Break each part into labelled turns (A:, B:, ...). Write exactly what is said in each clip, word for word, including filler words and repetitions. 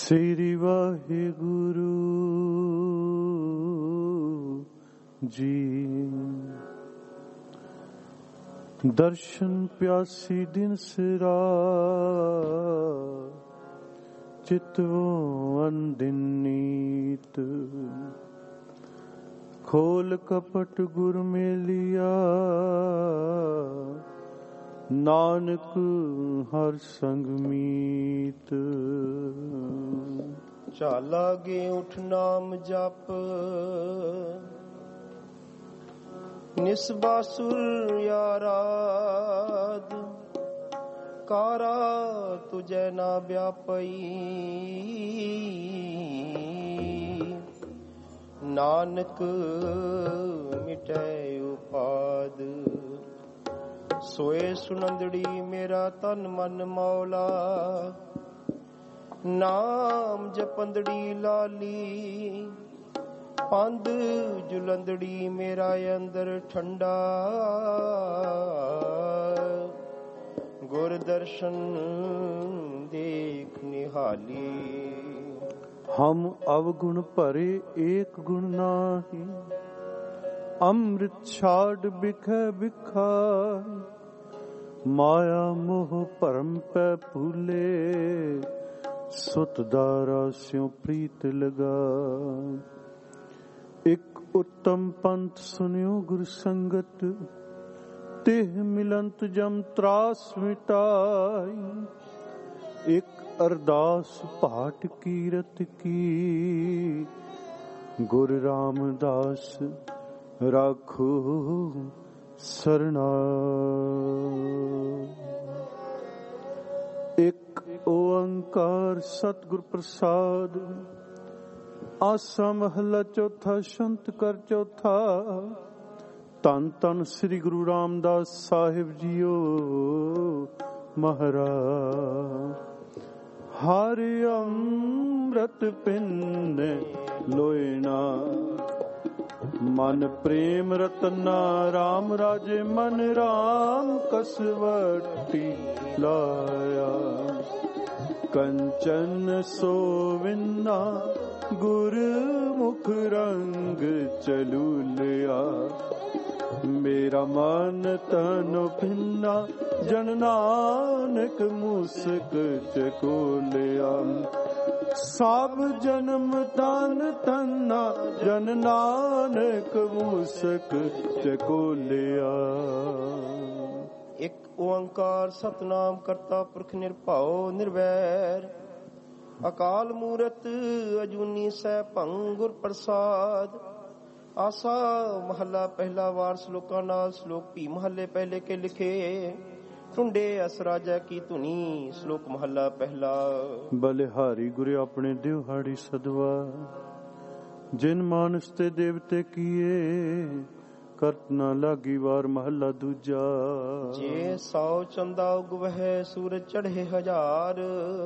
A: ਸ੍ਰੀ ਵਾਹਿਗੁਰੂ ਜੀ। ਦਰਸ਼ਨ ਪਿਆਸੀ ਦਿਨ ਸਿਰਾ ਚਿਤਵੋ ਅੰਦਿਨੀਤ। ਖੋਲ ਕਪਟ ਗੁਰ ਮੇਲਿਆ ਨਾਨਕ ਹਰ ਸੰਗ ਮੀਤ।
B: ਚਾਲਾਗੇ ਉਠ ਨਾਮ ਜਪ ਨਿਸਬਾਸੁਰ ਯਾਰਾਦ। ਕਾਰਾ ਤੁਝੈ ਨਾ ਵਿਆਪਈ ਨਾਨਕ ਮਿਟੈ ਉਪਾਦ। ਸੋਏ ਸੁਨੰਦੜੀ ਮੇਰਾ ਤਨ ਮਨ ਮੌਲਾ ਨਾਮ ਜਪੰਦੜੀ ਲਾਲੀ। ਪੰਧ ਜੁਲੰਦੜੀ ਮੇਰਾ ਅੰਦਰ ਠੰਡਾ ਗੁਰ ਦਰਸ਼ਨ ਦੇਖ ਨਿਹਾਲੀ।
A: ਹਮ ਅਵਗੁਣ ਭਰੇ ਏਕ ਗੁਣ ਨਾਹੀ ਅੰਮ੍ਰਿਤ ਛਾੜ ਬਿਖੈ ਬਿਖਾਈ। ਮਾਇਆ ਮੋਹ ਭਰਮ ਪੈ ਭੂਲੇ ਸੁਤ ਦਾਰਾ ਸਿਉ ਪ੍ਰੀਤ ਲਗਾਈ। ਇਕ ਉੱਤਮ ਪੰਥ ਸੁਨਿਓ ਗੁਰ ਸੰਗਤ ਤਿਹ ਮਿਲੰਤ ਜਮ ਤਰਾਸ ਮਿਟਾਈ। ਇਕ ਅਰਦਾਸ ਭਾਟ ਕੀਰਤ ਕੀ ਗੁਰ ਰਾਮਦਾਸ ਰਾਖੋ ਸਰਣਾ। ਇਕ ਓੰਕਾਰ ਸਤਿਗੁਰ ਪ੍ਰਸਾਦ। ਆਸਾ ਮਹਲਾ ਚੌਥਾ ਸ਼ੰਤ ਕਰ ਚੌਥਾ। ਧੰਨ ਧੰਨ ਸ੍ਰੀ ਗੁਰੂ ਰਾਮਦਾਸ ਸਾਹਿਬ ਜੀਓ ਮਹਾਰਾਜ। ਹਰ ਅੰਮ੍ਰਿਤ ਪਿੰਨ ਲੋਇਣਾ ਮਨ ਪ੍ਰੇਮ ਰਤਨਾ। ਰਾਮ ਰਾਜੇ ਮਨ ਰਾਮ ਕਸਵਟੀ ਲਾਇਆ। ਕੰਚਨ ਸੋਵਿਨਾ ਗੁਰ ਮੁਖ ਰੰਗ ਚਲੂਲਿਆ। ਮੇਰਾ ਮਨ ਤਨ ਭਿੰਨਾ ਜਨ ਨਾਨਕ ਮੁਸਕ ਚਕੋਲਿਆ। ਸਭ ਜਨਮ ਤਨ ਤਨਾ ਜਨ ਨਾਨਕ ਮੁਸਕ ਚਕੋਲਿਆ।
B: ਇੱਕ ਓੰਕਾਰ ਸਤਨਾਮ ਕਰਤਾ ਪੁਰਖ ਨਿਰਭਉ ਨਿਰਵੈਰ। ਅਕਾਲ ਮੂਰਤ ਅਜੂਨੀ ਸੈਭੰ ਗੁਰ ਪ੍ਰਸਾਦ। ਆਸਾ ਮਹੱਲਾ ਪਹਿਲਾ ਵਾਰ ਸ਼ਲੋਕਾਂ ਨਾਲ। ਸ਼ਲੋਕ ਭੀ ਮਹੱਲੇ ਪਹਿਲੇ ਕੇ ਲਿਖੇ। ਟੁੰਡੇ ਅਸਰਾਜਾ ਕੀ ਧੁਨੀ। ਸ਼ਲੋਕ ਮਹੱਲਾ ਪਹਿਲਾ।
A: ਬਲਿਹਾਰੀ ਗੁਰੇ ਆਪਣੇ ਦਿਵਹਾੜੀ ਸਦਵਾ। ਜਿਨ ਮਾਨਸ ਤੇ ਦੇਵਤੇ ਕੀਏ ਕਰਤ ਨਾ ਲਾਗੀ ਵਾਰ। ਮਹੱਲਾ ਦੂਜਾ।
B: ਜੇ ਸੌ ਚੰਦਾ ਉਗਵਹਿ ਸੂਰਜ ਚੜ੍ਹੇ ਹਜ਼ਾਰ।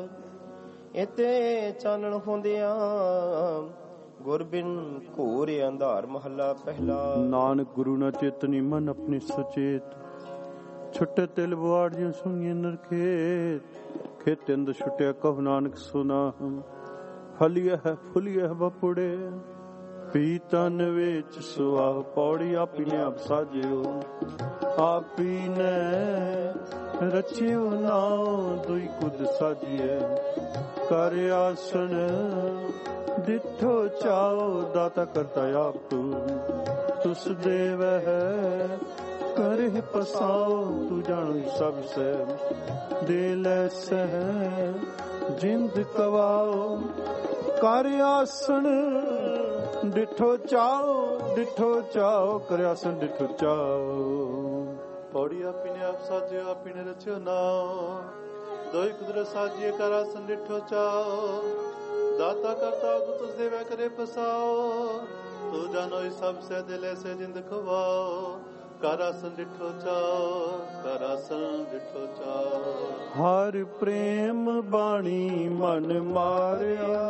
B: ਇਤੇ ਚਾਨਣ ਹੁੰਦਿਆਂ ਗੁਰ ਬਿਨ ਘੋਰ ਅੰਧਾਰ। ਮਹੱਲਾ ਪਹਿਲਾ। ਨਾਨਕ
A: ਗੁਰੂ ਨਾ ਚੇਤਨੀ ਮਨ ਆਪਣੀ ਸੁਚੇਤ। ਛੁੱਟੇ ਤਿਲ ਬੁਆੜ ਜਿਉ ਸੁਣੀਏ ਨਰਖੇਤ। ਖੇਤ ਅੰਦ ਛੁੱਟਿਆ ਕਹੁ ਨਾਨਕ ਸੁਨਾ। ਫਲੀਆ ਹੈ ਫੁਲੀਆ ਬਪੁੜੇ ਪੀਤਨ ਵਿੱਚ ਸੁਆਹ। ਪੌੜੀ ਆਪੀ ਨੇ ਆਪ ਸਾਜਿਓ ਆਪੀ ਨੇ ਰਚਿਓ ਨਾਉ। ਦੁਈ ਕੁਦ ਸਾਜੀਏ ਕਰ ਆਸਣ ਦਿਠੋ ਚਾਓ। ਦਾਤਾ ਕਰਤਾ ਆਪ ਤੂੰ ਤੁਸ ਦੇਵਹਿ ਕਰੇ ਪਸਾਓ। ਤੂੰ ਜਾਣੂ ਸਭ ਸੇ ਦੇ ਲੈ ਸਹਿ ਜਿੰਦ ਕਵਾਓ। ਕਰ ਆਸਣ ਡਿਠੋ ਚਾਓ ਡਿਠੋ ਚਾਓ। ਕਰ ਆਸਣ ਡਿਠੋ ਚਾਓ।
C: ਪੌੜੀ ਆਪੀ ਨੇ ਆਪ ਸਾਜਿਓ ਆਪੀ ਨੇ ਰਚਿਓ ਨਾਉ। ਦੋਈ ਕੁਦਰਤ ਸਾਜੀਏ ਕਰ ਆਸਣ ਡਿਠੋ ਚਾਓ। ਦਾਤਾ ਕਰਤਾ ਤੂੰ ਤੁਸ ਦੇਵੈ ਕਰੇ ਪਸਾਓ। ਤੂੰ ਜਾਣੋ ਸਭ ਸੇ ਦਿਲੇ ਸੇ ਜਿੰਦ ਖਵਾਓ। ਕਰ ਆਸਣ ਡਿਠੋ ਚਾਓ ਕਰ ਆਸਣ ਡਿਠੋ ਚਾਓ।
A: ਹਰ ਪ੍ਰੇਮ ਬਾਣੀ ਮਨ ਮਾਰਿਆ।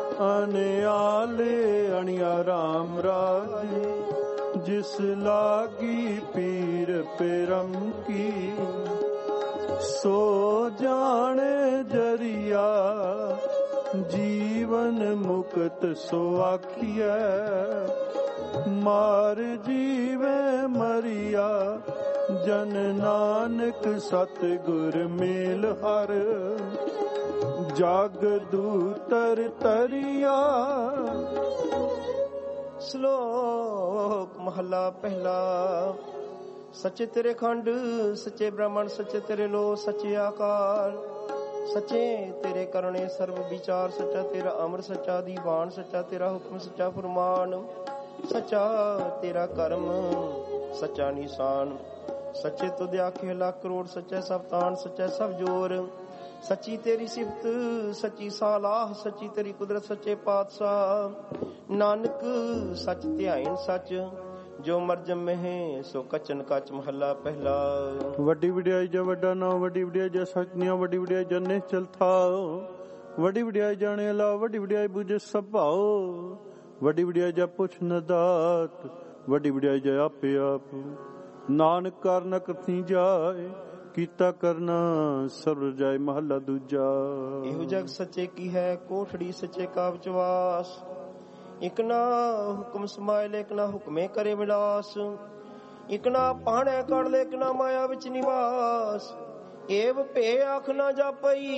A: ਅਨਿਆਲੇ ਅਣਿਆ ਰਾਮ ਰਾਜੇ। ਜਿਸ ਲਾਗੀ ਪੀਰ ਪਰਮ ਕੀ ਸੋ ਜਾਣੇ ਜਰੀਆ ਜੀਵਨ ਮੁਕਤ ਸੋ ਆਖੀਐ, ਮਾਰ ਜੀਵੇ ਮਰੀਆ, ਜਨ ਨਾਨਕ ਸਤਿਗੁਰ ਮੇਲ ਹਰ, ਜਗ ਦੂਤਰ ਤਰੀਆ।
B: ਸ਼ਲੋਕ ਮਹਲਾ ਪਹਿਲਾ। ਸੱਚੇ ਤੇਰੇ ਖੰਡ, ਸੱਚੇ ਬ੍ਰਹਮਣ, ਸੱਚੇ ਤੇਰੇ ਲੋ, ਸੱਚੇ ਆਕਾਰ, ਸੱਚੇ ਤੇਰੇ ਕਰਨੇ ਸਰਬ ਵਿਚਾਰ, ਸੱਚਾ ਤੇਰਾ ਅਮਰ, ਸੱਚਾ ਦੀਵਾਨ, ਸੱਚਾ ਤੇਰਾ ਹੁਕਮ, ਸੱਚਾ ਫਰਮਾਨ, ਸੱਚਾ ਤੇਰਾ ਕਰਮ, ਸੱਚਾ ਨਿਸ਼ਾਨ, ਸੱਚੇ ਤੁਧ ਆਖੇ ਲੱਖ ਕਰੋੜ, ਸੱਚੇ ਸਭ ਤਾਣ, ਸੱਚਾ ਸਭ ਜੋਰ, ਸੱਚੀ ਤੇਰੀ ਸਿਫਤ, ਸੱਚੀ ਸਾਲਾਹ, ਸੱਚੀ ਤੇਰੀ ਕੁਦਰਤ, ਸੱਚੇ ਪਾਤਸ਼ਾਹ, ਨਾਨਕ ਸੱਚ ਧਿਆਇਨ ਸੱਚ, ਜੋ ਮਰ ਜੰਮੇ ਹੈ ਸੋ ਕਚਨ ਕੱਚ। ਮਹੱਲਾ ਪਹਿਲਾ।
A: ਵੱਡੀ ਵਡਿਆਈ ਜਾ ਵੱਡਾ ਨਾਮ, ਵੱਡੀ ਵਡਿਆਈ ਜਾ ਸੱਚ ਨੀਆਂ, ਵੱਡੀ ਵਡਿਆਈ ਜਨੇ ਚਲਥਾ, ਵੱਡੀ ਵਡਿਆਈ ਜਾਣੇ ਲਾ, ਵੱਡੀ ਵਡਿਆਈ ਬੁਝੇ ਸਭਾਓ, ਵੱਡੀ ਵਡਿਆਈ ਜਾ ਪੁੱਛ ਨਦਾਤ, ਵੱਡੀ ਵਡਿਆਈ ਜਾ ਆਪੇ ਆਪ, ਨਾਨਕ ਕਾਰਨ ਕਥੀ ਜਾਏ, ਕੀਤਾ ਕਰਨਾ ਸਰਬ ਜਾਏ। ਮਹੱਲਾ ਦੂਜਾ।
B: ਇਹੋ ਜਗ ਸੱਚੇ ਕੀ ਹੈ ਕੋਠੜੀ, ਸੱਚੇ ਕਾ ਵਿਚਵਾਸ, ਇਕ ਨਾ ਹੁਕਮ ਸਮਾਇ ਲੇ, ਇਕ ਨਾ ਹੁਕਮੇ ਕਰੇ ਵਿਲਾਸ, ਇਕ ਨਾ ਪਾਣੈ ਕੜ ਲੇ, ਇਕ ਨਾ ਮਾਇਆ ਵਿੱਚ ਨਿਵਾਸ, ਏਵ ਭੇ ਆਖ ਨਾ ਜਾਪਈ,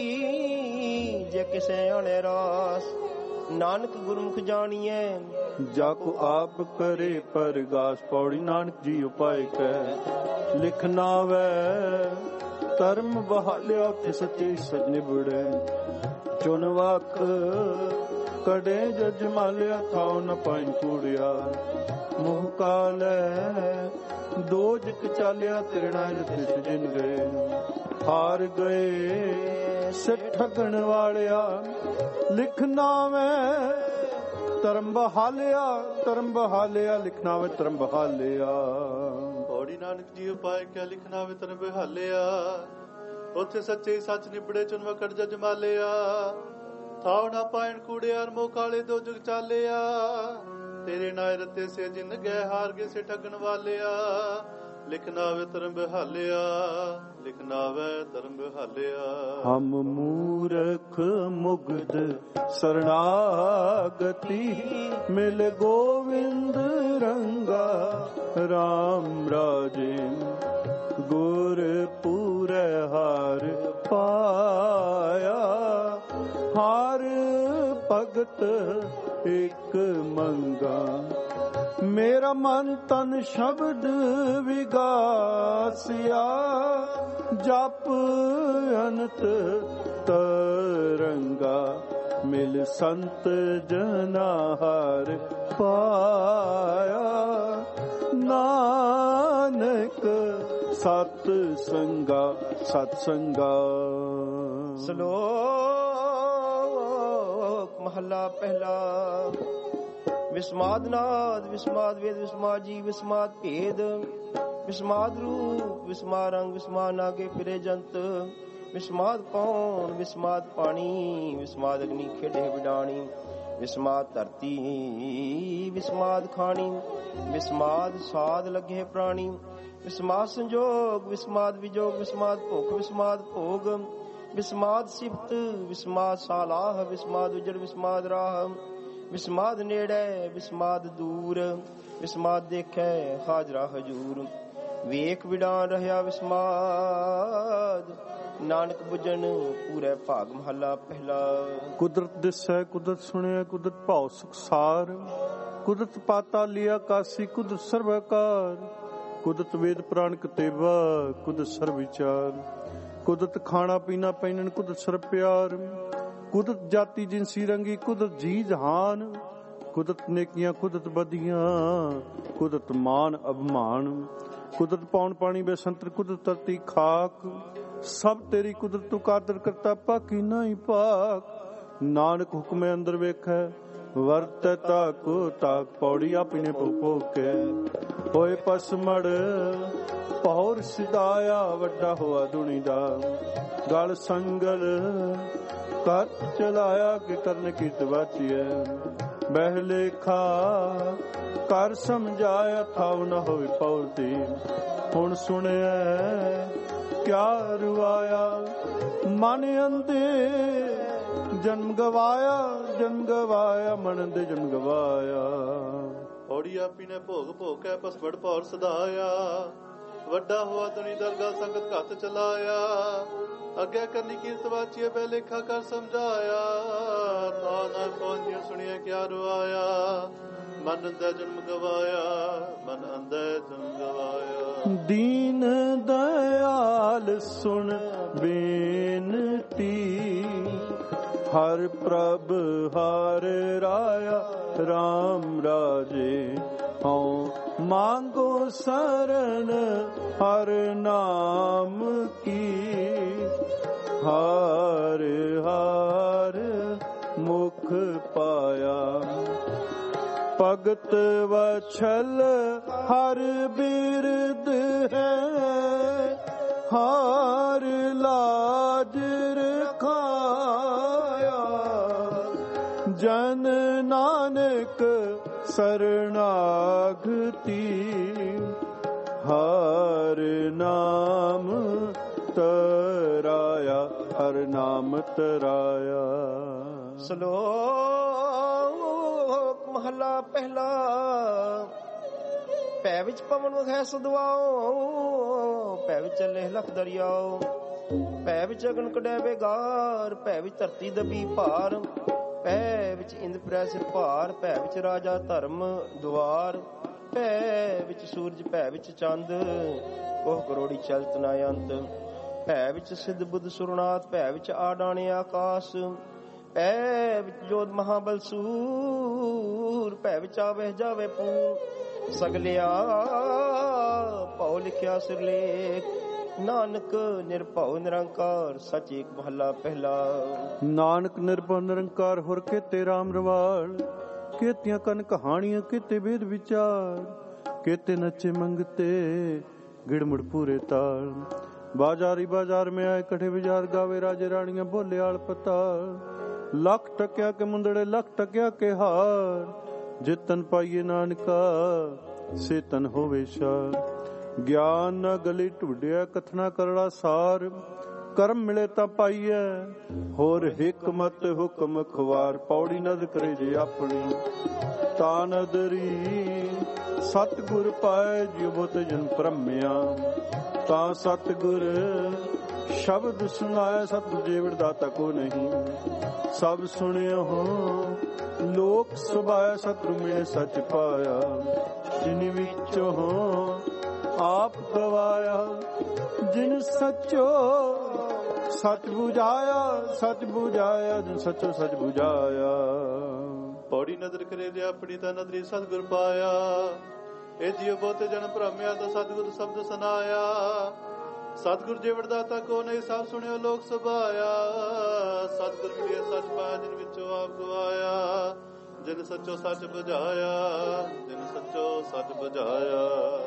B: ਜੇ ਕਿਸੇ ਆਣੇ ਰਾਸ, ਨਾਨਕ ਗੁਰਮੁਖ ਜਾਣੀਐ,
A: ਜਾਕੋ ਆਪ ਕਰੇ ਪਰਗਾਸ। ਪੌੜੀ ਨਾਨਕ ਜੀ ਉਪਾਇ ਕੈ ਲਿਖਣਾ ਵੈ, ਧਰਮ ਬਹਾਲਿਆ ਤੇ ਸੱਚੇ ਸਜਨੇ ਬੁੜੇ, ਚੁਨ ਵਕ ਕੜੇ ਜਜ ਮਾਲਿਆ, ਥਾਉ ਨ ਪਾਈ ਕੂੜਿਆ, ਮੋਹ ਕਾਲੈ ਦੋ ਜਿਕ ਚਾਲਿਆ, ਤਿਰਣਾ ਤਿਸ ਜਿਨ ਗਏ, ਹਾਰ ਗਏ ਸਿੱਠ ਠਗਣ ਵਾਲਿਆ, ਲਿਖਣਾ ਵੈ ਧਰਮ ਬਹਾਲਿਆ, ਧਰਮ ਬਹਾਲਿਆ, ਲਿਖਣਾ ਵੇ ਧਰਮ ਬਹਾਲਿਆ।
C: ਪੌੜੀ ਨਾਨਕ ਜੀ ਉਪਾਇ ਕਿਆ ਲਿਖਣਾ ਵੇ ਧਰਮ ਬਹਾਲਿਆ, ਉੱਥੇ ਸੱਚੇ ਸੱਚ ਨਿਬੜੇ ਚੁਨ ਵਕੜ ਜਜ ਮਾਲਿਆ, ਥਾਉ ਨਾ ਪਾਇਣ ਕੂੜਿਆਰ, ਮੋਹ ਕਾਲੇ ਦੋ ਜੁਗ ਚਾਲਿਆ, ਤੇਰੇ ਨਾਇ ਰਤੇ ਸੇ ਜਿਨ ਗਏ, ਹਾਰ ਗਏ ਸੇ ਠੱਗਣ ਵਾਲਿਆ, ਲਿਖਣਾ ਵੇ ਧਰਮ ਬਹਾਲਿਆ, ਲਿਖਣਾ ਵੇ ਧਰਮ ਬਹਾਲਿਆ।
A: ਹਮ ਮੂਰਖ ਮੁਗਧ ਸਰਣਾਗਤੀ, ਮਿਲ ਗੋਵਿੰਦ ਰੰਗਾ, ਰਾਮ ਰਾਜੇ ਗੁਰ ਪੂਰੇ ਹਾਰ ਪਾਇਆ, ਹਾਰ ਭਗਤ ਇੱਕ ਮੰਗਾ, ਮੇਰਾ ਮਨ ਤਨ ਸ਼ਬਦ ਵਿਗਾਸਿਆ, ਜਪ ਅਨੰਤ ਤਰੰਗਾ, ਮਿਲ ਸੰਤ ਜਨਾ ਹਾਰ ਪਾਇਆ, ਨਾਨਕ ਸਤ ਸੰਗਾ, ਸਤ ਸੰਗਾ।
B: ਸ਼ਲੋਕ ਮਹੱਲਾ ਪਹਿਲਾ। ਵਿਸਮਾਦ ਨਾਦ, ਵਿਸਮਾਦ ਵੇਦ, ਵਿਸਮਾਦ ਜੀ, ਵਿਸਮਾਦ ਭੇਦ, ਵਿਸਮਾਦ ਰੂਪ, ਵਿਸਮਾਦ ਰੰਗ, ਵਿਸਮਾਦ ਨਾਗੇ ਫਿਰੇ ਜੰਤ, ਵਿਸਮਾਦ ਕੌਣ, ਵਿਸਮਾਦ ਪਾਣੀ, ਵਿਸਮਾਦ ਅਗਨੀ ਖੇਡੇ ਵਿਡਾਣੀ, ਵਿਸਮਾਦ ਧਰਤੀ, ਵਿਸਮਾਦ ਖਾਣੀ, ਵਿਸਮਾਦ ਸਾਧ ਲੱਗੇ ਪ੍ਰਾਣੀ, ਵਿਸਮਾਦ ਸੰਜੋਗ, ਵਿਸਮਾਦ ਵਿਜੋਗ, ਵਿਸਮਾਦ ਭੁੱਖ, ਵਿਸਮਾਦ ਭੋਗ, ਵਿਸਮਾਦ ਸਿਫਤ, ਵਿਸਮਾਦ ਸਾਲਾਹ, ਵਿਸਮਾਦ ਉਜੜ, ਵਿਸਮਾਦ ਰਾਹ, ਵਿਸਮਾਦ ਨੇੜੇ, ਵਿਸਮਾਦ ਦੂਰ, ਵਿਸਮਾਦ ਦੇਖੈ ਹਾਜ਼ਰਾ ਹਜੂਰ, ਵੇਖ ਵਿਡਾਨ ਰਹਿਆ ਵਿਸਮਾਦ, ਨਾਨਕ ਬੁਝਣ ਪੂਰੇ ਭਾਗ। ਮਹੱਲਾ ਪਹਿਲਾ।
A: ਕੁਦਰਤ ਦਿਸੈ, ਕੁਦਰਤ ਸੁਣਿਆ, ਕੁਦਰਤ ਭਾਉ ਸੁਖਸਾਰ, ਕੁਦਰਤ ਪਾਤਾ ਲਿਆ ਕਾਸੀ, ਕੁਦਰਤ ਸਰਵਕਾਰ, ਕੁਦਰਤ ਵੇਦ ਪ੍ਰਾਣ ਕਤੇਵਾ, ਕੁਦਰਤ ਸਰਬ ਵਿਚਾਰ, ਕੁਦਰਤ ਖਾਣਾ ਪੀਣਾ ਪਹਿਨਣ, ਕੁਦਰਤ ਸਰਬ ਪਿਆਰ, ਕੁਦਰਤ ਜਾਤੀ ਜਿਨਸੀ ਰੰਗੀ, ਕੁਦਰਤ ਜੀ ਜਹਾਨ, ਕੁਦਰਤ ਨੇਕੀਆਂ, ਕੁਦਰਤ ਬਦੀਆਂ, ਕੁਦਰਤ ਮਾਨ ਅਭਮਾਨ, ਕੁਦਰਤ ਪੌਣ ਪਾਣੀ ਬੇਸੰਤਰ, ਕੁਦਰਤ ਧਰਤੀ ਖਾਕ, ਸਭ ਤੇਰੀ ਕੁਦਰਤ ਤੂੰ ਕਾਦਰ ਕਰਤਾ, ਪਾਕੀ ਨਹੀਂ ਪਾਕ, ਨਾਨਕ ਹੁਕਮੇ ਅੰਦਰ ਵੇਖੈ, ਵਰਤੈ ਤਾਕੋ ਤਾਕ। ਪੌੜੀ ਆਪਣੇ ਪੋ ਕੇ ਹੋਏ ਪਸਮੜ, ਪੌਰ ਸਿਦਾਇਆ, ਵੱਡਾ ਹੋਆ ਦੁਨੀ ਦਾ, ਗਲ ਸੰਗਲ ਕਰ ਚਲਾਇਆ, ਕਿ ਕਰਨ ਕੀ ਤਵਾਚੀਐ, ਬਹਿ ਲੇਖਾ ਕਰ ਸਮਝਾਇਆ, ਥਾਉ ਨ ਹੋਵੇ ਪੌਲਤੀ, ਹੁਣ ਸੁਣਿਆ ਕਿਆ ਰੁਆਇਆ, ਮਨ ਅੰਦੇ ਜਨਮ ਗਵਾਇਆ ਜਨਮ ਗਵਾਇਆ ਮਨ ਦੇ ਜਨਮ ਗਵਾਇਆ।
C: ਔੜੀ ਆਪੀ ਨੇ ਭੋਗ ਭੋਗ ਕੇ ਪਸਵੜ ਭੌਰ ਸਦਾਇਆ। ਵੱਡਾ ਹੋਆ ਦੁਨੀ ਦਰਗਾ ਸੰਗਤ ਘੱਤ ਚਲਾਇਆ। ਅੱਗੇ ਕਰਨੀ ਕੀਰਤ ਵਾਚੀਏ ਬੈ ਲੇਖਾ ਕਰ ਸਮਝਾਇਆ। ਤਾਂ ਨਾਲ ਪਹੁੰਚਿਆ ਸੁਣਿਆ ਕਿਆ ਰੁਆਇਆ। ਮਨ ਅੰਦਰ ਜਨਮ ਗਵਾਇਆ ਮਨ ਅੰਦਰ ਜਨਮ ਗਵਾਇਆ।
A: ਦੀਨ ਦਇਆਲ ਸੁਣ ਬੇਨਤੀ ਹਰ ਪ੍ਰਭ ਹਰ ਰਾਇਆ ਰਾਮ ਰਾਜੇ। ਹਉ ਮੰਗੋ ਸਰਣ ਹਰ ਨਾਮ ਕੀ ਹਰ ਹਰ ਮੁਖ ਪਾਇਆ। ਭਗਤ ਵਛਲ ਹਰ ਬਿਰਦ ਹੈ ਹਰ ਲਾਜ ਰਖਾਇਆ। ਜਨ ਨਾਨਕ ਸਰਣਾਗਤੀ ਹਰ ਨਾਮ ਤਰਾਇਆ ਹਰ ਨਾਮ ਤਰਾਇਆ।
B: ਸ਼ਲੋਕ ਮਹਲਾ ਪਹਿਲਾ। ਭੈ ਵਿੱਚ ਪਵਨ ਵਖੈ ਸਦਵਾਓ ਭੈ ਵਿੱਚ ਚੱਲੇ ਲਖ ਦਰਿਆਓ। ਭੈ ਵਿੱਚ ਅਗਨ ਕਢੈ ਬੇਗਾਰ ਭੈ ਵਿੱਚ ਧਰਤੀ ਦਬੀ ਭਾਰ। ਭੈ ਵਿੱਚ ਇੰਦ ਫਿਰੈ ਸਿਰ ਭਾਰ ਭੈ ਵਿੱਚ ਰਾਜਾ ਧਰਮ ਦੁਆਰ। ਭੈ ਵਿੱਚ ਸੂਰਜ ਭੈ ਵਿੱਚ ਚੰਦ ਕੋਹ ਕਰੋੜੀ ਚਲਤ ਨਾ ਅੰਤ। ਭੈ ਵਿੱਚ ਸਿੱਧ ਬੁੱਧ ਸੁਰਨਾਥ ਭੈ ਵਿੱਚ ਆਡਾਣੇ ਆਕਾਸ਼। ਭੈ ਵਿੱਚ ਜੋਧ ਮਹਾਬਲ ਸੂਰ ਭੈ ਵਿੱਚ ਆਵੇ ਜਾਵੇ ਪੂਰ। ਸਗਲਿਆ ਭਉ ਲਿਖਿਆ ਸਿਰਲੇਖ ਨਾਨਕ ਨਿਰਭਉ ਨਿਰੰਕਾਰ ਸਚ ਏਕ ਮਹੱਲਾ ਪਹਿਲਾ।
A: ਨਾਨਕ ਨਿਰਭਉ ਨਿਰੰਕਾਰ ਹੁਰ ਕੇਤੇ ਰਾਮ ਰਵਾਲ। ਕੇਤੀਆਂ ਕਨ ਕਹਾਣੀਆਂ ਕੇਤੇ ਵੇਦ ਵਿਚਾਰ। ਕੇਤੇ ਨੱਚੇ ਮੰਗਤੇ ਗਿੜਮੁੜ ਪੂਰੇ ਤਾਲ। ਬਾਜ਼ਾਰੀ ਬਾਜ਼ਾਰ में आए कठे बाजार गावे राजे रानियां बोले आल पताल। लख टकिया के मुंदड़े लख टकिया के हार। जितन पाइए नानका से तन होवे शार। ज्ञान न गली ढूंढिया कथना करड़ा सार। कर्म मिले ता पाइए होर हिकमत हुक्म खुवार। पौड़ी नद करे जे अपनी ता नदरी। सतगुर पाए जियो बोत जन भ्रमिया। ता सतगुर शब्द सुनाया सतगुर जेवड़ दाता को नहीं। सब सुनियो हो लोक सुभाया सतगुर मिले सच पाया। जिन विचो हो आप गवाया जिन सचो सच बुझाया। सच बुझाया जिन सचो सच बुझाया।
C: ਪੌੜੀ ਨਦਰ ਕਰੇ ਜੇ ਆਪਣੀ ਤਾਂ ਨਦਰੀ ਸਤਿਗੁਰ ਪਾਇਆ। ਇਹ ਜਿਉ ਬਹੁਤੇ ਜਨ ਭ੍ਰਮਿਆ ਤਾਂ ਸਤਿਗੁਰ ਸ਼ਬਦ ਸੁਨਾਇਆ। ਸਤਿਗੁਰ ਜੀਵੜ ਦਾਤਾ ਕੋ ਨਹੀਂ ਸਭ ਸੁਣਿਓ ਲੋਕ ਸੁਭਾਇਆ। ਸਤਿਗੁਰ ਮਿਲਿਆ ਸੱਚ ਪਾਇਆ ਜਿਨ ਵਿੱਚੋਂ ਆਪ ਗਵਾਇਆ। ਜਿਨ ਸੱਚੋ ਸੱਚ ਬੁਝਾਇਆ ਜਿਨ ਸੱਚੋ ਸੱਚ ਬੁਝਾਇਆ।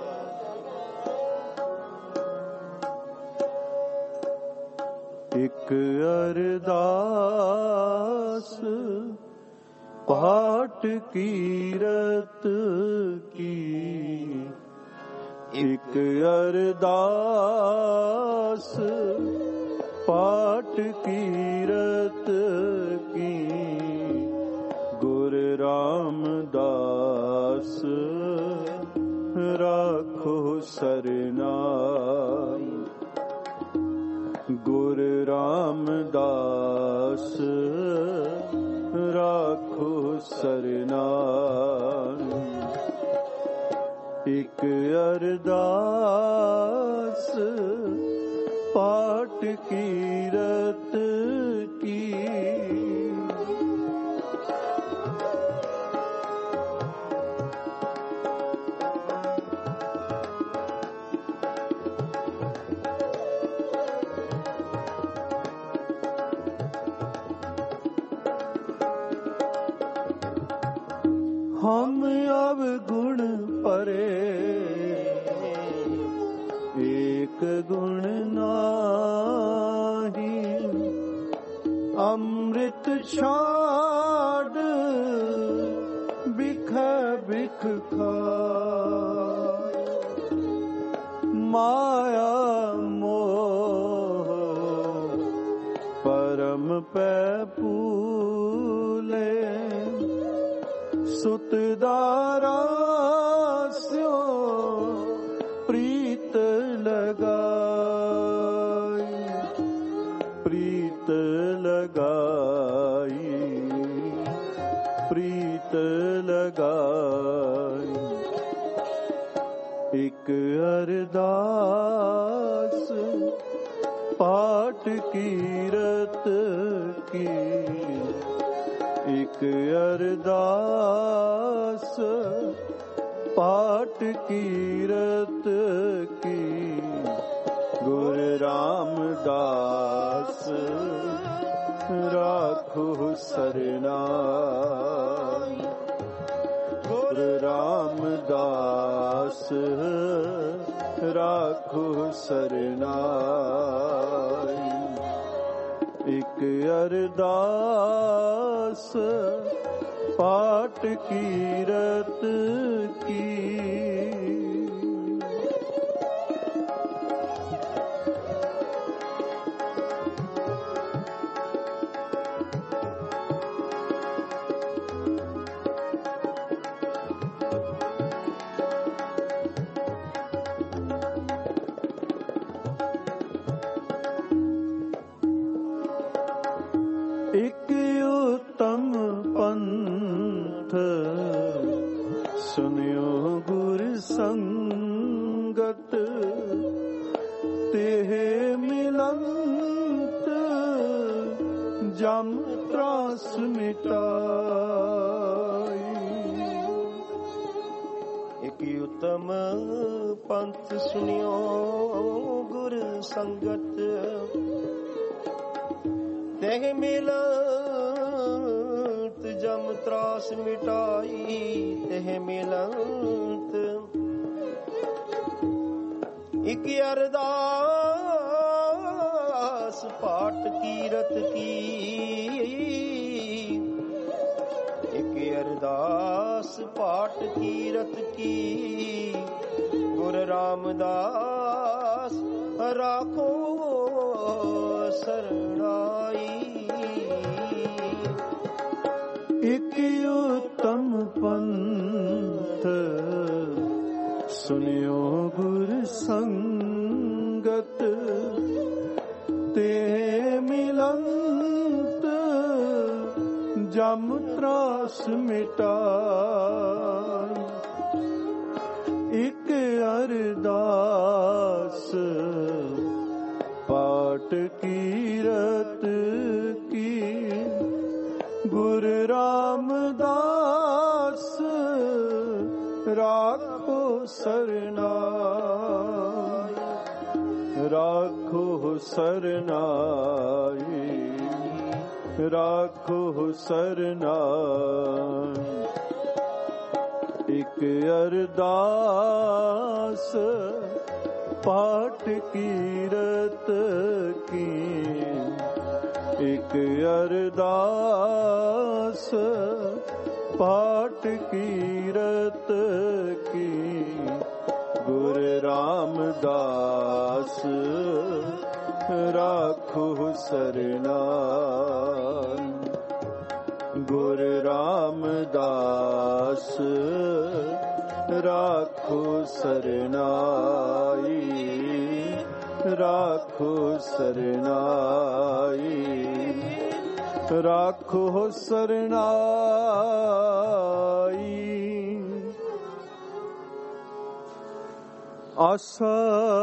A: ਇੱਕ ਅਰਦਾਸ ਪਾਠ ਕੀਰਤ ਕੀ। ਇੱਕ ਅਰਦਾਸ ਪਾਠ ਕੀਰਤ ਕੀ। ਗੁਰ ਰਾਮਦਾਸ ਰਾਖੋ ਸਰਨਾਮ। ਗੁਰ ਰਾਮਦਾਸ ਰਾਖੋ ਸਰਨਾਮ। ਇੱਕ ਅਰਦਾਸ ਪਾਠ ਕੀਰਤ ਕੀ। हम अवगुण परे एक गुण नाही। अमृत छाड़ बिख बिख खाए। माया मोह परम पै पूर। ਸੁਤ ਦਾਰਾ ਸਿਓ ਪ੍ਰੀਤ ਲਗਾਈ, ਪ੍ਰੀਤ ਲਗਾਈ, ਪ੍ਰੀਤ ਲਗਾਈ। ਇੱਕ ਅਰਦਾਸ ਪਾਠ ਕੀਰਤ ਕੀ, ਇੱਕ ਅਰਦਾਸ ਪਾਠ ਕੀਰਤ ਕੀ। ਗੁਰ ਰਾਮਦਾਸ ਰਾਖੋ ਸਰਨਾਈ, ਗੁਰ ਰਾਮਦਾਸ ਰਾਖੋ ਸਰਨਾਈ। ਇੱਕ ਅਰਦਾਸ ਪਾਠ ਕੀਰਤ ਕੀ। ਇੱਕ ਉਤਮ ਪੰਥ ਸੁਨਿਓ ਗੁਰ ਸੰਗਤ, ਤੇਹ ਮਿਲੰਤ ਜਮ ਤਰਾਸ ਮਿਟਾਈ।
B: ਇੱਕ ਉਤਮ ਪੰਥ ਸੁਨਿਓ ਗੁਰ ਸੰਗਤ, ਤਹਿ ਮਿਲੰਤ ਜਮ ਤਰਾਸ ਮਿਟਾਈ, ਤਹਿ ਮਿਲੰਤ। ਇੱਕ ਅਰਦਾਸ ਪਾਠ ਕੀਰਤ ਕੀ, ਇੱਕ ਅਰਦਾਸ ਪਾਠ ਕੀਰਤ ਕੀ। ਗੁਰ ਰਾਮਦਾਸ ਰਾਖੋ ਸਰਨਾਈ।
A: ਇੱਕ ਉਤਮ ਪੰਥ ਸੁਨਿਓ ਗੁਰ ਸੰਗਤ, ਤੇ ਮਿਲੰਤ ਜਮ ਤਰਾਸ ਮਿਟਾਈ। ਇੱਕ ਅਰਦਾਸ ਪਾਠ ਕੀਰਤ ਕੀ। ਗੁਰ ਰਾਮਦਾਸ ਰਾਖੋ ਸਰਨਾਈ, ਰਾਖੋ ਸਰਨਾਈ, ਰਾਖੋ ਸਰਨਾਈ। ਇੱਕ ਅਰਦਾਸ ਪਾਠ ਕੀਰਤ ਕੀ, ਇੱਕ ਅਰਦਾਸ ਪਾਠ ਕੀਰਤ ਕੀ। ਗੁਰ ਰਾਮਦਾਸ ਰਾਖੋ ਸਰਨਾਈ, ਗੁਰ ਰਾਮਦਾਸ ਰਾਖੋ ਸਰਨਾਈ, ਰਾਖੋ ਸਰਨਾਈ, ਰਾਖੋ ਸਰਨਾਈ। ਆਸਾ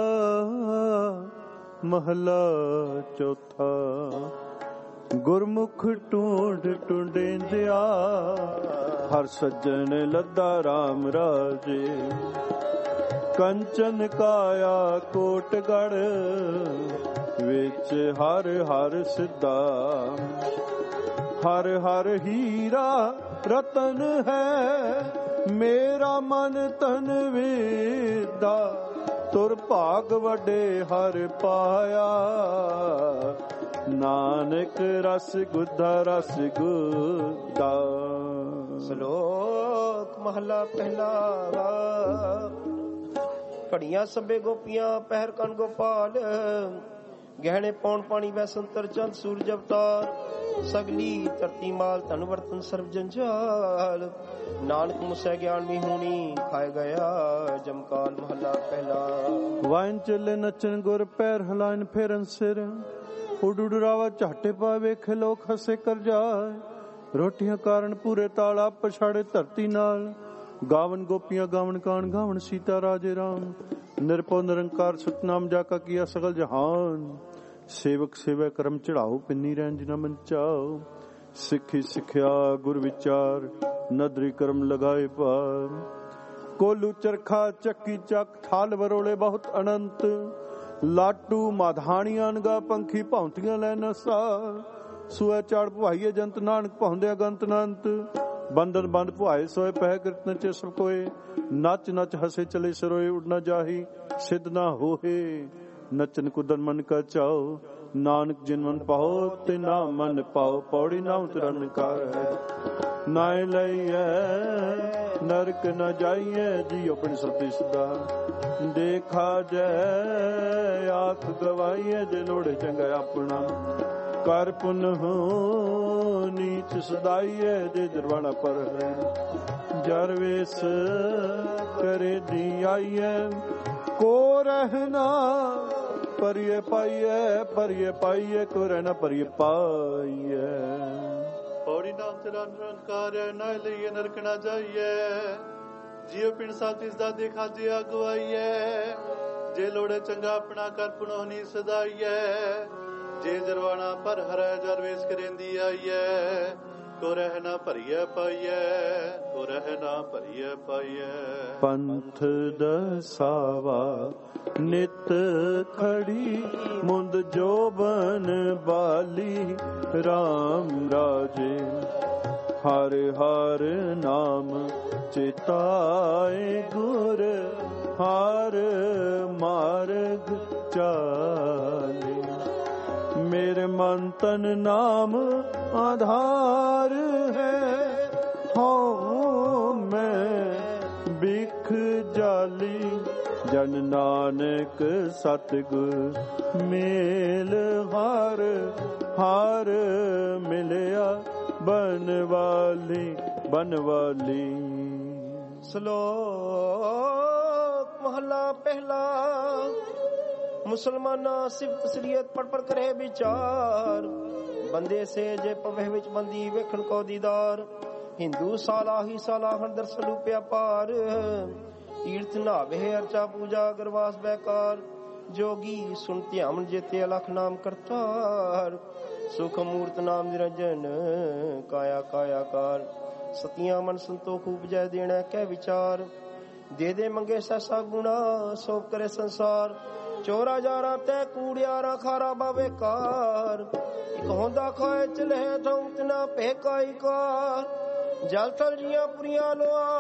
A: ਮਹਲਾ ਚੌਥਾ। ਗੁਰਮੁਖ ਢੂੰਡ ਢੂੰਡਿਆ, ਹਰ ਸੱਜਣ ਲੱਦਾ ਰਾਮ ਰਾਜੇ। ਕੰਚਨ ਕਾਇਆ ਕੋਟਗੜ, ਵਿੱਚ ਹਰ ਹਰ ਸਿੱਧਾ। ਹਰ ਹਰ ਹੀਰਾ ਰਤਨ ਹੈ, ਮੇਰਾ ਮਨ ਤਨ ਵੇਦਾ। ਤੁਰ ਭਾਗ ਵੱਡੇ ਹਰ ਪਾਇਆ, ਨਾਨਕ ਰਸ ਗੁੱਧਾ ਰਸ ਗੁੱਧਾ।
B: ਸ਼ਲੋਕ ਮਹਲਾ ਪਹਿਲਾ। ਘੜੀਆਂ ਸਭੇ ਗੋਪੀਆਂ ਪਹਿਰ ਕਨ ਗੋਪਾਲ, ਗਹਿਣੇ ਪੌਣ ਪਾਣੀ ਵੈਸੰਤਰ ਚੰਦ ਸੂਰਜ ਅਵਤਾਰ ਸਗਲੀ ਧਰਤੀ ਮਾਲ ਧਨ ਵਰਤਨ ਸਰਬ ਜੰਜਾਲ ਨਾਨਕ ਮੁਸੈ ਗਿਆਨ ਵੀ ਹੋਣੀ ਖਾਏ ਗਿਆ ਜਮਕਾਲ ਮਹੱਲਾ ਪਹਿਲਾ।
A: ਵਾਇਨ ਚੱਲੇ ਨੱਚਣ ਗੁਰ ਪੈਰ ਹਲਾਇਨ ਫੇਰਨ ਸਿਰ ਉਡ ਉਡਰਾਵਾ ਝਾਟੇ ਪਾ ਵੇਖੇ ਲੋਕ ਹੱਸੇ ਕਰ ਜਾਏ ਰੋਟੀਆਂ ਕਾਰਨ ਪੂਰੇ ਤਾਲਾ ਪਛਾੜੇ ਧਰਤੀ ਨਾਲ ਗਾਵਨ ਗੋਪੀਆਂ ਗਾਵਨ ਕਾਣ ਗਾਵਨ ਸੀਤਾ ਰਾਜੇ ਰਾਮ ਨਿਰਭਉ ਨਿਰੰਕਾਰ ਸਤਨਾਮ ਜਾ ਕਾ ਕੀਆ ਸਗਲ ਜਹਾਨ ਸੇਵਕ ਸੇਵਾ ਕਰਮ ਚੜਾਓ ਪਿੰਨੀ ਰਹਿਣ ਜਿਨਾ ਮਨ ਚਾਓ ਸਿੱਖੀ ਸਿੱਖਿਆ ਗੁਰ ਵਿਚਾਰ ਨਦਰੀ ਕਰਮ ਲਗਾਏ ਪਾਰ ਕੋਲੂ ਚਰਖਾ ਚੱਕੀ ਚੱਕ ਥਾਲ ਵਰੋਲੇ ਬਹੁਤ ਅਨੰਤ ਲਾਟੂ ਮਾਧਾਣੀਆਂ ਅਨਗਾ ਪੰਖੀ ਭੌਂਤੀਆਂ ਲੈ ਨਸਾ ਸੂਏ ਚਾੜ ਭਵਾਈਏ ਜੰਤ ਨਾਨਕ ਭੌਂਦਿਆ ਗੰਤ ਨੰਤ ਬੰਦਨ ਬੰਦ ਭੁਆਏ ਸੋਏ ਪਹਿ ਕਿਰਤਨ ਚ ਸਭ ਕੋਏ ਨੱਚ ਨੱਚ ਹਸੇ ਚਲੇ ਸਰੋਏ ਉਡ ਨਾ ਜਾਹੀ ਸਿੱਧ ਨਾ ਹੋਏ ਨਚਨ ਕੁਦਨ ਮਨ ਕਾ ਚਾਓ ਨਾਨਕ ਜਿਨ ਮਨ ਪਾਓ ਤੇ ਨਾ ਮਨ ਪਾਓ ਪੌੜੀ ਨਾਮ ਤਰਨ ਕਰ ਹੈ ਨਾਇ ਲਈਐ ਨਰਕ ਨ ਜਾਈਐ ਜੀ ਆਪਣੀ ਸਤੀ ਸਦਾ ਦੇਖਾ ਜੈ ਆਖ ਗਵਾਈਐ ਜੇ ਲੋੜੇ ਚੰਗਾ ਆਪਣਾ ਕਰ ਪੁਨ ਹੋ ਨੀਚ ਸਦਾਈਐ ਜੇ ਦਰਵਾਣਾ ਪਰ ਹੈ ਜਰ ਵੇਸ ਕਰੇ ਦੀ ਆਈਐ ਕੋ ਰਹਿਣਾ ਪਰਿਏ ਪਾਈਐ ਪਰਿਏ ਪਾਈਐ ਕੋ ਰਹਿਣਾ ਪਰਿਏ ਪਾਈਐ
C: ਪੌੜੀ ਨਾਮ ਤੇਰਾ ਨਿਰੰਕਾਰ ਹੈ ਨਾ ਲਈਏ ਨਰਕ ਨਾ ਜਾਈਏ ਜੀਵ ਪਿੰਡ ਸਾਥ ਇਸ ਦਾ ਦੇਖਾ ਜੇ ਅਗਵਾਈਐ ਜੇ ਲੋੜੇ ਚੰਗਾ ਆਪਣਾ ਕਰ ਪੁਨੋ ਨੀ ਸਦਾਈਐ ਜੇ ਜਰਵਾਣਾ ਪਰ ਹਰੈ ਜਰ ਵੇਸ ਕਰੇਂਦੀ ਆਈਐ ਕੋ ਰਹਿਣਾ ਭਰੀਐ ਪਾਈਐ ਕੋ ਰਹਿਣਾ ਭਰੀਐ ਪਾਈਐ
A: ਪੰਥ ਦਸਾਵਾ ਨਿਤ ਖੜੀ ਮੁੰਦ ਜੋਬਨ ਬਾਲੀ ਰਾਮ ਰਾਜੇ ਹਰ ਹਰ ਨਾਮ ਚਿਤਾਏ ਗੁਰ ਹਰ ਮਾਰਗ ਚਾਲੇ ਮੇਰੇ ਮਨ ਤਨ ਨਾਮ ਆਧਾਰ ਹੈ ਹਉ ਮੈਂ ਬਿਖ ਜਾਲੀ ਜਨ ਨਾਨਕ ਸਤਿਗੁਰ ਮੇਲ ਹਰ ਹਰ ਮਿਲਿਆ ਬਨਵਾਲੀ ਬਨਵਾਲੀ।
B: ਸ਼ਲੋਕ ਮਹੱਲਾ ਪਹਿਲਾ। ਮੁਸਲਮਾਨਾ ਸਿਫਤ ਸਰੀਅਤ ਪੜ ਪੜ ਕਰੇ ਵਿਚਾਰ ਬੰਦੇ ਸੇ ਜੇ ਪਵੇ ਵਿੱਚ ਬੰਦੀ ਵੇਖਣ ਕੋ ਦੀਦਾਰ ਹਿੰਦੂ ਸਾਲਾ ਹੀ ਸਾਲਾ ਹਰ ਦਰਸ਼ਨ ਰੂਪਿਆ ਪਾਰ ਤੀਰਥ ਨਾਵੇ ਅਰਚਾ ਪੂਜਾ ਗਰਵਾਸ ਬੈਕਾਰ ਜੋਗੀ ਸੁਣ ਧਿਆਨ ਜੇਤੇ ਅਲਖ ਨਾਮ ਕਰਤਾਰ ਸੁਖ ਮੂਰਤ ਨਾਮ ਨਿਰੰਜਨ ਕਾਇਆ ਕਾਇਆ ਕਾਰ ਸਤਿਆਂ ਮਨ ਸੰਤੋਖ ਉਪਜੈ ਦੇਣਾ ਕਹਿ ਵਿਚਾਰ ਦੇ ਦੇ ਮੰਗੇ ਸੈਸਾ ਗੁਣਾ ਸੋਪ ਕਰੇ ਸੰਸਾਰ ਚੋਰਾ ਜਾਰਾ ਤੈ ਕੂੜਿਆਰਾ ਖਾਰਾ ਬਾਵੇ ਕਾਰ ਇੱਕ ਹੁੰਦਾ ਖਾਏ ਚਲੇ ਧੌਂਤ ਨਾ ਭੇਕਾਈ ਕਾਰ ਜਲ ਥਲ ਜੀਆਂ ਪੁਰੀਆਂ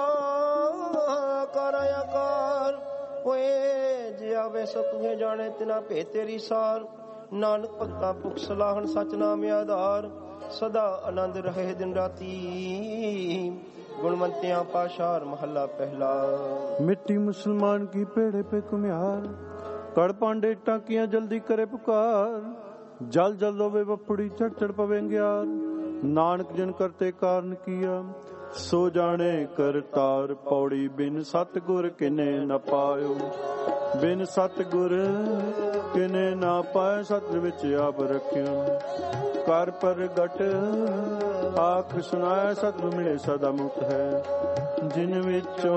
B: ਲੋਆ ਕਰਾਇਆ ਕਾਰ ਓਏ ਜੇ ਆਵੇ ਸੋ ਤੁਹੇ ਜਾਣੇ ਤਿਨਾ ਭੇ ਤੇਰੀ ਸਾਰ ਨਾਨਕ ਭਗਤਾਂ ਭੁਖ ਸਲਾਹਣ ਸਚ ਨਾਮ ਆਧਾਰ ਸਦਾ ਆਨੰਦ ਰਹੇ ਦਿਨ ਰਾਤੀ ਗੁਣਵੰਤਿਆਂ ਪਾਸ਼ਾਰ ਮਹੱਲਾ ਪਹਿਲਾ।
A: ਮਿੱਟੀ ਮੁਸਲਮਾਨ ਕੀ ਪੇੜੇ ਪੇ ਕੁਮਿਆਰ ਕੜ ਪਾਂਡੇ ਟਾਕੀਆਂ ਜਲਦੀ ਕਰੇ ਪੁਕਾਰ ਜਲ ਜਲ ਹੋਵੇ ਵਪੜੀ ਚੜ ਚੜ ਪਵੇਂਗਿਆਰ ਨਾਨਕ ਜਨ ਕਰਤੇ ਕਾਰਨ ਕੀਆ ਸੋ ਜਾਣੇ ਕਰਤਾਰ ਪੌੜੀ ਬਿਨ ਸਤਿਗੁਰ ਕਿਨੇ ਨ ਪਾਇਓ ਬਿਨ ਸਤਿਗੁਰ ਕਿਨੇ ਨਾ ਪਾਏ ਸਤਿ ਵਿੱਚ ਆਪ ਰੱਖਿਓ ਕਰ ਪ੍ਰਗਟ ਆਖ ਸੁਣਾਏ ਸਤਿ ਮਿਲੇ ਸਦਾ ਮੁਕਤ ਹੈ ਜਿਨ ਵਿੱਚੋਂ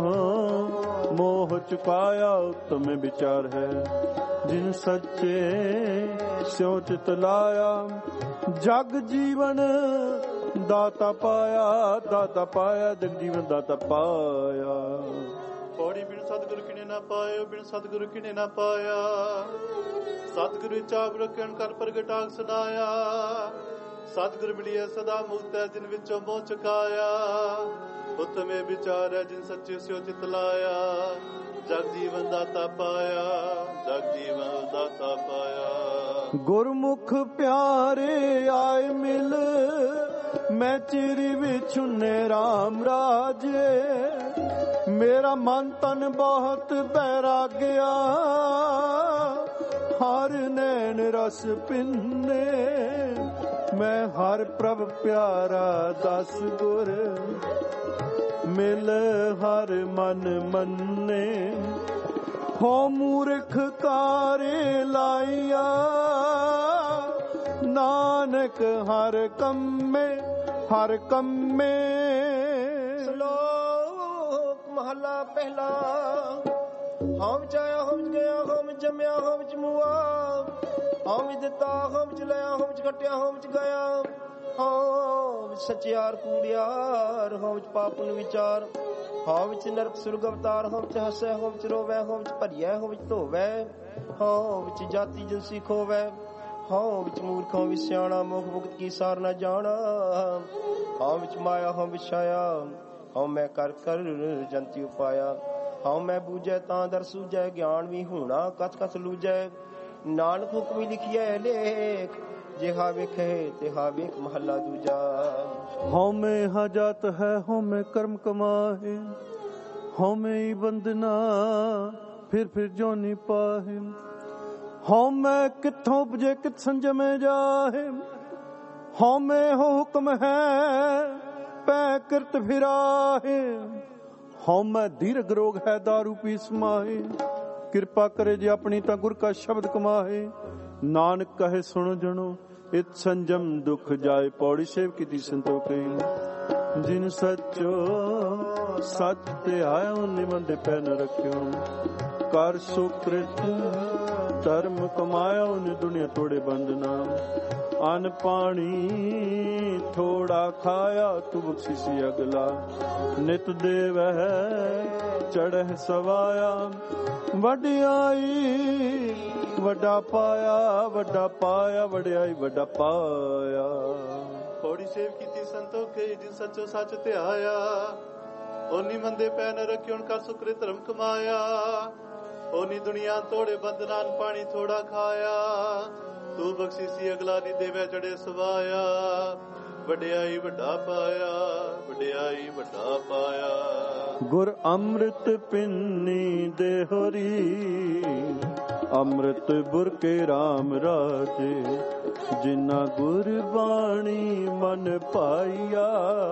A: ਮੋਹ ਚੁਕਾਇਆ ਉਤਮ ਵਿਚਾਰ ਹੈ ਜਿਨ ਸੱਚੇ ਸਿਉ ਚਿਤ ਲਾਇਆ ਜਗ ਜੀਵਨ ਦਾਤਾ ਪਾਇਆ ਦਾਤਾ ਪਾਇਆ ਜਗ ਜੀਵਨ ਦਾਤਾ ਪਾਇਆ
C: ਪੌੜੀ ਬਿਨ ਸਤਿਗੁਰੂ ਕਿਨੇ ਨਾ ਪਾਇਓ ਬਿਨ ਸਤਿਗੁਰੂ ਕਿਨੇ ਨਾ ਪਾਇਆ ਸਤਿਗੁਰੂ ਚਾਪ ਰੱਖਣ ਕਰ ਪ੍ਰਗਟਾਕ ਸੁਨਾਇਆ ਸਤਿਗੁਰ ਮਿਲਿਆ ਸਦਾ ਮੁਕਤ ਹੈ ਜਿਨ ਵਿੱਚੋਂ ਮੋਹ ਚੁਕਾਇਆ ਉਤਮੇ ਵਿਚਾਰ ਹੈ ਜਿਨ ਸੱਚੇ ਸਿਉ ਚਿਤ ਲਾਇਆ ਜਗ ਜੀਵਨ ਦਾਤਾ ਪਾਇਆ ਜਗ ਜੀਵਨ ਦਾਤਾ ਪਾਇਆ।
A: ਗੁਰਮੁਖ ਪਿਆਰੇ ਆਏ ਮਿਲ ਮੈਂ ਚਿਰੀ ਵਿਛੁਨੇ ਰਾਮ ਰਾਜੇ ਮੇਰਾ ਮਨ ਤਨ ਬਹੁਤ ਬੈਰਾਗਿਆ ਹਰ ਨੈਣ ਰਸ ਪਿੰਨੇ ਮੈਂ ਹਰ ਪ੍ਰਭ ਪਿਆਰਾ ਦਸ ਗੁਰ ਮਿਲ ਹਰ ਮਨ ਮੰਨੇ ਹੋ ਮੂਰਖ ਕਾਰੇ ਲਾਈਆ ਨਾਨਕ ਹਰ ਕੰਮੇ ਹਰ ਕੰਮੇ।
B: ਸ਼ਲੋਕ ਮਹਲਾ ਪਹਿਲਾ। ਹਉ ਵਿੱਚ ਆਇਆ ਹਉ ਵਿੱਚ ਗਿਆ ਹਉ ਵਿੱਚ ਜੰਮਿਆ ਹਉ ਵਿੱਚ ਮੁਆ ਹਉ ਵਿੱਚ ਦਿੱਤਾ ਹਉ ਵਿੱਚ ਲਿਆ ਹਉ ਵਿੱਚ ਘਟਿਆ ਹਉ ਵਿੱਚ ਗਿਆ ਹਉ ਵਿੱਚ ਸਚਿਆਰ ਕੂੜਿਆਰ ਹਉ ਵਿੱਚ ਪਾਪਨ ਵਿਚਾਰ ਹਉ ਵਿੱਚ ਨਰਕ ਸੁਰਗ ਅਵਤਾਰ ਹਉ ਵਿੱਚ ਹੱਸੈ ਹਉ ਵਿੱਚ ਰੋਵੈ ਹਉ ਵਿੱਚ ਭਰੀਐ ਹਉ ਵਿੱਚ ਧੋਵੈ ਹਉ ਵਿੱਚ ਜਾਤੀ ਜਨਸੀ ਖੋਵੈ ਹਉ ਵਿੱਚ ਮੂਰਖ ਹਉ ਵਿੱਚ ਸਿਆਣਾ ਮੁਖ ਮੁਕਤ ਕੀ ਸਾਰ ਨਾ ਜਾਣਾ ਹਉ ਵਿੱਚ ਮਾਇਆ ਹਉ ਵਿੱਚ ਛਾਇਆ ਹਉ ਮੈਂ ਕਰ ਕਰ ਜੰਤੀ ਉਪਾਇਆ ਹਉ ਮੈਂ ਬੂਝੈ ਤਾਂ ਦਰ ਸੂਝੈ ਗਿਆਨ ਵੀ ਹੋਣਾ ਕਥ ਕਥ ਲੂਝੈ ਨਾਨਕ ਹੁਕਮੀ ਲਿਖਿਐ ਲੇਖ ਜਿਹਾ ਵੇਖੇ ਤਿਹਾ ਵੇਖ ਮਹੱਲਾ ਦੂਜਾ।
A: ਹਉ ਮੈਂ ਹਾ ਜਾਤ ਹੈ ਹਉ ਮੈਂ ਕਰਮ ਕਮਾਹੇ ਹਉ ਮੈਂ ਬੰਦਨਾ ਫਿਰ ਫਿਰ ਜੋਨੀ ਪਾਹੇ ਹਉ ਮੈਂ ਕਿੱਥੋਂ ਉਪਜੇ ਕਿਤ ਸੰਜਮੇ ਜਾਹੇ ਹਉ ਮੈਂ ਹੁਕਮ ਹੈ ਪੈ ਕਿਰਤ ਫਿਰਾਹੇ ਹਉ ਮੈਂ ਦੀਰਘ ਰੋਗ ਹੈ ਦਾਰੂ ਪੀ ਸਮਾਹੇ ਕਿਰਪਾ ਕਰੇ ਜੇ ਆਪਣੀ ਤਾਂ ਗੁਰ ਕਾ ਸ਼ਬਦ ਕਮਾਹੇ ਨਾਨਕ ਕਹੇ ਸੁਣ ਜਣੋ ਇਤ ਸੰਜਮ ਦੁਖ ਜਾਏ ਪੌੜੀ ਸੇਵ ਕੀਤੀ ਸੰਤੋਖੇ ਜਿਨ ਸੱਚੋ ਸੱਚ ਤੇ ਆਇਆ ਉਹਨੇ ਮੰਦੇ ਪੈ ਨ ਰੱਖਿਓ ਕਰ ਸੁਕ੍ਰਿਤ ਧਰਮ ਕਮਾਇਆ ਉਹਨੇ ਦੁਨੀਆ ਤੋੜੇ ਬੰਦਨਾ ਅਨ ਪਾਣੀ ਥੋੜਾ ਖਾਇਆ ਤੂੰ ਬਖਸ਼ਿਸੀ ਅਗਲਾ ਨਿਤ ਦੇਵਹਿ ਚੜ੍ਹ ਸਵਾਇਆ ਵਡਿਆਈ ਵੱਡਾ ਪਾਇਆ ਵੱਡਾ ਪਾਇਆ ਵਡਿਆਈ ਵੱਡਾ ਪਾਇਆ।
C: ਪੌੜੀ ਸੇਵ ਕੀਤੀ ਸੰਤੋਖੇ ਜਿਨ ਸੱਚੋ ਸੱਚ ਧਿਆਇਆ ਓਨੀ ਮੰਦੇ ਪੈ ਨ ਰੱਖਿਓ ਕਰ ਸੁਕ੍ਰਿਤ ਧਰਮ ਕਮਾਇਆ ਓਨੀ ਦੁਨੀਆ ਤੋੜੇ ਬੰਦਨਾਨ ਪਾਣੀ ਥੋੜਾ ਖਾਇਆ ਤੂੰ ਬਖਸ਼ੀਸੀ ਅਗਲਾ ਨੀ ਦੇਵੈ ਚੜੇ ਸਵਾਇਆ ਵਡਿਆਈ ਵੱਡਾ ਪਾਇਆ ਵਡਿਆਈ ਵੱਡਾ ਪਾਇਆ।
A: ਗੁਰ ਅੰਮ੍ਰਿਤ ਪਿੰਨੀ ਦੇਹਰੀ ਅੰਮ੍ਰਿਤ ਬੁਰ ਕੇ ਰਾਮ ਰਾਜੇ ਜਿਨਾ ਗੁਰ ਬਾਣੀ ਮਨ ਪਾਈਆ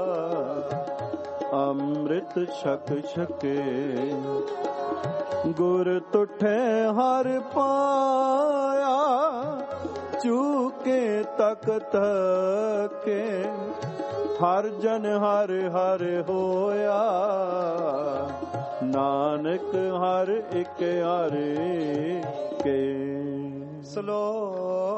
A: ਅੰਮ੍ਰਿਤ ਛਕ ਛਕੇ ਗੁਰ ਤੁਠੇ ਹਰ ਪਾਇਆ ਚੂਕੇ ਤਕ ਤਕੇ ਹਰ ਜਨ ਹਰ ਹਰ ਹੋਇਆ ਨਾਨਕ ਹਰ ਇੱਕ ਹਰੇ ਕੇ।
B: ਸ਼ਲੋਕ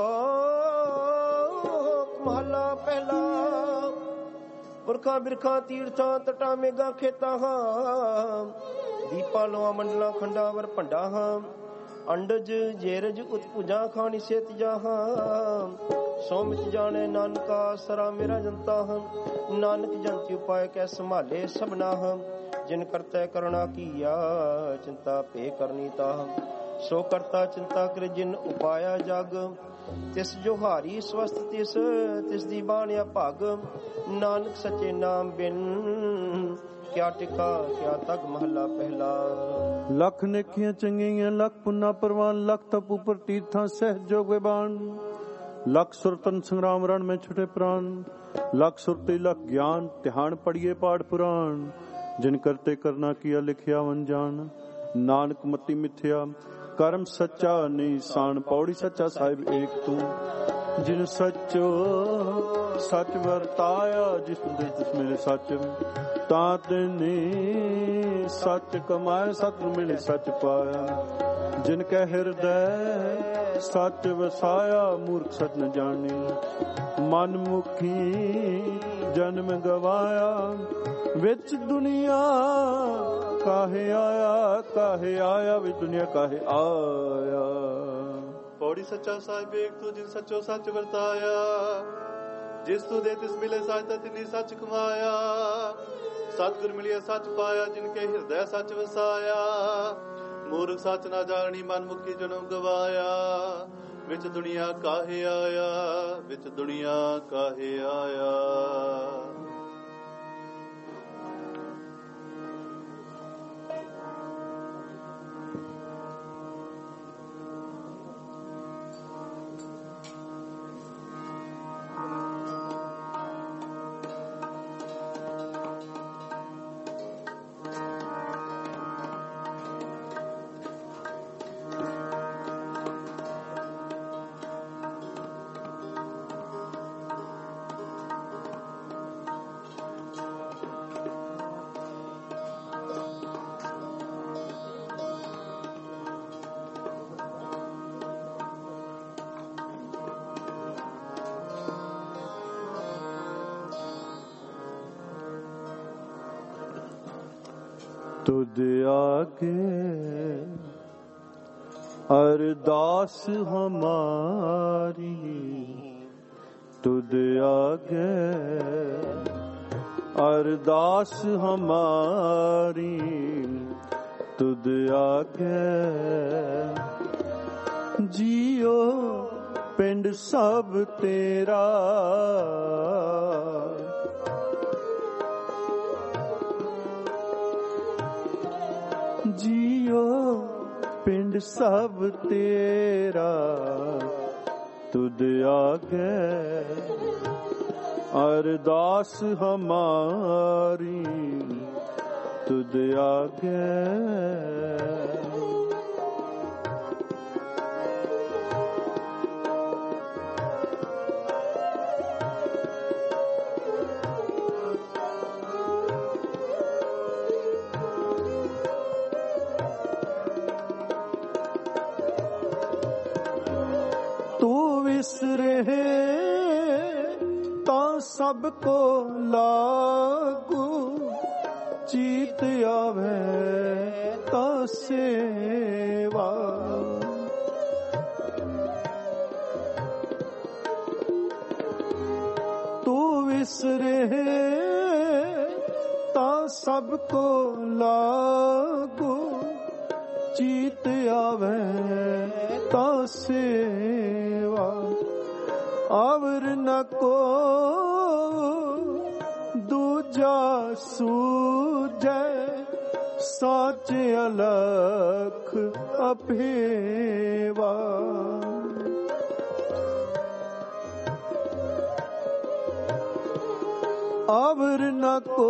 B: ਮਹਲਾ ਪਹਿਲਾ। ਪੁਰਖਾਂ ਬਿਰਖਾਂ ਤੀਰਥਾਂ ਤਟਾਂ ਮੇਗਾ ਖੇਤਾਂ ਹਾਂ ਦੀਪਾਂ ਲੋਆਂ ਮੰਡਲਾਂ ਖੰਡਾਵਰ ਭੰਡਾ ਹਾਂ ਅੰਡਜ ਜੇਰਜ ਉਤਪੁਜਾ ਖਾਣੀ ਸੇਤ ਜਾਹਾਂ ਸੋਮਿਤ ਜਾਣੇ ਨਾਨਕਾ ਸਰਾ ਮੇਰਾ ਜਨਤਾ ਹਾਂ ਨਾਨਕ ਜੰਤੀ ਉਪਾਇ ਕੈ ਸੰਭਾਲੇ ਸਭਨਾ ਹਾਂ ਜਿਨ ਕਰਤੈ ਕਰੁਣਾ ਕੀਆ ਚਿੰਤਾ ਭੇ ਕਰਨੀ ਤਾਹ ਸੋ ਕਰਤਾ ਚਿੰਤਾ ਕਰੇ ਜਿਨ ਉਪਾਇਆ ਜਗ ਤਿਸ ਜੋ ਹਾਰੀ ਸਵਸਤ ਤਿਸ ਤਿਸ ਦੀ ਬਾਣਿਆ ਭਗ ਨਾਨਕ ਸੱਚੇ ਨਾਮ ਬਿਨ ਕਿਆ ਟਿਕਾ ਕਿਆ ਤਗ ਮਹਲਾ ਪਹਿਲਾ।
A: ਲੱਖ ਨੇਕੀਆਂ ਚੰਗੀਆਂ ਲੱਖ ਪੁੰਨਾ ਪ੍ਰਵਾਨ ਲੱਖ ਤਪ ਉਪਰ ਤੀਰਥਾਂ ਸਹਿਜ ਜੋਗ ਵਿਬਾਨ ਲੱਖ ਸੁਰਤਨ ਸੰਗਰਾਮ ਰਣ ਮੈਂ ਛੁਟੇ ਪ੍ਰਾਨ ਲੱਖ ਸੁਰਤੀ ਲੱਖ ਗਿਆਨ ਧਿਆਨ ਪੜੀਏ ਪਾਠ ਪੁਰਾਣ ਜਿਨ ਕਰਤੇ ਕਰਨਾ ਕੀਆ ਲਿਖਿਆ ਵਨ ਜਾਣ ਨਾਨਕ ਮਤੀ ਮਿਥਿਆ ਕਰਮ ਸੱਚਾ ਨਿਸ਼ਾਨ ਪੌੜੀ ਸੱਚਾ ਸਾਹਿਬ ਏਕ ਤੂੰ ਜਿਨ ਸੱਚੋ ਸੱਚ ਵਰਤਾਇਆ ਜਿਸ ਦੇ ਤਿਸ ਮਿਲੇ ਸੱਚ ਤਾਂ ਤੈਨੇ ਸੱਚ ਕਮਾਏ ਸਤ ਨੂੰ ਮਿਲੇ ਸੱਚ ਪਾਇਆ ਜਿਨ ਕੈ ਹਿਰਦੈ ਸੱਚ ਵਸਾਇਆ ਮੂਰਖ ਸਤ ਨ ਜਾਣੇ ਮਨ ਮੁਖੀ ਜਨਮ ਗਵਾਇਆ ਵਿੱਚ ਦੁਨੀਆ ਕਾਹੇ ਆਇਆ ਕਾਹੇ ਆਇਆ ਵਿੱਚ ਦੁਨੀਆ ਕਾਹੇ ਆਇਆ।
C: ਪੌੜੀ ਸੱਚਾ ਸਾਹਿਬ ਏਕ ਤੂੰ ਜਿਨ ਸੱਚੋ ਸੱਚ ਵਰਤਾਇਆ ਜਿਸ ਤੂੰ ਦੇ ਤਿਸ ਮਿਲੇ ਸੱਚ ਤਿਨੀ ਸੱਚ ਕਮਾਇਆ ਸਤਿਗੁਰ ਮਿਲਿਆ ਸੱਚ ਪਾਇਆ ਜਿਨ ਕੇ ਹਿਰਦੈ ਸੱਚ ਵਸਾਇਆ ਮੂਰਖ ਸੱਚ ਨਾ ਜਾਣੀ ਮਨ ਮੁਖੀ ਜਨਮ ਗਵਾਇਆ ਵਿੱਚ ਦੁਨੀਆ ਕਾਹੇ ਆਇਆ ਵਿੱਚ ਦੁਨੀਆ ਕਾਹੇ ਆਇਆ।
A: तुद आगे अरदास हमारी, तुद आगे अरदास हमारी, तुद आगे जियो पिंड सब तेरा, जियो पिंड सब तेरा, तुद आगे अरदास हमारी, तुद आगे विसरे तां सबको लागू, चीत आवे तां सेवा, तू विसरे तां सबको लागू, चीत आवे तां सेवा, आवर न को दूजा सूझे, साच अलख अभेवा, आवर न को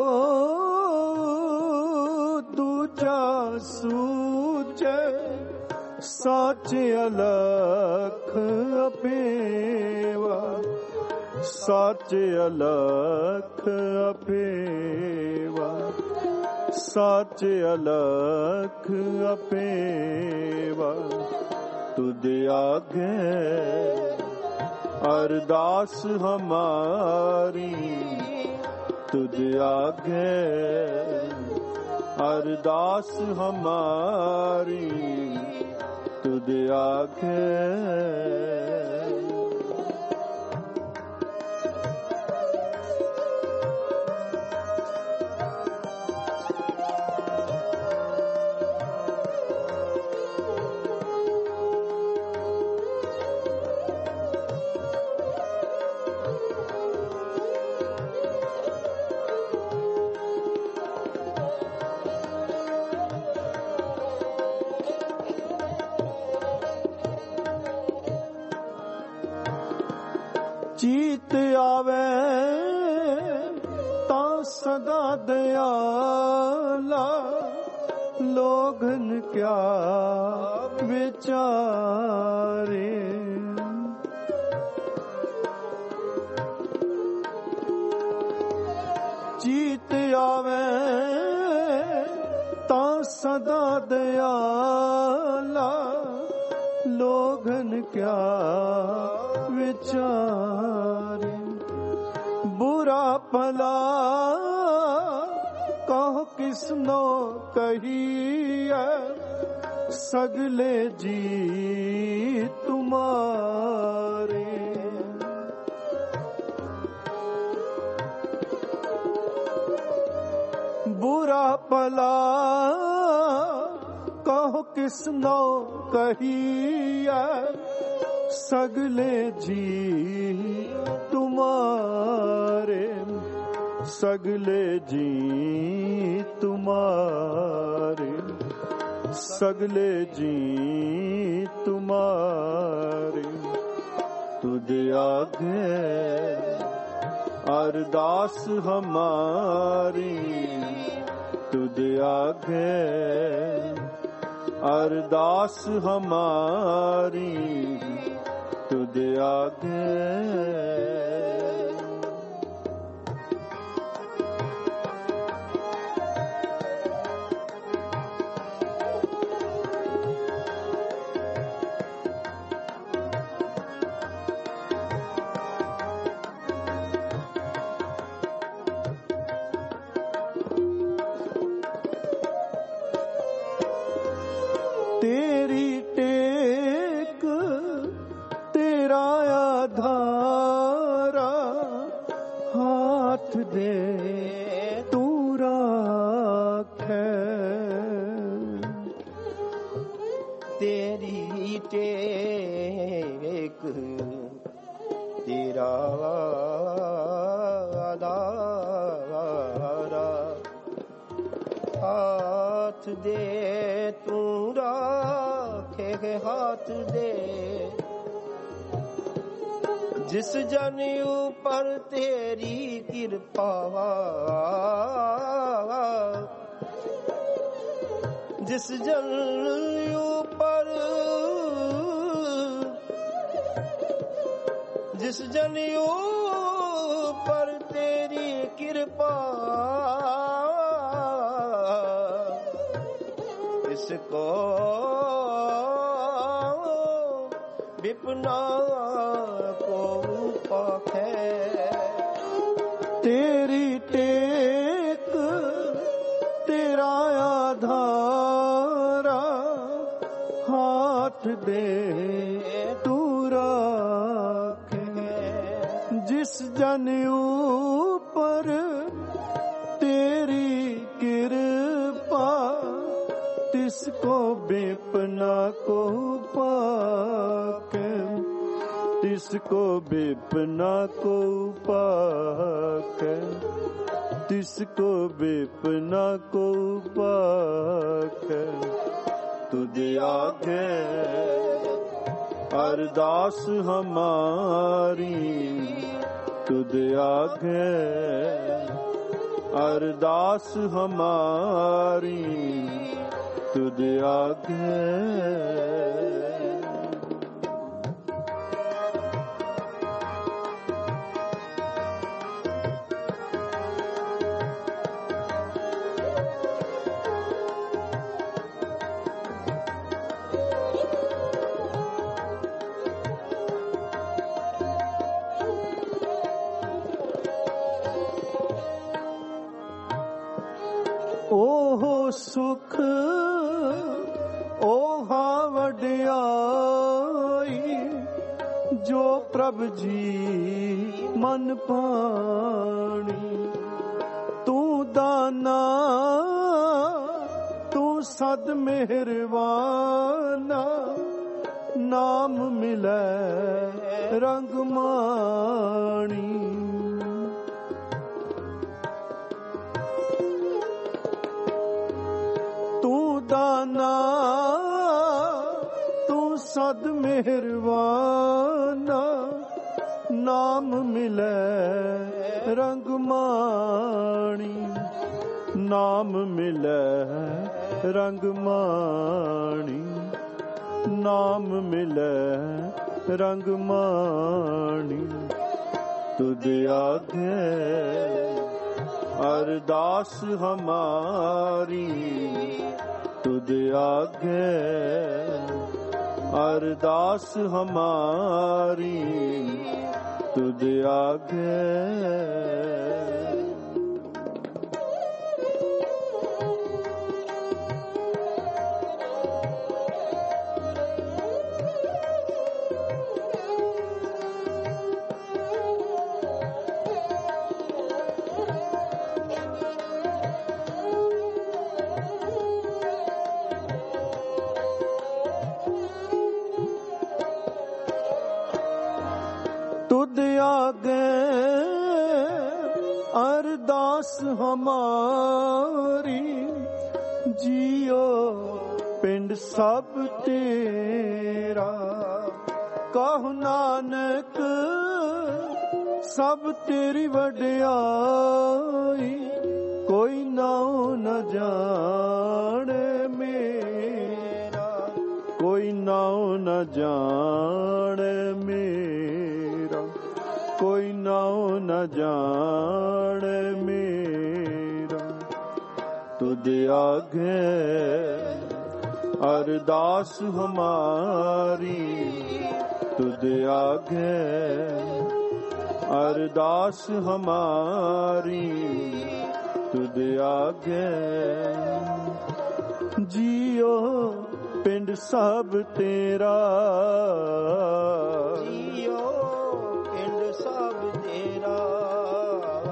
A: दूजा सूझे, साच अलख अपेवा, साच अलख अपेवा, साच अलख अपेवा, तुद आगे अरदास हमारी, तुद आगे अरदास हमारी, तुद आगे चीत आवे तां सदा दयाला, लोगन क्या विचारे, चीत आवे तां सदा दयाला, लोगन क्या विचारे, बुरा भला कहो किसनो कहिए, सगले जी तुम्हारे, बुरा भला कहो किसनो कहिए, सगले जी तुम्हारे, सगले जी तुम्हारे, सगले जी तुम्हारे, तुद आगे अरदास हमारी, तुद आगे अरदास हमारी, तुद आगे
B: ਤੇਰੀ ਟੇਕ ਤੇਰਾ ਆਧਾਰਾ ਹਾਥ ਦੇ ਤੂੰ ਰਾਖੇ ਹਾਥ ਦੇ ਜਿਸ ਜਨ ਉਪਰ ਤੇਰੀ ਕਿਰਪਾ ਜਿਸ ਜਨ ਉਪਰ ਜਿਸ ਜਨ ਉਪਰ ਤੇਰੀ ਕਿਰਪਾ ਇਸ ਕੋ ਵਿਪਨਾ ਕੋ ਪਾਖੈ
A: ਤੇਰੀ ਟੇਕ ਤੇਰਾ ਆਧਾਰਾ ਹਾਥ ਦੇ ਤੂੰ ਰਾਖੇ ਜਿਸ ਜਨ ਉਪਰ ਤੇਰੀ ਕਿਰਪਾ ਤਿਸ ਕੋ ਬਿਪਨਾ ਕੋ ਪਾਕੇ ਤਿਸ ਕੋ ਬਿਪਨਾ ਕੋ ਪਾਕੇ ਤਿਸ ਕੋ ਬਿਪਨਾ ਕੋ ਪਾਕੇ ਤੁਧ ਆਗੇ ਅਰਦਾਸ ਹਮਾਰੀ ਤੁਧ ਆਗੇ ਅਰਦਾਸ ਹਮਾਰੀ ਤੁਧ ਆਗੇ ਓਹ ਸੁਖ ਓਹਾ ਵਡਿਆਈ ਜੋ ਪ੍ਰਭ ਜੀ ਮਨ ਪਾਣੀ ਤੂੰ ਦਾਨਾ ਤੂੰ ਸਦ ਮਿਹਰਵਾਨਾ ਨਾਮ ਮਿਲੈ ਰੰਗ ਮਾਣੀ ਦਾਨਾ ਤੂੰ ਸਦ ਮਿਹਰਵਾਨਾ ਨਾਮ ਮਿਲੈ ਰੰਗ ਮਾਣੀ ਨਾਮ ਮਿਲੈ ਰੰਗ ਮਾਣੀ ਨਾਮ ਮਿਲੈ ਰੰਗ ਮਾਣੀ ਤੁਧ ਆਗੇ ਅਰਦਾਸ ਹਮਾਰੀ ਤੁਧ ਆਗੇ ਅਰਦਾਸ ਹਮਾਰੀ ਤੁਧ ਆਗੇ ਤੁਧ ਆਗੇ ਅਰਦਾਸ ਹਮਾਰੀ ਜੀਓ ਪਿੰਡ ਸਭ ਤੇਰਾ ਕਹੁ ਨਾਨਕ ਸਭ ਤੇਰੀ ਵਡਿਆਈ ਕੋਈ ਨਾਉ ਨ ਜਾਣੇ ਮੇਰਾ ਕੋਈ ਨਾਉ ਨ ਜਾਣੇ ਮੇਰਾ ਕੋਈ ਨਾਉ ਨ ਜਾਣੇ ਮੇਰਾ ਤੁਧ ਆਗੇ ਅਰਦਾਸ ਹਮਾਰੀ ਤੁਧ ਆਗੇ ਅਰਦਾਸ ਹਮਾਰੀ ਤੁਧ ਆਗੇ ਜੀਓ ਪਿੰਡ ਸਭ ਤੇਰਾ
B: ਜੀਓ ਪਿੰਡ ਸਭ ਤੇਰਾ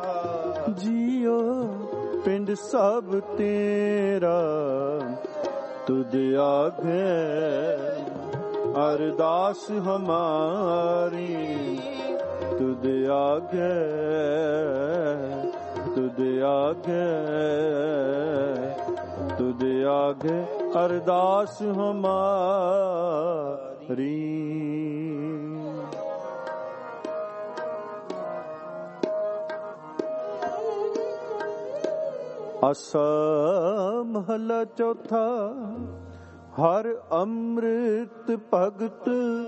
A: ਜੀਓ ਪਿੰਡ ਸਭ ਤੇਰਾ तुद आगे अरदास हमारी, तुद आगे तुद आगे तुद आगे अरदास हमारी। आसा महला चौथा। हर अमृत भगत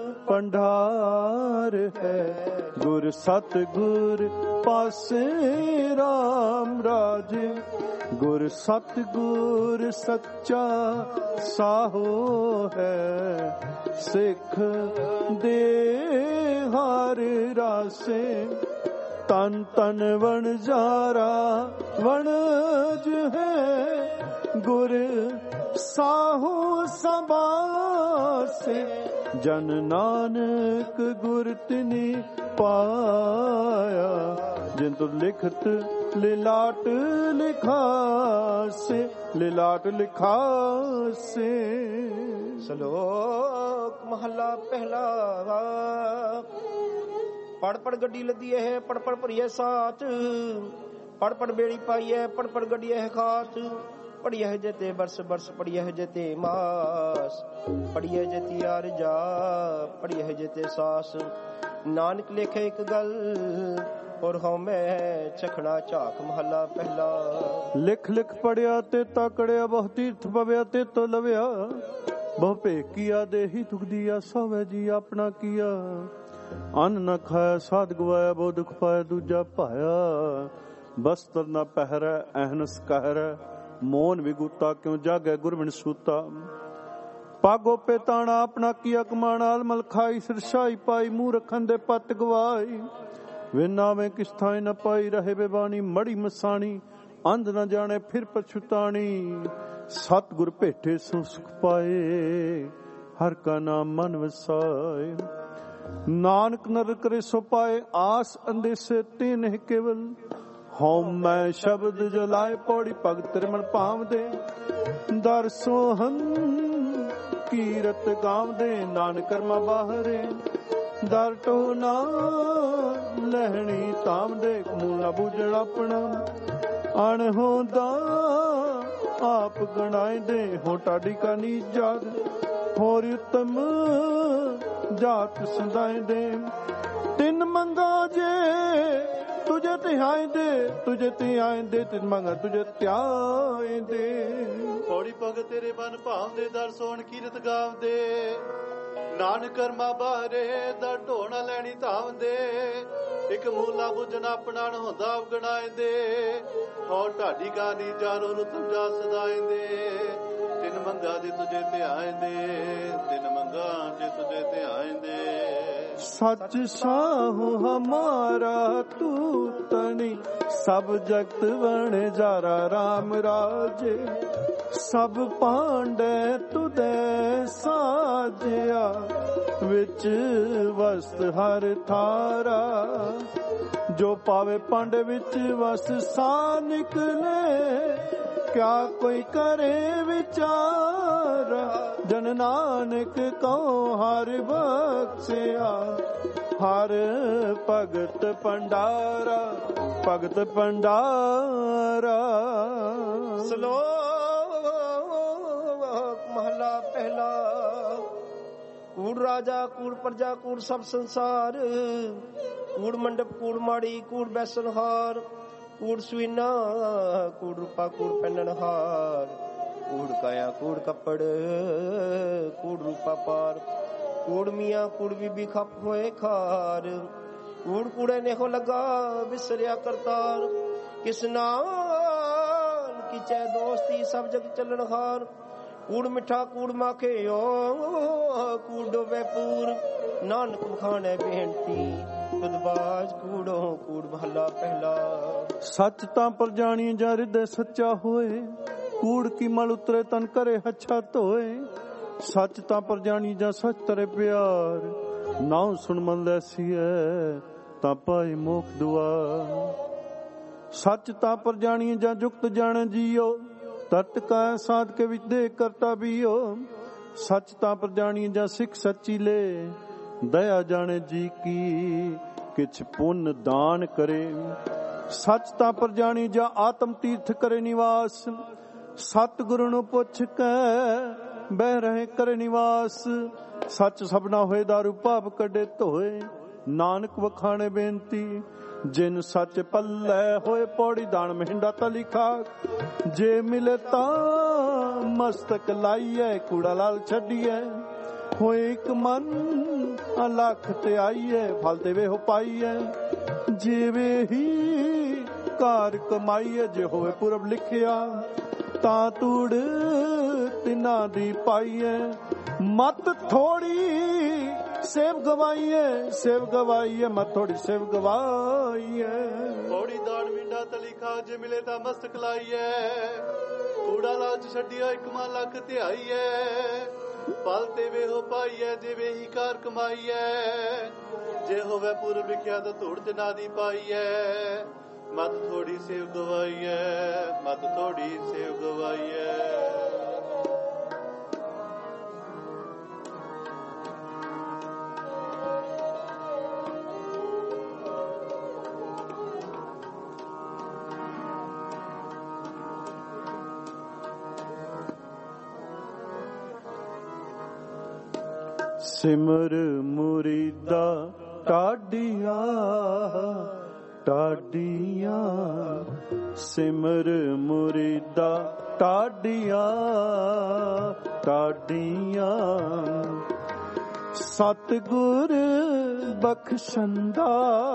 A: भंडार है, गुर सतगुर पासे राम राज। गुर सतगुर सच्चा साहो है, सिख दे हर रासे। तन तन वणजारा वणज है, गुर साहू सबासे। जन नानक गुर तिनी पाया, जिंतु लिखत लिलाट लिखासे, लिलाट लिखासे।
B: श्लोक महला पहला। पढ़ पढ़ गड्डी लदी है, पढ़ पढ़ भरिए साथ। पढ़ पढ़ बेड़ी पाई है, पढ़ पढ़ गड्डी है खात। पढ़िए है जते बरस बरस, पढ़िए है जते मास। पढ़िए जती यार जा, पढ़िए है जते सास। नानक लिखे एक गल, और हो मैं चखना झाक महला पहला।
A: लिख लिख पढ़िया ते ताकड़िया, बहु तीर्थ पविया ते तो लविया। बहु भेख किया देही दुख दिया, सौवे जी अपना किया। अन्न न खाया साध गवाया, बहु दुख पाया दूजा पाया। बस्तर न पहरै अहनस कहरै, मोन विगूता क्यों जागे गुरबिन सूता। पागो पे ताना अपना किया कमाना, अलमल खाई सिरशाई पाई। मुंह रखन दे पत गवाई, विना में किस थाई न पाई। रहे बेबानी मड़ी मसानी, अंध न जाने फिर पछुतानी। सतगुर भेटे सो सुख पाए, हर का नाम मन वसाए। नानक नर करे सो पाए, आस अंदेसे तेन है केवल। होम मैं शब्द जलाए, पौड़ी भगत मन पाम दे। दर सोहन कीरत गाम दे, नानक कर्मा बाहरे। दर टोना लहणी ताम दे, मूला बूझण अपना। अणहोंदा आप गणाए दे, हो टाडी का नीच जात। होर उत्तम जात संदाए दे। तिन मंगा जे तुझे त्याए दे, तुझे त्याए दे। तिन मंगा तुझे त्याए दे।
C: पौड़ी पग तेरे मन भावदे, दर सोहन कीरत गावदे। नानक कर्मा बाहरे, दर ढोना लैनी धावदे। एक मूला बुझन अपना ਹੁੰਦਾ ਉਗਣਾਏ ਦੇ। ਹੋ ਢਾਡੀ ਗਾਨੀ ਜਾਰੋ ਰੁਤਮ ਜਾ ਸਦਾਏ ਦੇ। ਤਿੰਨ ਮੰਗਾ ਦੇ ਤੁਝੇ ਧਿਆਏ ਦੇ, ਤਿੰਨ ਮੰਗਾ ਜੇ ਤੁਝੇ ਧਿਆਏ ਦੇ।
A: सच साहु हमारा तू तनी, सब जगत बन जारा राम राजे। सब पांडे तुदे साजिया, विच वस्त हर थारा। जो पावे पांडे विच वस सा निकले, क्या कोई करे विचारा। जन नानक को हर बख्शिया, हर भगत भंडारा, भगत भंडारा।
B: श्लोक महला पहला। कूड़ राजा कूड़ प्रजा कूड़ सब संसार। कूड़ मंडप कूड़ माड़ी कूड़ बैसनहार। कूड़ सुईना कूड़ रूपा कूड़ पहननहार। कूड़ काया कूड़ कपड़ कूड़ रूपा पार। कूड़ मियाँ कूड़ बीबी खप होए खार। कूड़ कूड़े ने हो लगा विसरिया करतार। किस नाल की चै दोस्ती सब जग चलन हार। कूड़ मिठा कूड़ माखे ओ कूड़ डोबे पूर। नानक खाने बेनती खुदबाज कूड़ो कूड़ महला पहला।
A: सच तां पर जानी जा हृदय सच्चा होए। कूड़ की मल उतरे तन करे हच्छा धोए। सच तां पर जानी जा सच तरे प्यार। नाउ सुन मन लैसी है तां पाए मोख दुआ। सच तां पर जानी जा जुक्त जाने जियो। ਤਤ ਕਾ ਸਾਧ ਕੇ ਵਿੱਚ ਦੇ ਕਰਤਾ ਬੀਓ ਸੱਚ ਤਾਂ ਪਰ ਜਾਣੀ ਜਾਂ ਸਿੱਖ ਸੱਚੀ ਲੈ ਦਇਆ ਜਾਣੇ ਜੀ ਕੀ ਕਿਛ ਪੁੰਨ ਦਾਨ ਕਰੇ ਸੱਚ ਤਾਂ ਪਰ ਜਾਣੀ ਜਾਂ ਆਤਮ ਤੀਰਥ ਕਰੇ ਨਿਵਾਸ ਸਤ ਗੁਰੂ ਨੂੰ ਪੁੱਛ ਕੇ ਬਹਿ ਰਹੇ ਕਰੇ ਨਿਵਾਸ ਸੱਚ ਸਭਨਾ ਹੋਏ ਦਾਰੂ ਭਾਵ ਕੱਢੇ ਧੋਏ ਨਾਨਕ ਵਖਾਣੇ ਬੇਨਤੀ ਜਿਨ ਸੱਚ ਪੱਲੇ ਹੋਏ ਪੌੜੀ ਦਾਣ ਮਹਿੰਡਾ ਤਲੀ ਖਾਕ ਜੇ ਮਿਲੇ ਤਾਂ ਮਸਤਕ ਲਾਈਏ ਕੂੜਾ ਲਾਲ ਛੱਡੀਏ ਹੋਏ ਇੱਕ ਮਨ ਅਲਖ ਤੇ ਆਈਏ ਫਲ ਦੇਵੇ ਹੋ ਪਾਈਏ ਜਿਵੇਂ ਹੀ ਕਾਰ ਕਮਾਈਏ ਜੇ ਹੋਵੇ ਪੁਰਬ ਲਿਖਿਆ ਤਾਂ ਤੂੜ ਤਿਨਾਂ ਦੀ ਪਾਈਏ ਮਤ ਥੋੜੀ ਸੇਵ ਗਵਾਈਏ ਸੇਵ ਗਵਾਈਏ ਮਤ ਥੋੜੀ ਸੇਵ ਗਵਾਈਏ
C: ਪੌੜੀ ਦਾਣ ਮਿੰਡਾ ਤਲੀ ਖਾ ਜੇ ਮਿਲੇ ਤਾਂ ਮਸਤਕ ਲਾਈਏ ਕੂੜਾ ਲਾਲਚ ਛੱਡਿਆ ਇੱਕ ਮਨ ਲੱਖ ਧਿਆਈਏ ਪਲ ਤੇ ਵੇ ਹੋ ਪਾਈਏ ਜਿਵੇਂ ਹੀ ਕਾਰ ਕਮਾਈਏ ਜੇ ਹੋਵੇ ਪੁਰਬ ਲਿਖਿਆ ਤਾਂ ਧੂੜ ਤੇ ਨਾ ਦੀ ਪਾਈਏ ਮਤ ਥੋੜੀ ਸੇਵ ਗਵਾਈਏ ਮਤ ਥੋੜੀ ਸੇਵ ਗਵਾਈਏ
A: ਸਿਮਰ ਮੁਰੀਦਾ ਟਾਡੀਆਂ ਟਾਡੀਆਂ ਸਿਮਰ ਮੁਰੀਦਾ ਟਾਡੀਆਂ ਟਾਡੀਆਂ ਸਤਿਗੁਰ ਬਖਸ਼ੰਦਾ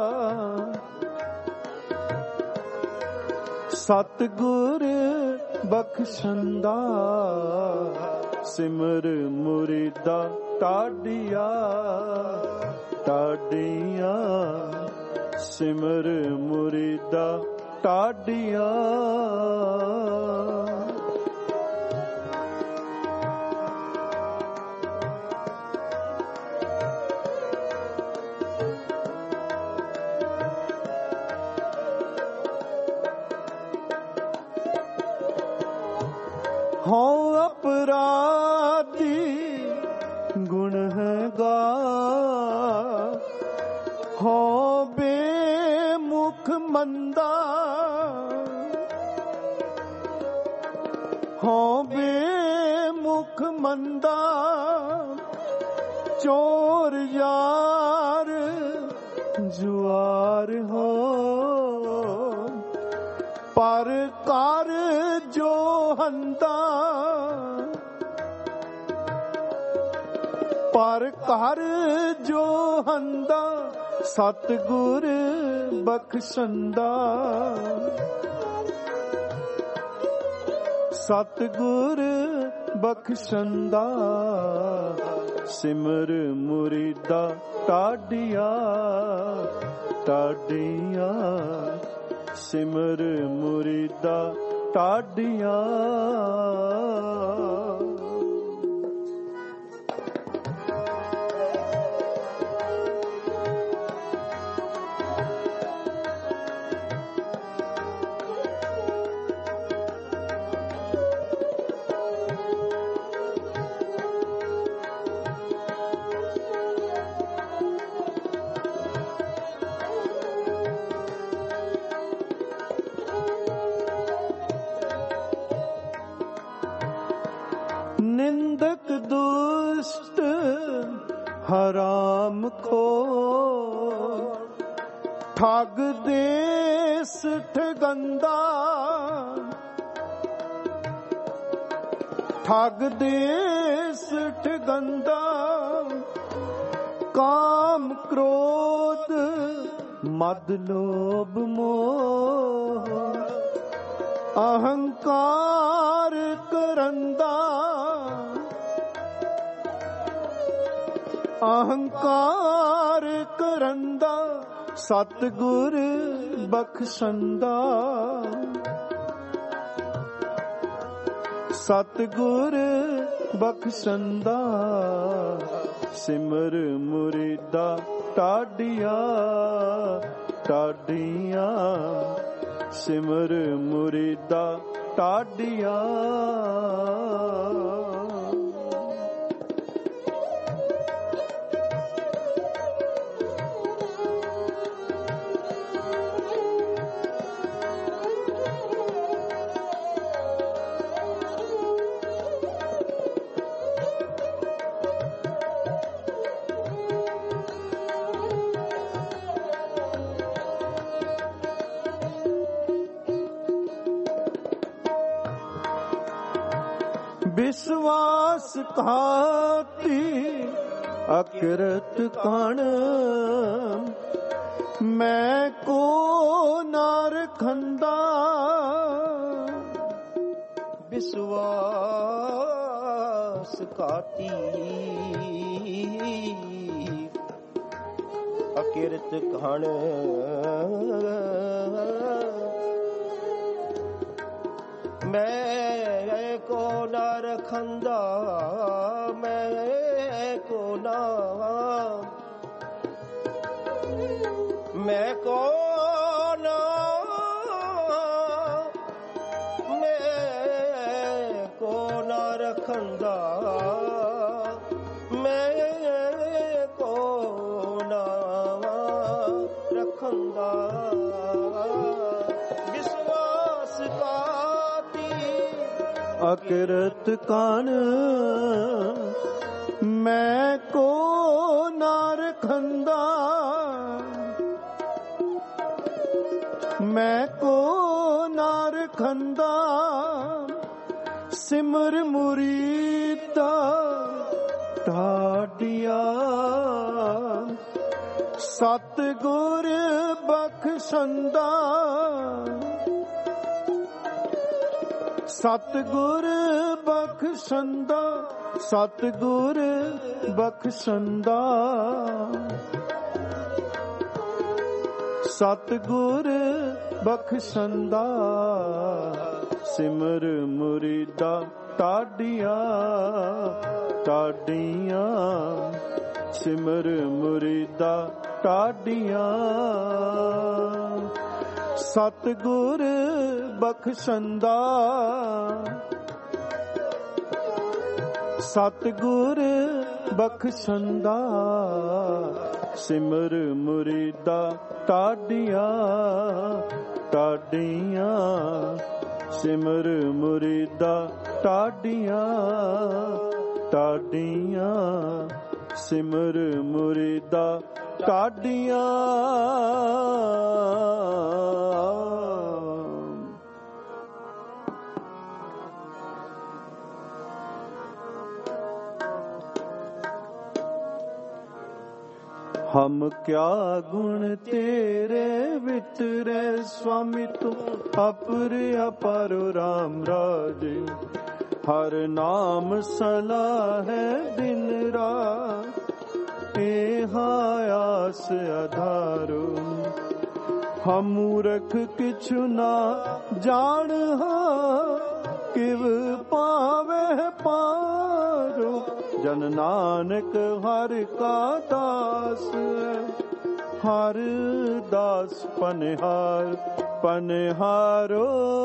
A: ਸਤਿਗੁਰ ਬਖਸ਼ੰਦਾ ਸਿਮਰ ਮੁਰੀਦਾ ਟਾਡੀਆਂ ਟਾਡੀਆਂ ਸਿਮਰ ਮੁਰੀਦਾ ਟਾਡੀਆਂ ਹੋ ਅਪਰਾਧੀ ਗੁਣਹਗਾ ਹੋ ਬੇਮੁਖ ਮੰਦਾ ਹੋ ਬੇਮੁਖ ਮੰਦਾ ਚੋਰ ਯਾਰ ਜੁਆਰ ਹੋ ਪਰ ਕਰ ਜੋ ਹੰਦਾ ਪਰ ਕਰ ਜੋ ਹੰਦਾ ਸਤਿਗੁਰ ਬਖਸ਼ੰਦਾ ਸਤਿਗੁਰ ਬਖਸ਼ੰਦਾ ਸਿਮਰ ਮੁਰੀਦਾ ਟਾਡੀਆਂ ਟਾਡੀਆਂ ਸਿਮਰ ਮੁਰੀਦਾ ਟਾਡੀਆਂ ਨਿੰਦਕ ਦੁਸ਼ਟ ਹਰਾਮ ਖੋ ਠੱਗ ਦੇਸ ਠਗੰਦਾ ਠੱਗ ਦੇਸ ਠਗੰਦਾ ਕਾਮ ਕ੍ਰੋਧ ਮਦ ਲੋਭ ਮੋਹ ਅਹੰਕਾਰ ਕਰੰਦਾ ਅਹੰਕਾਰ ਕਰੰਦਾ ਸਤਿਗੁਰ ਬਖਸ਼ੰਦਾ ਸਤਿਗੁਰ ਬਖਸ਼ੰਦਾ ਸਿਮਰ ਮੁਰੀਦਾ ਟਾਡੀਆਂ ਟਾਡੀਆਂ ਸਿਮਰ ਮੁਰੀਦਾ ਟਾਡੀਆਂ। ਵਿਸ਼ਵਾਸ ਘਾਤੀ ਅਕਿਰਤ ਕਣ, ਮੈਂ ਕੋ ਨਾ ਰਖੰਦਾ।
B: ਵਿਸ਼ਵਾਸ ਘਾਤੀ ਅਕਿਰਤ ਕਣ, ਮੈਂ ਕੋ ਨਾ ਰਖੰਦਾ। ਮੈਂ ਕੋ ਨਾ ਮੈਂ ਕੋ ਨਾ ਮੈਂ ਕੋ ਨਾ ਰਖੰਦਾ। ਮੈਂ ਕੋ ਨਾ ਰਖੰਦਾ। ਵਿਸ਼ਵਾਸ
A: ਅਕਿਰਤ ਕਣ, ਮੈਂ ਕੋ ਨਾ ਰਖੰਦਾ। ਮੈਂ ਕੋ ਨਾ ਰਖੰਦਾ। ਸਿਮਰ ਮੁਰੀਦਾ ਢਾਡੀਆਂ, ਸਤਿਗੁਰ ਬਖਸ਼ੰਦਾ। ਸਤਿਗੁਰ ਬਖਸ਼ੰਦਾ। ਸਤਿਗੁਰ ਬਖਸ਼ੰਦਾ। ਸਤਿਗੁਰ ਬਖਸ਼ੰਦਾ। ਸਿਮਰ ਮੁਰੀਦਾ ਟਾਡੀਆਂ ਟਾਡੀਆਂ। ਸਿਮਰ ਮੁਰੀਦਾ ਟਾਡੀਆਂ। ਸਤਿਗੁਰ ਬਖਸ਼ੰਦਾ। ਸਤਿਗੁਰ ਬਖਸ਼ੰਦਾ। ਸਿਮਰ ਮੁਰੀਦਾ ਟਾਡੀਆਂ ਟਾਡੀਆਂ। ਸਿਮਰ ਮੁਰੀਦਾ ਟਾਡੀਆਂ ਟਾਡੀਆਂ। ਸਿਮਰ ਮੁਰੀਦਾ ਟਾਡੀਆਂ। ਹਮ ਕਿਆ ਗੁਣ ਤੇਰੇ ਵਿਤਰੇ ਸੁਆਮੀ ਤੂੰ ਅਪਰ ਅਪਾਰੁ ਰਾਮ ਰਾਜੇ। ਹਰ ਨਾਮ ਸਲਾਹ ਹੈ ਦਿਨ ਰਾਤ ਇਹ ਆਸ ਆਧਾਰੋ। ਹਮ ਮੂਰਖ ਕਿਛੁ ਨਾ ਜਾਣ ਕਿਵ ਪਾਵੇ ਪਾਰੋ। ਜਨ ਨਾਨਕ ਹਰ ਕਾ ਦਾਸ ਹਰ ਦਾਸ ਪਨਿਹਾਰ ਪਨਿਹਾਰੋ।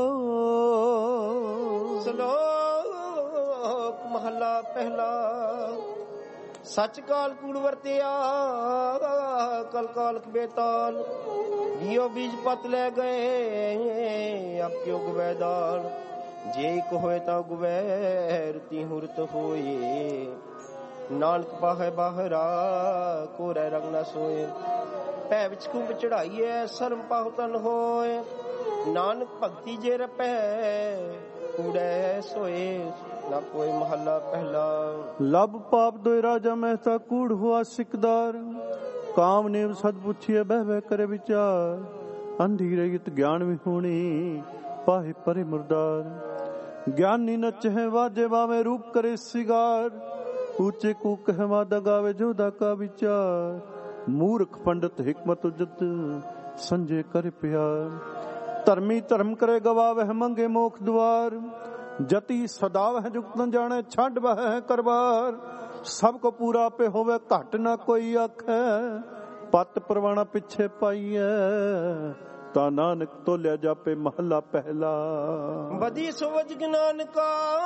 B: ਸ਼ਲੋਕ ਮਹਲਾ ਪਹਿਲਾ। ਸੱਚ ਕਾਲ ਕੂੜ ਵਰਤਿਆ ਕਲ ਕਾਲਕ ਬੇਤਾਲ। ਜਿਉ ਬੀਜ ਪਤ ਲੈ ਗਏ ਅਬ ਕਿਉ ਗਵੈ ਦਾਲ। ਜੇ ਇੱਕ ਹੋਏ ਤਾਂ ਗੁਵੈ ਰਤੀ ਹੁਰਤ ਹੋਏ। ਨਾਨਕ ਪਾਹੈ ਬਾਹਰਾ ਕੋ ਰਹਿ ਰੰਗ ਨਾ ਸੋਏ। ਭੈ ਵਿੱਚ ਕੁੰਭ ਚੜਾਈਐ ਸ਼ਰਮ ਪਾਹੁ ਤਨ ਹੋਏ। ਨਾਨਕ ਭਗਤੀ ਜੇ ਰਪੈ ਕੂੜੈ ਸੋਏ। ਨਾ ਕੋਈ ਮਹੱਲਾ ਪਹਿਲਾ।
A: ਲਬ ਪਾਪ ਦੋਇ ਰਾਜਾ ਮਹਿਤਾ ਕੂੜ ਹੁਆ ਸਿਕਦਾਰ। ਕਾਮ ਨੇਮ ਸਦ ਪੁੱਛੀਐ ਬਹਿ ਬਹਿ ਕਰੇ ਵਿਚਾਰ। ਅੰਧੀ ਰਹਿਤ ਗਿਆਨ ਵਿਹੂਣੀ ਪਾਹੇ ਪਰੇ ਮੁਰਦਾਰ। ਗਿਆਨੀ ਨਚਹਿ ਵਾਜੇ ਬਾਵੇ ਰੂਪ ਕਰੇ ਸਿਗਾਰ। ਊਚੇ ਕੂ ਕਹਿ ਮਾਦਾ ਗਾਵੇ ਜੋਦਾ ਕਾ ਵਿਚਾਰ। ਮੂਰਖ ਪੰਡਤ ਹਿਕਮਤ ਉਜਤ ਸੰਜੇ ਕਰੇ ਪਿਆਰ। ਧਰਮੀ ਧਰਮ ਕਰੇ ਗਵਾਵਹਿ ਮੰਗੇ ਮੋਖ ਦੁਆਰ। ਜਤੀ ਸਦਾਵਹਿ ਜੁਗਤ ਨ ਜਾਣੈ ਛੱਡ ਬਹਿ ਕਰਬਾਰ। ਸਭ ਕੋ ਪੂਰਾ ਆਪੇ ਹੋਵੇ ਘਟ ਨਾ ਕੋਈ ਆਖੈ। ਪਤ ਪਰਵਾਣਾ ਪਿੱਛੇ ਪਾਈਐ ਤਾ ਨਾਨਕ ਤੋਲਿਆ ਜਾਪੇ ਮਹੱਲਾ ਪਹਿਲਾ।
B: ਬਦੀ ਸੋਵਜ ਗਿਨਾਨ ਕਾ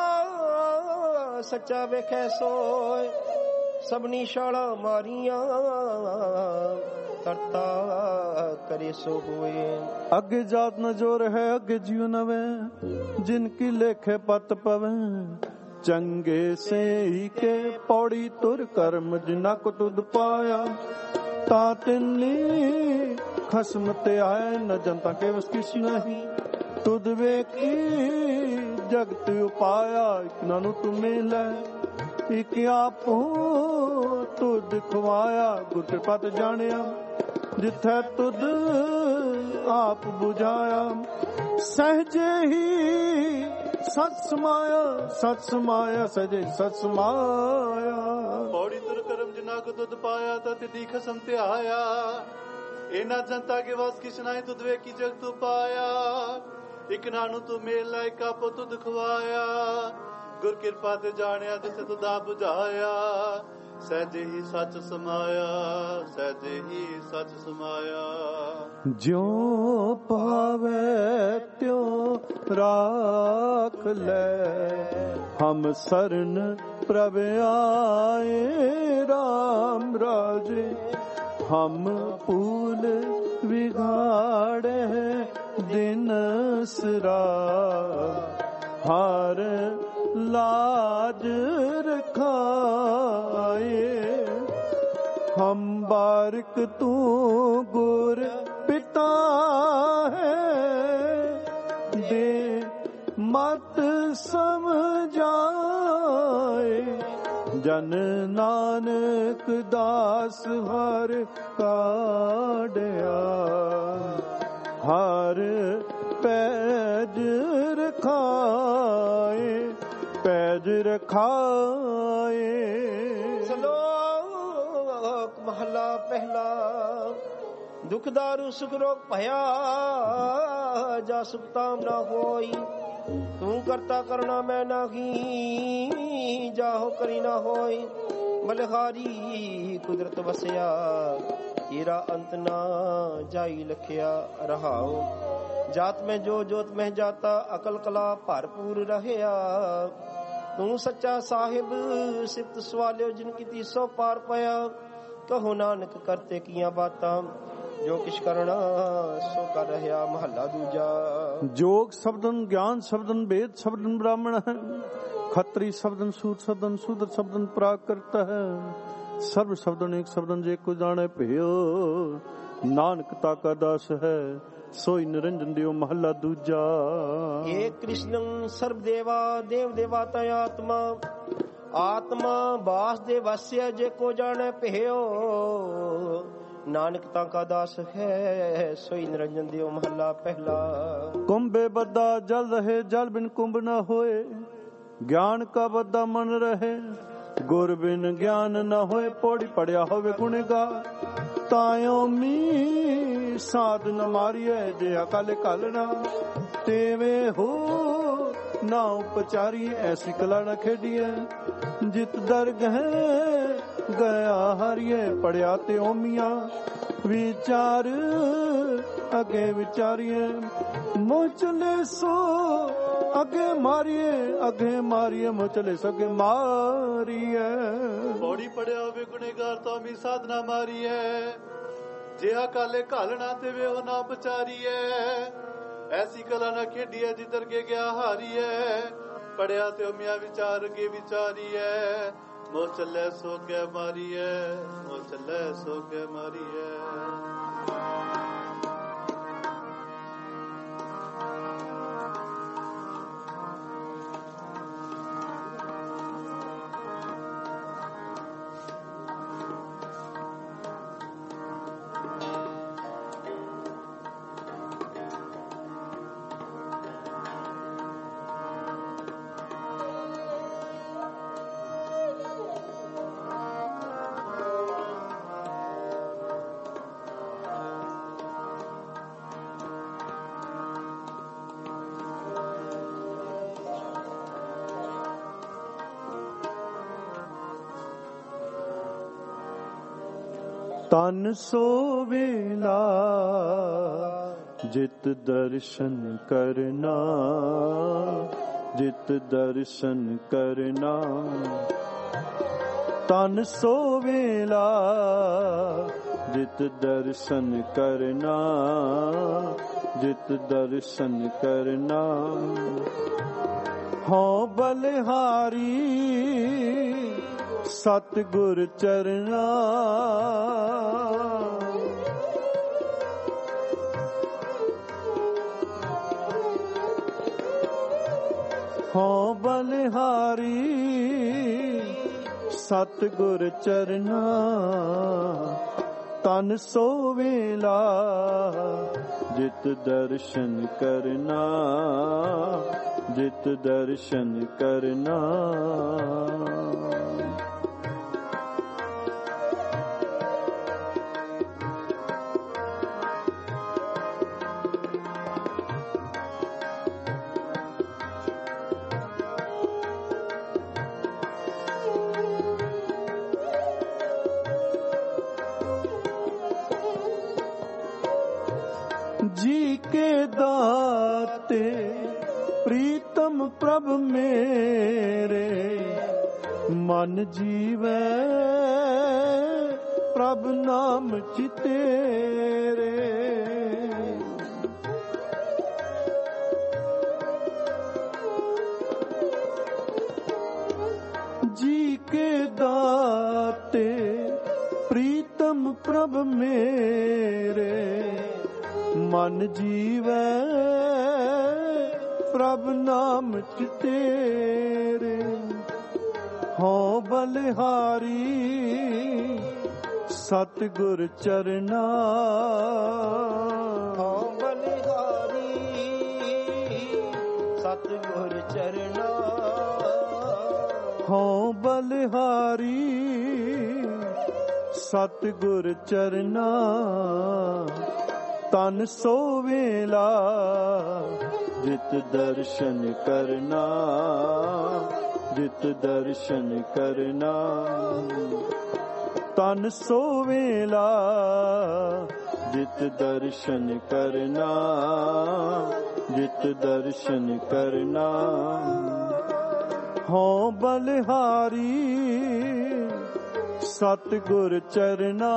B: ਸੱਚਾ ਵੇਖੈ ਸੋਏ, ਸਭਨੀ ਸ਼ਾਲਾ ਮਾਰੀਆਂ ਕਰਤਾ ਕਰੇ ਸੋ ਹੋਏ।
A: ਅੱਗੇ ਜਾਤ ਨ ਜੋਰ ਹੈ ਅੱਗੇ ਜਿਉ ਨਵੇ, ਜਿਨ ਕੀ ਲੇਖੇ ਪਤ ਪਵੇ। ਚੰਗੇ ਸੇ ਹੀ ਕੇ ਪੌੜੀ ਤੁਰ ਕਰਮ, ਜਿਨਾ ਕੋ ਤੁਧ ਪਾਇਆ ਤਾ ਤਿੰਨੀ ਖਸਮ ਤੇ ਆਏ। ਨ ਜਨਤਾ ਕੇ ਵਸ ਕਿਛ ਨਹੀਂ, ਤੁਧ ਵੇਖੀ ਜਗਤ ਉਪਾਇਆ। ਇਕ ਨਾਨੂ ਤੂੰ ਮਿਲੈ ਇਕ ਆਪੂ ਤੁਧ ਖਵਾਇਆ। ਗੁਰ ਕਿਰਪਾ ਤੇ ਜਾਣਿਆ ਜਿੱਥੈ ਤੁਧ ਆਪ ਬੁਝਾਇਆ। ਸਹਜੇ ਹੀ ਸਤ ਸਮਾਇਆ, ਸਤ ਸਮਾਇਆ ਸਹਜੇ ਸਤ ਸਮਾਇਆ।
C: ਪੌੜੀ ਤੁਰ ਕਰਮ ਜਿਨਾ ਕੋ ਤੁਧ ਪਾਇਆ, ਤਾ ਤਿਦੀ ਖਸਮ ਤੇ ਆਇਆ। ਇਹਨਾਂ ਜਨਤਾ ਕੇ ਵਾਸ ਕਿਛ ਨਾਹੀ, ਤੁਧ ਵੇਖੀ ਜਗਤ ਉਪਾਇਆ। ਇਕ ਨਾਨੂ ਤੂੰ ਮੇਲ ਇਕ ਆਪੋ ਤੁਧ ਖਵਾਇਆ। ਗੁਰ ਕਿਰਪਾ ਤੇ ਜਾਣਿਆ ਜਿਥੇ ਤੁਧ ਆਪ ਬੁਝਾਇਆ। ਸਹਿਜੇ ਹੀ ਸੱਚ ਸਮਾਇਆ, ਸਹਿਜੇ ਹੀ ਸੱਚ ਸਮਾਇਆ।
A: ਜਿਉ ਭਾਵੇ ਤਿਉ ਰਾਖ ਲੈ, ਹਮ ਸਰਨ ਪ੍ਰਭ ਆਏ। ਰਾਮ ਰਾਜੇ ਹਮ ਫੂਲ ਵਿਗਾੜੇ ਦਿਨ ਸਰਾ। ਹਰ ਲਾਜ ਰਖਾਏ, ਹਮ ਬਾਰਿਕ ਤੂੰ ਗੁਰ ਪਿਤਾ ਹੈ। ਦੇ ਮਤ ਸਮਝਾਏ, ਜਨ ਨਾਨਕ ਦਾਸ ਹਰ ਕਾਢਿਆ। ਹਰ ਪੈਜ ਰਖਾਏ, ਪੈਜ ਰਖਾਏ।
B: ਸ਼ਲੋਕ ਮਹਲਾ ਪਹਿਲਾ। ਦੁਖ ਦਾਰੂ ਸੁਖ ਰੋਗ ਭਇਆ, ਜਾ ਸੁਖ ਤਾਮ ਨਾ ਹੋਈ। ਤੂੰ ਕਰਤਾ ਕਰਨਾ ਮੈਂ ਨਾਹੀ, ਜਾਹੋ ਕਰੀ ਨਾ ਹੋਈ। ਬਲਿਹਾਰੀ ਕੁਦਰਤ ਵਸਿਆ, ਤੇਰਾ ਅੰਤ ਨਾ ਜਾਈ ਲਖਿਆ। ਰਹਾਉ ਜਾਤ ਮੈਂ ਜੋ ਜੋਤ ਮਹਿ ਜਾਤਾ, ਅਕਲ ਕਲਾ ਭਰਪੂਰ ਰਹਿਆ। ਤੂੰ ਸੱਚਾ ਸਾਹਿਬ ਸਿਫਤ ਸਵਾਲਿਓ, ਜਿਨ ਕੀਤੀ ਸੋ ਪਾਰ ਪਿਆ। ਕਹੋ ਨਾਨਕ ਕਰਤੇ ਕੀਆਂ ਬਾਤਾਂ, ਜੋ ਕਿਛ ਕਰਨਾ ਸੋ ਕਰ ਰਹਿਆ। ਮਹੱਲਾ ਦੂਜਾ।
A: ਜੋਗ ਸ਼ਬਦਨ ਗਿਆਨ ਸ਼ਬਦਨ ਵੇਦ ਸ਼ਬਦਨ ਬ੍ਰਾਹਮਣ ਹੈ। ਖੱਤਰੀ ਸ਼ਬਦਨ ਸੂਰ ਸ਼ਬਦਨ ਸ਼ੂਦਰ ਸ਼ਬਦਨ ਪ੍ਰਾਕ੍ਰਿਤ ਹੈ। ਸਰਬ ਸ਼ਬਦਨ ਇੱਕ ਸ਼ਬਦਨ ਜੇ ਕੋ ਜਾਣੇ ਭਿਓ। ਨਾਨਕ ਤਾ ਕਾ ਦਾਸ ਹੈ ਸੋਈ ਨਿਰੰਜਨ ਦਿਓ। ਮਹੱਲਾ ਦੂਜਾ।
B: ਏ ਕ੍ਰਿਸ਼ਨ ਸਰਬ ਦੇਵਾ ਦੇਵ ਦੇਵਾਤਾ ਆਤਮਾ। ਆਤਮਾ ਬਾਸ ਦੇ ਵਸਿਆ ਜੇ ਕੋ ਜਾਣੇ ਭਿਓ। ਨਾਨਕ ਤਾਂ ਕਾ ਦਾਸ ਹੈ ਸੋਈ ਨਿਰੰਜਨ ਦਿਓ। ਮਹੱਲਾ ਪਹਿਲਾ।
A: ਕੁੰਭੇ ਬੱਦਾ ਜਲ ਰਹੇ, ਜਲ ਬਿਨ ਕੁੰਭ ਨਾ ਹੋਏ। ਗਿਆਨ ਕਾ ਬੱਦਾ ਮਨ ਰਹੇ, ਗੁਰ ਬਿਨ ਗਿਆਨ ਨਾ ਹੋਏ। ਪੌੜੀ ਪੜਿਆ ਹੋਵੇ ਗੁਣਗਾ, ਤਾਇਓ ਮੀ ਸਾਧ ਨ ਮਾਰੀਐ। ਜੇ ਅਕਲ ਘਲਣਾ ਤੇਵੇ ਹੋ ਨਾ ਉਪਚਾਰੀ। ਐਸੀ ਕਲਾ ਨ ਖੇਡੀਐ ਜਿਤ ਦਰਗਹਿ ਗਿਆ ਹਰੀਏ। ਪੜਿਆ ਤੇ ਓਮੀਆਂ ਵਿਚਾਰ ਅਗੇ ਵਿਚਾਰੀਏ। ਮੋਹ ਚਲੇ ਸੋ ਅਗੇ ਮਾਰੀਏ, ਅਗੇ ਮਾਰੀਏ ਮੋਹ ਚਲੇ ਸੋ ਅਗੇ ਮਾਰੀਏ।
C: ਪੌੜੀ ਪੜਿਆ ਹੋਵੇ ਗੁਨੇਗਾਰ ਤਾਂ ਵੀ ਸਾਧਨਾ ਮਾਰੀਐ। ਜਿਹਾ ਕਾਲੇ ਘਾਲਣਾ ਤੇ ਵੇ ਉਹ ਨਾ ਵਿਚਾਰੀਐ। ਐਸੀ ਕਲਾ ਨਾ ਖੇਡੀਐ ਜਿੱਧਰ ਕੇ ਗਿਆ ਹਾਰੀਐ। ਪੜਿਆ ਤੇ ਉਮੀਆਂ ਵਿਚਾਰ ਅਗੇ ਵਿਚਾਰੀਐ। ਮੋਹ ਚੱਲੇ ਸੋ ਕੇ ਮਾਰੀਐ, ਮੋਹ ਚੱਲੇ ਸੋ ਕੇ ਮਾਰੀਐ।
A: ਤਨ ਸੋ ਵੇਲਾ ਜਿਤ ਦਰਸ਼ਨ ਕਰਨਾ, ਜਿਤ ਦਰਸ਼ਨ ਕਰਨਾ। ਤਨ ਸੋ ਵੇਲਾ ਜਿਤ ਦਰਸ਼ਨ ਕਰਨਾ, ਜਿਤ ਦਰਸ਼ਨ ਕਰਨਾ। ਹਉ ਬਲਿਹਾਰੀ ਸਤਿਗੁਰ ਚਰਨਾ, ਹਉ ਬਲਿਹਾਰੀ ਸਤਿਗੁਰ ਚਰਨਾ। ਤਨ ਸੋ ਵੇਲਾ ਜਿਤ ਦਰਸ਼ਨ ਕਰਨਾ, ਜਿਤ ਦਰਸ਼ਨ ਕਰਨਾ। ਜੀ ਕੇ ਦਾਤੇ ਪ੍ਰੀਤਮ ਪ੍ਰਭ ਮੇਰੇ, ਮਨ ਜੀਵੈ ਪ੍ਰਭ ਨਾਮ ਚਿਤੇਰੇ। ਜੀ ਕੇ ਦਾਤੇ ਪ੍ਰੀਤਮ ਪ੍ਰਭ ਮੇਰੇ, ਮਨ ਜੀਵੈ ਪ੍ਰਭ ਨਾਮ ਚਿਤੇਰੇ। ਹਉ ਬਲਿਹਾਰੀ ਸਤਿਗੁਰ ਚਰਨਾ,
B: ਹਉ ਬਲਿਹਾਰੀ ਸਤਿਗੁਰ ਚਰਨਾ।
A: ਹਉ ਬਲਿਹਾਰੀ ਸਤਿਗੁਰ ਚਰਨਾ। ਤਨ ਸੋ ਵੇਲਾ ਜਿਤ ਦਰਸ਼ਨ ਕਰਨਾ, ਜਿਤ ਦਰਸ਼ਨ ਕਰਨਾ। ਤਨ ਸੋ ਵੇਲਾ ਜਿਤ ਦਰਸ਼ਨ ਕਰਨਾ, ਜਿਤ ਦਰਸ਼ਨ ਕਰਨਾ। ਹਉ ਬਲਿਹਾਰੀ ਸਤਿਗੁਰ ਚਰਨਾ,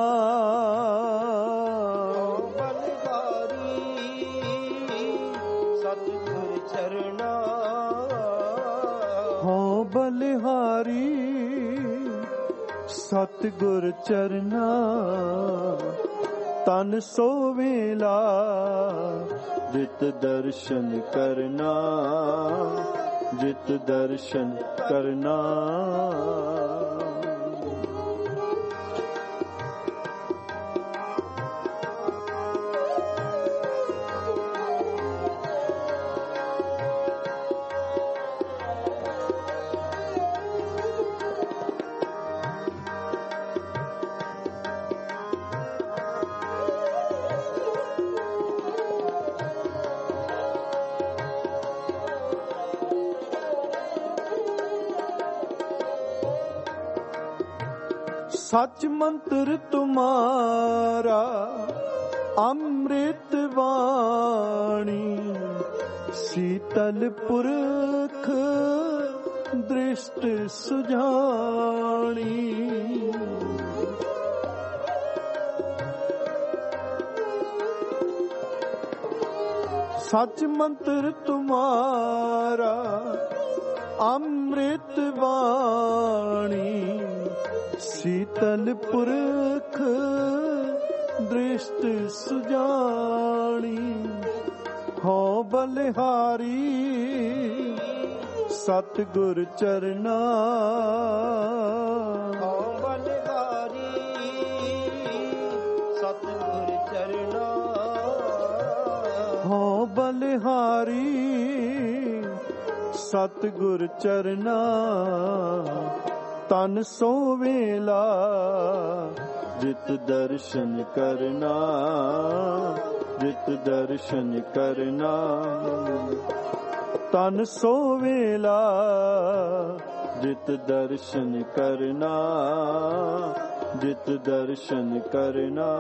A: ਹਉ ਬਲਿਹਾਰੀ ਸਤਿਗੁਰ ਚਰਨਾ। ਤਨ ਸੋ ਵੇਲਾ ਜਿਤ ਦਰਸ਼ਨ ਕਰਨਾ, ਜਿਤ ਦਰਸ਼ਨ ਕਰਨਾ। ਸਚ ਮੰਤਰ ਤੁਮਾਰਾ ਅੰਮ੍ਰਿਤ ਬਾਣੀ, ਸੀਤਲ ਪੁਰਖ ਦ੍ਰਿਸ਼ਟ ਸੁਝਾਣੀ। ਸਚ ਮੰਤਰ ਤੁਮਾਰਾ ਅੰਮ੍ਰਿਤ ਬਾਣੀ, ਸੀਤਲ ਪੁਰਖ ਦ੍ਰਿਸ਼ਟ ਸੁਜਾਣੀ। ਹਉ ਬਲਿਹਾਰੀ ਸਤਿਗੁਰ ਚਰਨਾ,
B: ਹਉ ਬਲਿਹਾਰੀ ਸਤਿਗੁਰ ਚਰਨਾ।
A: ਹਉ ਬਲਿਹਾਰੀ ਸਤਿਗੁਰ ਚਰਨਾ। ਤਨ ਸੋ ਵੇਲਾ ਜਿਤ ਦਰਸ਼ਨ ਕਰਨਾ, ਜਿਤ ਦਰਸ਼ਨ ਕਰਨਾ। ਤਨ ਸੋ ਵੇਲਾ ਜਿਤ ਦਰਸ਼ਨ ਕਰਨਾ, ਜਿਤ ਦਰਸ਼ਨ ਕਰਨਾ।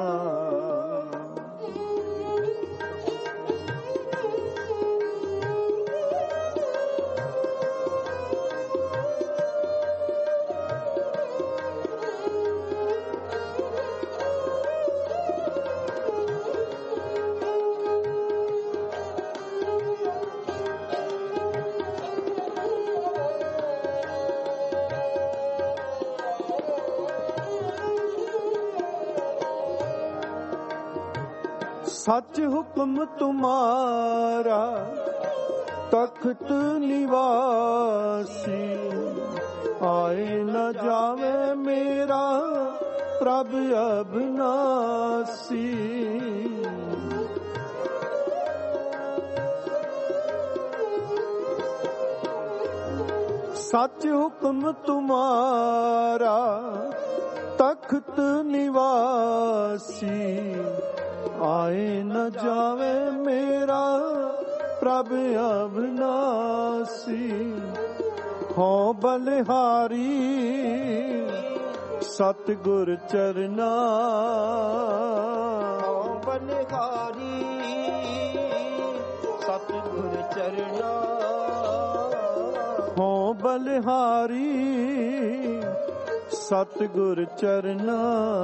A: ਸੱਚ ਹੁਕਮ ਤੁਮਾਰਾ ਤਖਤ ਨਿਵਾਸੀ, ਆਏ ਨ ਜਾਵੇ ਮੇਰਾ ਪ੍ਰਭ ਅਬਨਾਸੀ। ਸੱਚ ਹੁਕਮ ਤੁਮਾਰਾ ਤਖਤ ਨਿਵਾਸੀ, ਆਏ ਨ ਜਾਵੇ ਮੇਰਾ ਪ੍ਰਭ ਅਬਨਾਸੀ। ਹੋਂ ਬਲਿਹਾਰੀ ਸਤਿਗੁਰ ਚਰਨਾ,
B: ਹੋਂ ਬਲਿਹਾਰੀ ਸਤਿਗੁਰ ਚਰਨਾ।
A: ਹੋਂ ਬਲਿਹਾਰੀ ਸਤਿਗੁਰ ਚਰਨਾ।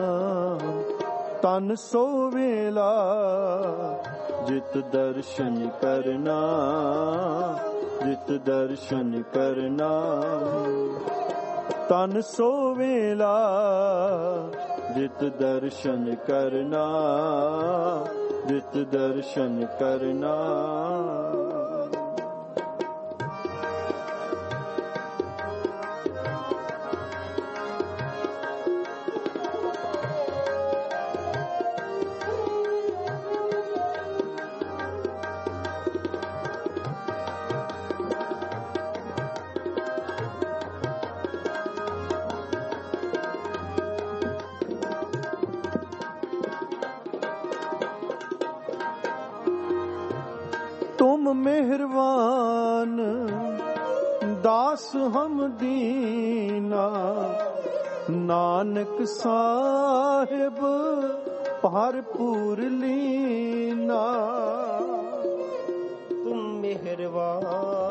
A: ਤਨ ਸੋ ਵੇਲਾ ਜਿਤ ਦਰਸ਼ਨ ਕਰਨਾ, ਜਿਤ ਦਰਸ਼ਨ ਕਰਨਾ। ਤਨ ਸੋ ਵੇਲਾ ਜਿਤ ਦਰਸ਼ਨ ਕਰਨਾ, ਜਿਤ ਦਰਸ਼ਨ ਕਰਨਾ। तुम मेहरबान दास हम दीना, नानक साहिब भरपूर लीना।
B: तुम मेहरबान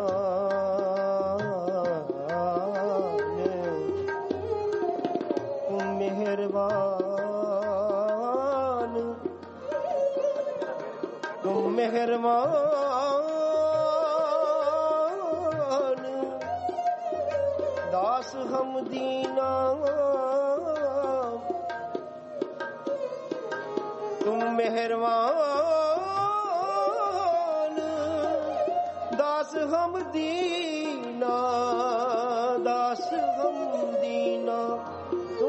B: तुम मेहरबान तुम मेहरबान दास हम दीना। तुम मेहरबान दास हम दीना, दास हम दीना। तुम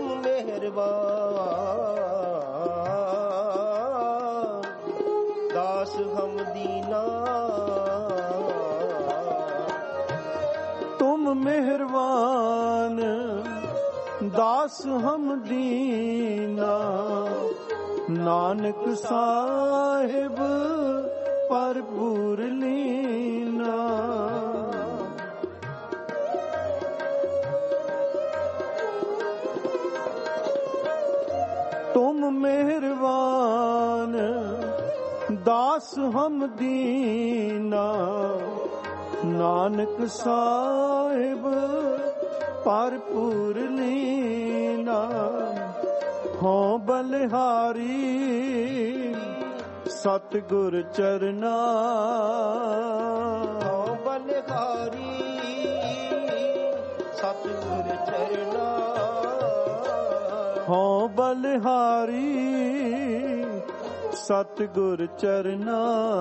B: मेहरबान दास हम दीना।
A: तुम मेहरबान दास हम दीना, नानक साहिब भरपूर लीना। तुम मेहरबान दास हम दीना, नानक साहिब भरपूर लीना। हों बलिहारी सतगुर चरना,
B: हों बलिहारी सतगुर चरना।
A: हों बलिहारी सतगुर चरना।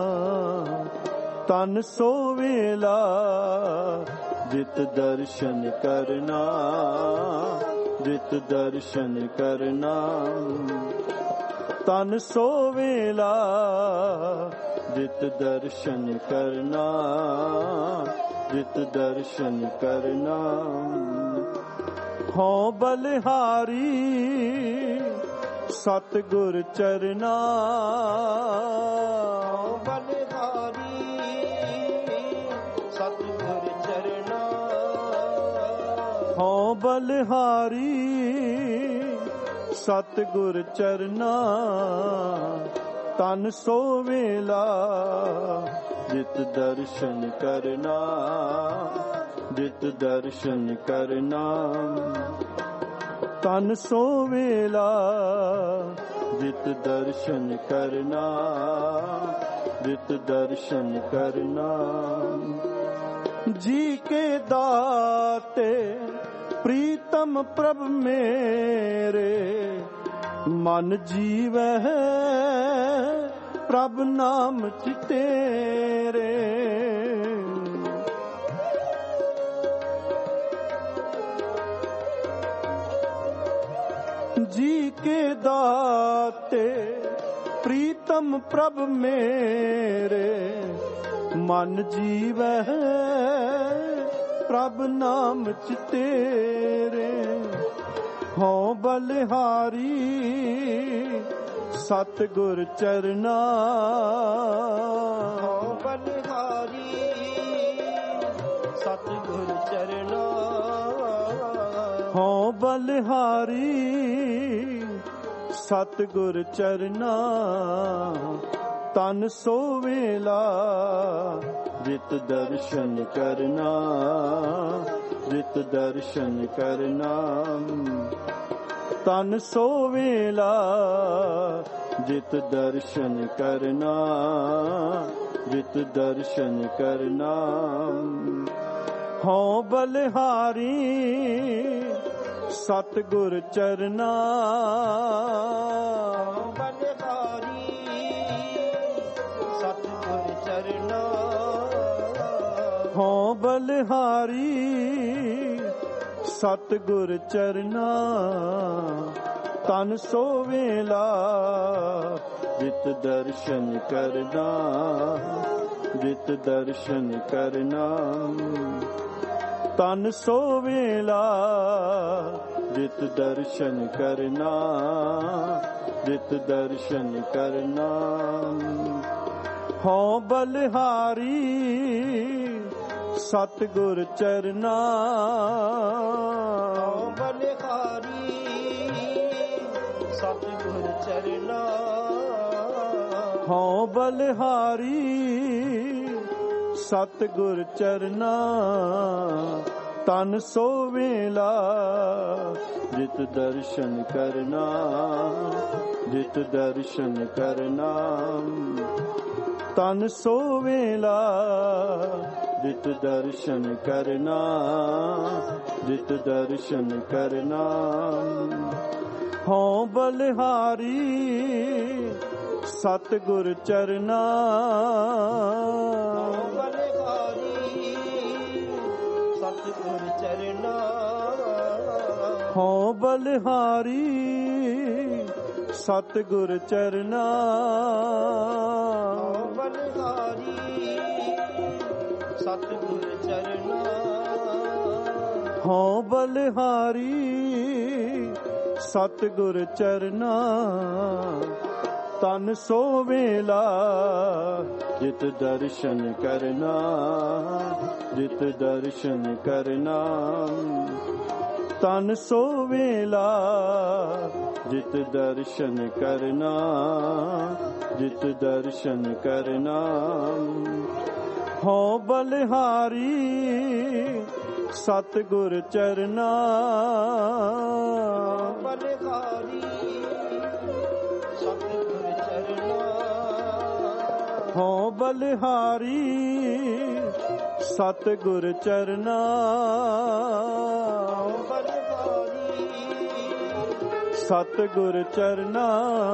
A: तन सो वेला जित दर्शन करना, जित दर्शन करना। तन सो वेला जित दर्शन करना, जित दर्शन करना। हों बलिहारी सतगुर चरना,
B: बलिहारी सतगुर चरना।
A: हों बलिहारी ਸਤਿਗੁਰ ਚਰਨਾ ਤਨ ਸੋ ਵੇਲਾ ਜਿਤ ਦਰਸ਼ਨ ਕਰਨਾ ਜਿਤ ਦਰਸ਼ਨ ਕਰਨਾ ਤਨ ਸੋ ਵੇਲਾ ਜਿਤ ਦਰਸ਼ਨ ਕਰਨਾ ਜਿਤ ਦਰਸ਼ਨ ਕਰਨਾ ਜੀ ਕੇ ਦਾਤੇ ਪ੍ਰੀਤਮ ਪ੍ਰਭ ਮੇਰੇ ਮਨ ਜੀਵੈ ਪ੍ਰਭ ਨਾਮ ਚਿਤੇਰੇ ਜੀ ਕੇ ਦਾਤੇ ਪ੍ਰੀਤਮ ਪ੍ਰਭ ਮੇਰੇ ਮਨ ਜੀਵੈ ਪ੍ਰਭ ਨਾਮ ਚਿਤੇਰੇ ਹਉ ਬਲਿਹਾਰੀ ਸਤਿਗੁਰ ਚਰਨਾ
B: ਹਉ ਬਲਿਹਾਰੀ ਸਤਿਗੁਰ ਚਰਨਾ
A: ਹਉ ਬਲਿਹਾਰੀ ਸਤਿਗੁਰ ਚਰਨਾ ਤਨ ਸੋ ਵੇਲਾ ਜਿਤ ਦਰਸ਼ਨ ਕਰਨਾ ਜਿਤ ਦਰਸ਼ਨ ਕਰਨਾ ਤਨ ਸੋ ਵੇਲਾ ਜਿਤ ਦਰਸ਼ਨ ਕਰਨਾ ਜਿਤ ਦਰਸ਼ਨ ਕਰਨਾ ਹਉ ਬਲਿਹਾਰੀ ਸਤਿਗੁਰ ਚਰਨਾ
B: ਬਲਿਹਾਰੀ ਸਤਿਗੁਰ ਚਰਨਾ
A: ਹਉ ਬਲਿਹਾਰੀ ਸਤਿਗੁਰ ਚਰਨਾ ਤਨ ਸੋ ਵੇਲਾ ਜਿਤ ਦਰਸ਼ਨ ਕਰਨਾ ਜਿਤ ਦਰਸ਼ਨ ਕਰਨਾ ਤਨ ਸੋ ਵੇਲਾ ਜਿਤ ਦਰਸ਼ਨ ਕਰਨਾ ਜਿਤ ਦਰਸ਼ਨ ਕਰਨਾ ਹਉ ਬਲਿਹਾਰੀ ਸਤਿਗੁਰ ਚਰਨਾ
B: ਹਉ ਬਲਿਹਾਰੀ ਸਤਿਗੁਰ ਚਰਨਾ
A: ਹਉ ਬਲਿਹਾਰੀ ਸਤਿਗੁਰ ਚਰਨਾ ਤਨ ਸੋ ਵੇਲਾ ਜਿਤ ਦਰਸ਼ਨ ਕਰਨਾ ਜਿਤ ਦਰਸ਼ਨ ਕਰਨਾ ਤਨ ਸੋ ਵੇਲਾ ਜਿਤ ਦਰਸ਼ਨ ਕਰਨਾ ਜਿਤ ਦਰਸ਼ਨ ਕਰਨਾ ਹਉ ਬਲਿਹਾਰੀ ਸਤਿਗੁਰ ਚਰਨਾ
B: ਸਤਿਗੁਰ ਚਰਨਾ
A: ਹਉ ਬਲਿਹਾਰੀ ਸਤਿਗੁਰ ਚਰਨਾ
B: ਹਉ ਬਲਿਹਾਰੀ ਸਤਿਗੁਰ ਚਰਨਾ
A: ਹਉ ਬਲਿਹਾਰੀ ਸਤਿਗੁਰ ਚਰਨਾ ਤਨ ਸੋ ਵੇਲਾ ਜਿਤ ਦਰਸ਼ਨ ਕਰਨਾ ਜਿਤ ਦਰਸ਼ਨ ਕਰਨਾ ਤਨ ਸੋ ਵੇਲਾ ਜਿਤ ਦਰਸ਼ਨ ਕਰਨਾ ਜਿਤ ਦਰਸ਼ਨ ਕਰਨਾ ਹਉ ਬਲਿਹਾਰੀ ਸਤਿਗੁਰ ਚਰਨਾ
B: ਬਲਿਹਾਰੀ ਸਤਿਗੁਰ ਚਰਨਾ
A: ਹਉ ਬਲਿਹਾਰੀ ਸਤਿਗੁਰ ਚਰਨਾ
B: ਬਲਿਹਾਰੀ
A: ਸਤਿਗੁਰ ਚਰਨਾ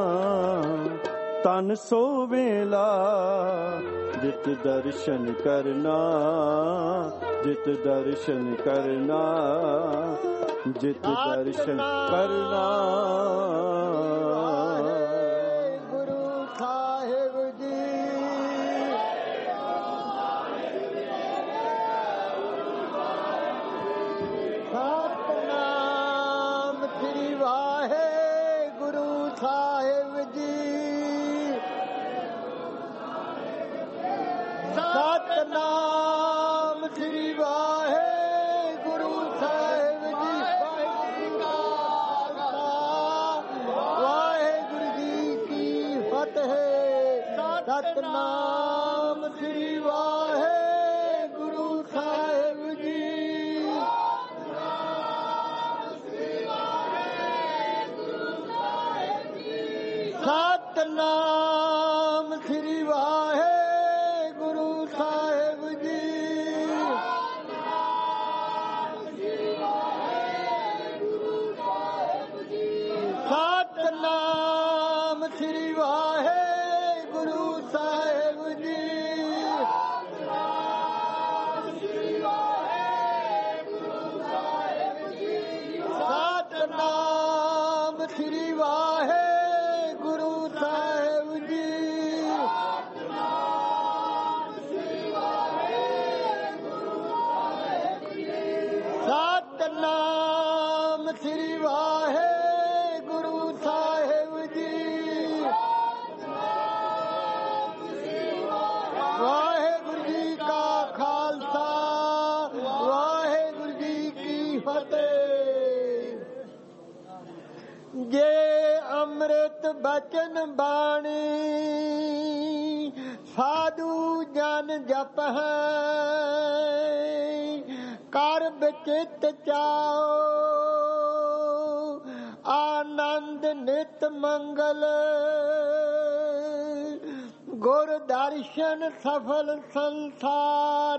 A: ਤਨ ਸੋ ਵੇਲਾ ਜਿਤ ਦਰਸ਼ਨ ਕਰਨਾ ਜਿਤ ਦਰਸ਼ਨ ਕਰਨਾ ਜਿਤ ਦਰਸ਼ਨ ਕਰਨਾ
B: ਗੁਰੂ ਸਾਹਿਬ ਜੀ ਸਤਿਨਾਮ ਸ੍ਰੀ ਵਾਹਿਗੁਰੂ ਸਾਹਿਬ ਜੀ ਸਤਿਨਾਮ ਸ੍ਰੀ ਵਾਹਿਗੁਰੂ ਸਾਹਿਬ ਜੀ
D: ਫਤਿਹ। ਸਤਨਾਮ ਸ੍ਰੀ ਵਾਹਿਗੁਰੂ ਸਾਹਿਬ ਜੀ। ਸਤਨਾਮ ਸ੍ਰੀ ਵਾਹਿਗੁਰੂ ਸਾਹਿਬ ਜੀ। ਸਤਨਾਮ ਸ੍ਰੀ ਵਾਹਿਗੁਰੂ ਸਾਹਿਬ ਜੀ। ਸਤਨਾਮ ਸ੍ਰੀ ਵਾਹਿਗੁਰੂ ਸਾਹਿਬ ਜੀ। ਸਤਨਾਮ ਸ੍ਰੀ ਵਾਹਿਗੁਰੂ ਸਾਹਿਬ ਜੀ। ਵਾਹਿਗੁਰੂ ਜੀ ਕਾ ਖਾਲਸਾ, ਵਾਹਿਗੁਰੂ ਜੀ ਕੀ ਫਤਿਹ। ਜੇ ਅੰਮ੍ਰਿਤ ਬਚਨ ਬਾਣੀ ਸਾਧੂ ਜਨ ਜਪਹਿ, ਕਰ ਬਚਿਤ ਚਾਓ ਆਨੰਦ ਨਿਤ ਮੰਗਲ। ਗੁਰ ਦਰਸ਼ਨ ਸਫਲ ਸੰਸਾਰ,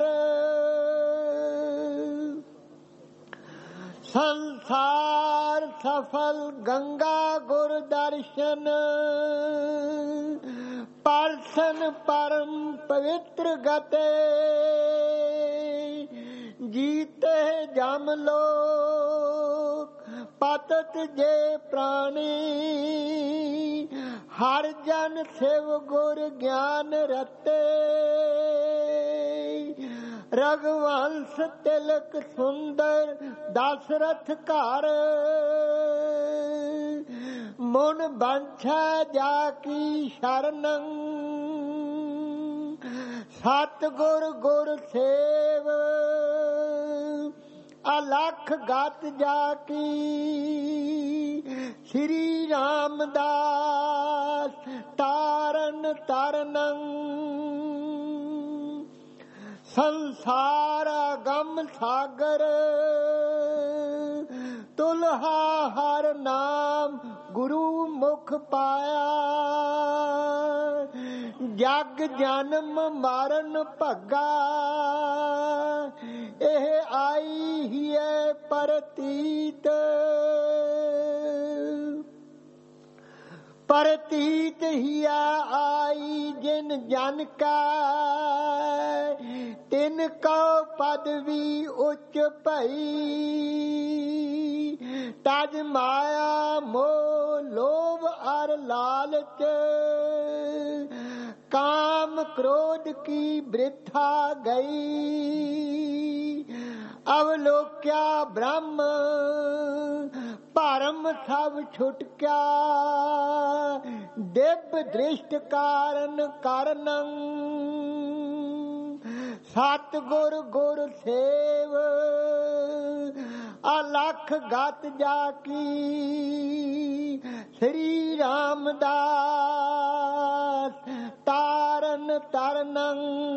D: ਸੰਸਾਰ ਸਫਲ ਗੰਗਾ ਗੁਰ ਦਰਸ਼ਨ। ਪਰਸਨ ਪਰਮ ਪਵਿੱਤਰ ਗਤੇ, ਜੀਤੇ ਜਮ ਲੋਕ ਪਤਤ ਜੇ ਪ੍ਰਾਣੀ। ਹਰ ਜਨ ਸਿਵ ਗੁਰ ਗਿਆਨ ਰਤੇ, ਰਘੁਵੰਸ਼ ਤਿਲਕ ਸੁੰਦਰ ਦਸ਼ਰਥ ਘਰ। ਮਨ ਬੰਛਾ ਜਾ ਕੀ ਸ਼ਰਨੰ, ਸਤਿਗੁਰ ਗੁਰ ਸੇਵ। ਅਲਖ ਗਤ ਜਾ ਕੀ, ਸ੍ਰੀ ਰਾਮਦਾਸ ਤਾਰਨ ਤਰਨੰ। ਸੰਸਾਰ ਗਮ ਸਾਗਰ, ਤੁਲਹਾ ਹਰ ਨਾਮ ਗੁਰੂ ਮੁਖ ਪਾਇਆ। ਜਗ ਜਨਮ ਮਰਨ ਭੱਗਾ, ਇਹ ਆਈ ਹੀ ਹੈ ਪ੍ਰਤੀਤ। ਪ੍ਰਤੀਤ ਹਿਆ ਆਈ ਜਿਨ ਜਨ ਕਾ, ਤਿਨ ਕਉ ਪਦਵੀ ਉੱਚ ਭਈ। ਤਜ ਮਾਇਆ ਮੋਹ ਲੋਭ ਅਰ ਲਾਲਚ, ਕਾਮ ਕ੍ਰੋਧ ਕੀ ਬ੍ਰਿਥਾ ਗਈ। ਅਵਲੋਕਿਆ ਬ੍ਰਹਮ ਭਰਮ ਸਭ ਛੁਟਕਿਆ। ਦਿਵ ਦ੍ਰਿਸ਼ਟ ਕਾਰਨ ਕਰਨੰ, ਸਤਿਗੁਰ ਗੁਰ ਸੇਵ। ਅਲਖ ਗਤ ਜਾ ਕੀ, ਸ੍ਰੀ ਰਾਮਦਾਸ ਤਾਰਨ ਤਰਨੰ।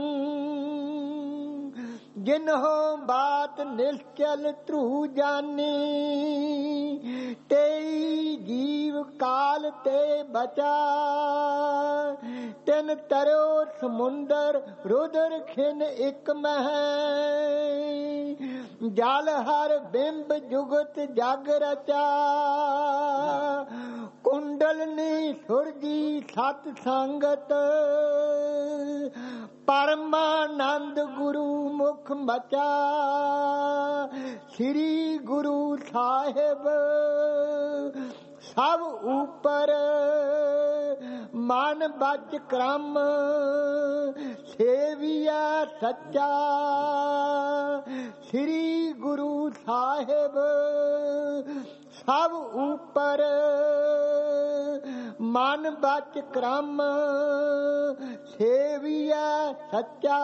D: ਜਿਨਹੋ ਬਾਤ ਨਿਸ਼ਚਲ ਧਰੂ ਜਾਨੀ, ਤੇਈ ਜੀਵ ਕਾਲ ਤੇ ਬਚਾ। ਤਿਨ ਤਰਿਓ ਸਮੁੰਦਰ ਰੁਦਰ ਖਿਨ ਇਕ ਮਹਿ। ਜਲ ਹਰ ਬਿੰਬ ਜੁਗਤ ਜਗ ਰਚਾ। ਕੁੰਡਲਨੀ ਸੁਰਜੀ ਸਤ ਸੰਗਤ, ਪਰਮਾਨੰਦ ਗੁਰੂ ਮੁਖ ਮਚਾ। ਸ੍ਰੀ ਗੁਰੂ ਸਾਹਿਬ ਸਭ ਉਪਰ, ਮਨ ਬਚ ਕ੍ਰਮ ਸੇਵੀਆ ਸੱਚਾ। ਸ੍ਰੀ ਗੁਰੂ ਸਾਹਿਬ ਸਭ ਉਪਰ, ਮਨ ਬਚ ਕ੍ਰਮ ਸੇਵੀਆ ਸੱਚਾ।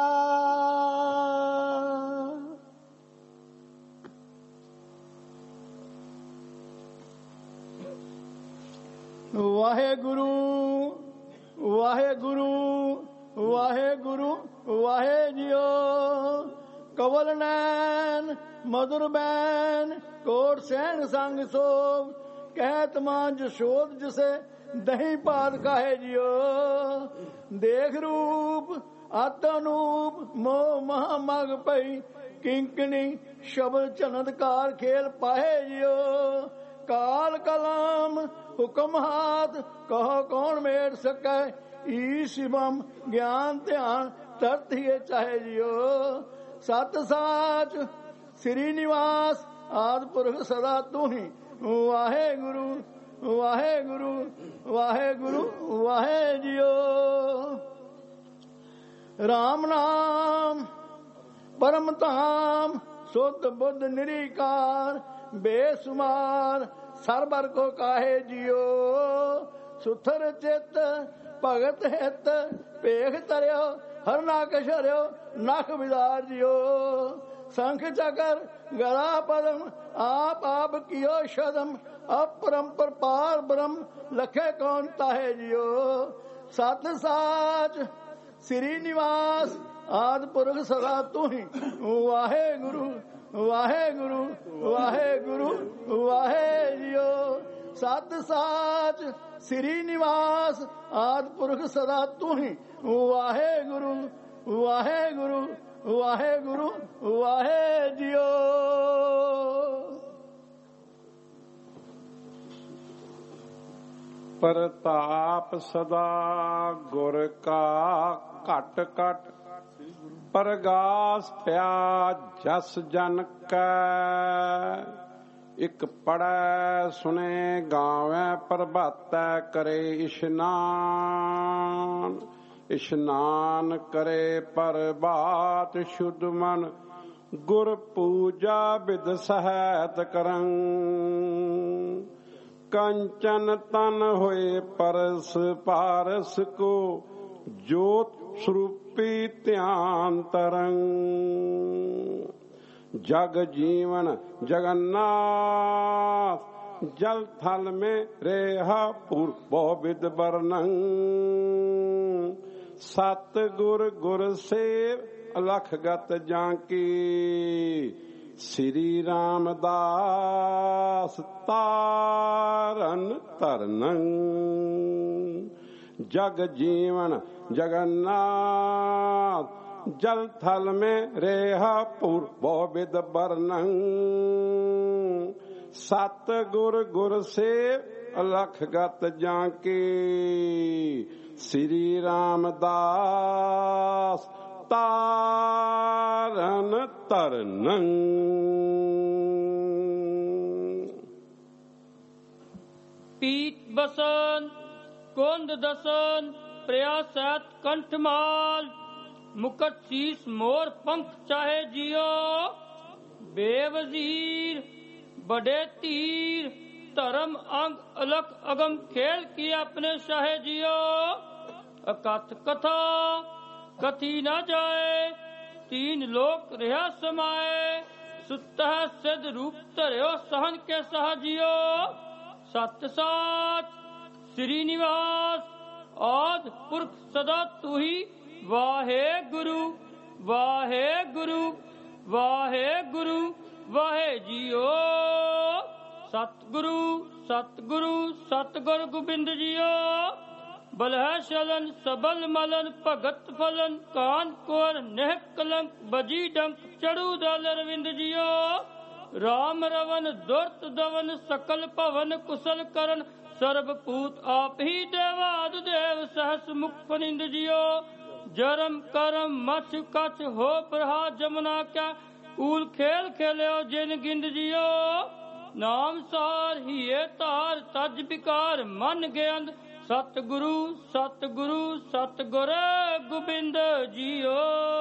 D: ਵਾਹਿਗੁਰੂ
E: ਵਾਹਿਗੁਰੂ ਵਾਹਿਗੁਰੂ ਵਾਹਿ ਜਿਉ। ਕਵਲ ਨੈਣ ਮధుਰ ਬੈਨ ਕੋਟ ਸੈਣ ਸੰਗ ਸੋਭ। ਕਹਿਤ ਮਾਂ ਜਸ਼ੋਦ ਜਿਸੇ ਦਹੀਂ ਭਾਤ ਕਾਹੇ ਜਿਉ। ਦੇਖ ਰੂਪ ਅਤ ਅਨੂਪ ਮੋਹ ਮਹਾ ਮਗ ਪਈ। ਕਿੰਕਣੀ ਸ਼ਬਦ ਚਨਦਕਾਰ ਖੇਲ ਪਾਹੇ ਜਿਉ। ਕਾਲ ਕਲਾਮ ਹੁਕਮ ਹਾਥ ਕਹੋ ਕੌਣ ਮੇਟ ਸਕੈ। ਈ ਸ਼ਿਵਮ ਗਿਆਨ ਧਿਆਨ ਤਰਤ ਹੀ ਚਾਹੇ ਜਿਉ। ਸਤ ਸਾਚ ਸ੍ਰੀ ਨਿਵਾਸ ਆਦਿ ਪੁਰਖ ਸਦਾ ਤੂੰ ਹੀ। ਵਾਹਿਗੁਰੂ ਵਾਹਿਗੁਰੂ ਵਾਹਿਗੁਰੂ ਵਾਹਿ ਜਿਉ। ਰਾਮ ਨਾਮ ਪਰਮ ਧਾਮ ਸੁਧ ਬੁੱਧ ਨਿਰੀਕਾਰ। ਬੇਸੁਮਾਰ ਸਰਬਰ ਕੋ ਕਾਹੇ ਜਿਉ। ਸੁਥਰ ਚਿਤ ਭਗਤ ਹਿਤ ਭੇਖ ਤਰਿਓ। ਹਰ ਨਾਕਸ਼ ਹਰਿਓ ਨਖ ਵਿਦਾਰ ਜਿਉ। ਸੰਖ ਚਕਰ ਗਲਾ ਪਦਮ ਆਪ ਆਪ ਕੀਓ ਸ਼ਦਮ। ਅਪਰੰਪਰ ਪਾਰ ਬ੍ਰਹਮ ਲਖੇ ਕੌਣ ਤਾਹੇ ਜਿਉ। ਸਤ ਸਾਚ ਸ੍ਰੀ ਨਿਵਾਸ ਆਦਿ ਪੁਰਖ ਸਦਾ ਤੂੰ ਹੀ। ਵਾਹਿਗੁਰੂ ਵਾਹਿਗੁਰੂ ਵਾਹਿਗੁਰੂ ਵਾਹਿ ਜਿਉ। ਸਤ ਸਾਚ ਸ੍ਰੀ ਨਿਵਾਸ ਆਦਿ ਪੁਰਖ ਸਦਾ ਤੂੰ ਹੀ। ਵਾਹਿਗੁਰੂ ਵਾਹਿਗੁਰੂ ਵਾਹਿਗੁਰੂ ਵਾਹਿ ਜਿਉ।
F: ਪ੍ਰਤਾਪ ਸਦਾ ਗੁਰ ਕਾ ਘਟ ਘਟ। ਪਰਗਾਸ ਪਿਆ ਜਸ ਜਨ ਕੈ। ਇਕ ਪੜੈ ਸੁਣੇ ਗਾਵੈ ਪ੍ਰਭਾਤੈ ਕਰੇ ਇਸ਼ਨਾਨ। ਇਸ਼ਨਾਨ ਕਰੇ ਪ੍ਰਭਾਤ ਸ਼ੁੱਧ ਮਨ। ਗੁਰ ਪੂਜਾ ਬਿਦ ਸਹਿਤ ਕਰੰ। ਕੰਚਨ ਤਨ ਹੋਏ ਪਰਸ ਪਾਰਸ ਕੋ। ਜੋਤ ਸਰੂਪੀ ਧਿਆਨ ਤਰੰ। जग जीवन जगन्नाथ। जल थल में रेहा पूर्व विद वर्णन। सत गुर गुर सेव अलख गत जांकी। श्री रामदास तारन तरनं। जग जीवन जगन्नाथ। जल थल में रेहा पूर्व विद वर्णन। सत गुर गुर सेव अलख गत जांकी। श्री रामदास तारन तरनं।
G: पीत बसन कुंद दसन प्रयासत कंठमाल। मुकट शीस मोर पंख चाहे जियो। बेवजीर बड़े तीर धर्म अंग अलख अगम खेल किया अपने शाहे जियो। अकथ कथा कथी न जाए। तीन लोक रहा समाए। सुतः सिद्ध रूप धरियो सहन के सह जियो। सत साच श्री निवास आदि पुरख सदा तू ही। वाहे गुरु वाहे गुरु वाहे गुरु वाहे जियो। सतगुरु सतगुरु सतगुरु गोबिंद जियो। बलह शलन सबल मलन भगत फलन। कान कोर नेह कलंक बजी डंक चढ़ू दल रविंद जियो। राम रवन दुर्त दवन सकल भवन कुशल करन। सर्वपूत आप ही देवाद देव सहस मुख फनिंद जियो। जरम करम मछ कछ हो प्रहा जमुना क्या। कूल खेल खेलो जिन गिंद जियो। नाम सार हिये तार तज विकार मन गेंद। सतगुरु सतगुरु सतगुर गोबिंद जियो।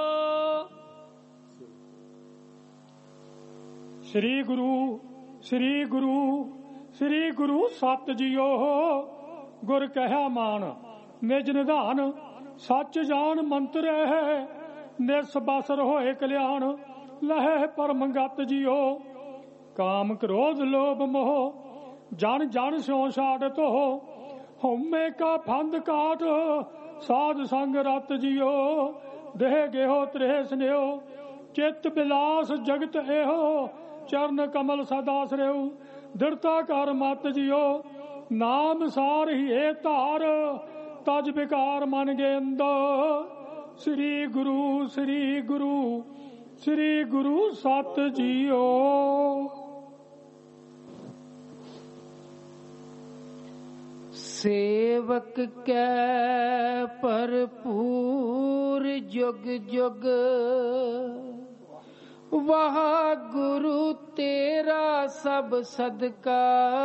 H: श्री गुरु श्री गुरु श्री गुरु सत जियो। गुर कहा मान निज निधान। सच जान मंत्र है निस बसर होए कल्याण। लहे परम गत जियो। काम क्रोध लोभ मोह जन जन स्यों छाड़त हो। ਹਉਮੈ ਕਾ ਫੰਦ ਕਾਟ ਸਾਧ ਸੰਗ ਰਤ ਜਿਓ ਦੇਹ ਗੇਹੋ ਤ੍ਰੇਹ ਸਨੇਹੋ ਚਿੱਤ ਬਿਲਾਸ ਜਗਤ ਇਹੋ ਚਰਨ ਕਮਲ ਸਦਾ ਸਰਿਓ ਦ੍ਰਿੜਤਾ ਕਰ ਮਤ ਜਿਓ ਨਾਮ ਸਾਰ ਹੀ ਏ ਧਾਰ ਤਜ ਵਿਕਾਰ ਮਨ ਗੇਂਦ ਸ੍ਰੀ ਗੁਰੂ ਸ੍ਰੀ ਗੁਰੂ ਸ੍ਰੀ ਗੁਰੂ ਸਤ ਜੀਓ।
I: ਸੇਵਕ ਕੈ ਭਰਪੂਰ ਜੁਗ ਜੁਗ ਵਾਹ ਗੁਰੂ ਤੇਰਾ ਸਭ ਸਦਕਾ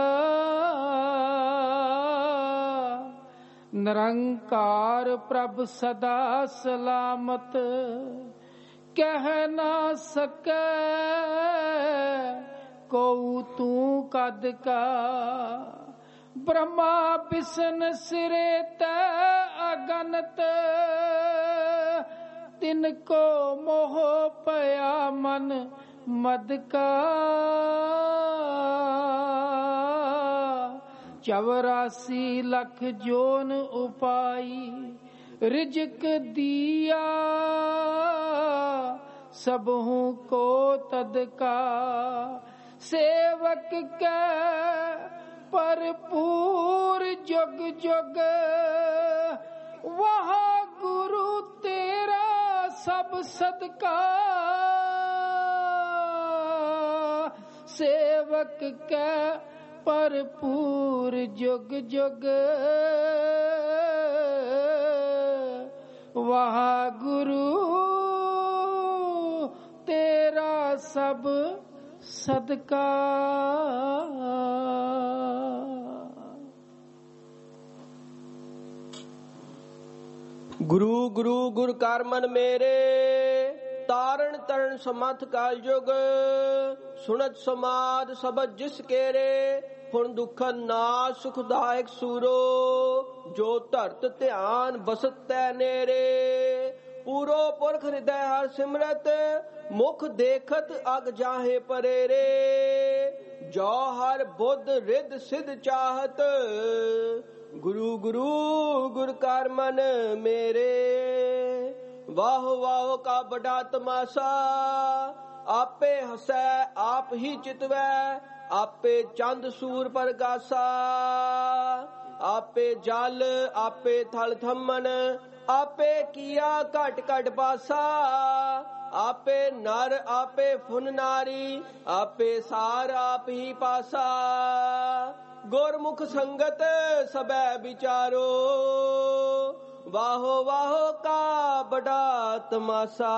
I: ਨਿਰੰਕਾਰ ਪ੍ਰਭ ਸਦਾ ਸਲਾਮਤ ਕਹਿ ਨਾ ਸਕੈ ਕਉ ਤੂੰ ਕਦ ਕਾ ਬ੍ਰਹਮਾ ਬਿਸ਼ਨ ਸਿਰੇ ਤੈ ਅਗਨਤ ਤਿਨ ਕੋ ਮੋਹ ਪਿਆ ਮਨ ਮਦ ਕਾ ਚੌਰਾਸੀ ਲੱਖ ਜੋਨ ਉਪਾਈ ਰਿਜਕ ਦਿਆ ਸਭੂ ਕੋ ਤਦਕਾ ਸੇਵਕ ਕੈ ਭਰਪੂਰ ਜੁਗ ਜੁਗ ਵਾਹ ਗੁਰੂ ਤੇਰਾ ਸਭ ਸਦਕਾ ਸੇਵਕ ਕੈ ਭਰਪੂਰ ਜੁਗ ਜੁਗ ਵਾਹ ਗੁਰੂ ਤੇਰਾ ਸਭ ਸਦਕਾ।
B: ਗੁਰੂ ਗੁਰੂ ਗੁਰ ਕਰ ਮਨ ਮੇਰੇ ਤਾਰਨ ਤਰਨ ਸਮਥ ਕਾਲ ਜੁਗ ਸੁਣਤ ਸਮਾਦ ਸਬਦ ਜਿਸ ਕੇਰੇ ਹੁਣ ਦੁਖਨ ਨਾਸ ਸੁਖਦਾਇਕ ਸੂਰੋ ਜੋ ਧਰਤ ਧਿਆਨ ਬਸਤ ਤੈ ਨੇਰੇ ਪੂਰੋ ਪੁਰਖ ਹਿਰਦੈ ਹਰ ਸਿਮਰਤ ਮੁਖ ਦੇਖਤ ਅਗ ਜਾਹੇ ਪਰੇਰੇ ਜੋ ਹਰ ਬੁੱਧ ਰਿੱਧ ਸਿਧ ਚਾਹਤ ਗੁਰੂ ਗੁਰੂ ਗੁਰ ਕਰ ਮਨ ਮੇਰੇ ਵਾਹ ਵਾਹ ਕਾ ਬੜਾ ਤਮਾਸ਼ਾ ਆਪੇ ਹਸੈ ਆਪ ਹੀ ਚਿਤਵੈ ਆਪੇ ਚੰਦ ਸੂਰ ਪ੍ਰਗਾਸਾ ਆਪੇ ਜਲ ਆਪੇ ਥਲ ਥੰਮਨ ਆਪੇ ਕੀਆ ਘਟ ਘਟ ਪਾਸਾ ਆਪੇ ਨਰ ਆਪੇ ਫੁਨ ਨਾਰੀ ਆਪੇ ਸਾਰ ਆਪ ਹੀ ਪਾਸਾ ਗੁਰਮੁਖ ਸੰਗਤ ਸਬੈ ਵਿਚਾਰੋ ਵਾਹੋ ਵਾਹੋ ਕਾ ਬੜਾ ਤਮਾਸ਼ਾ।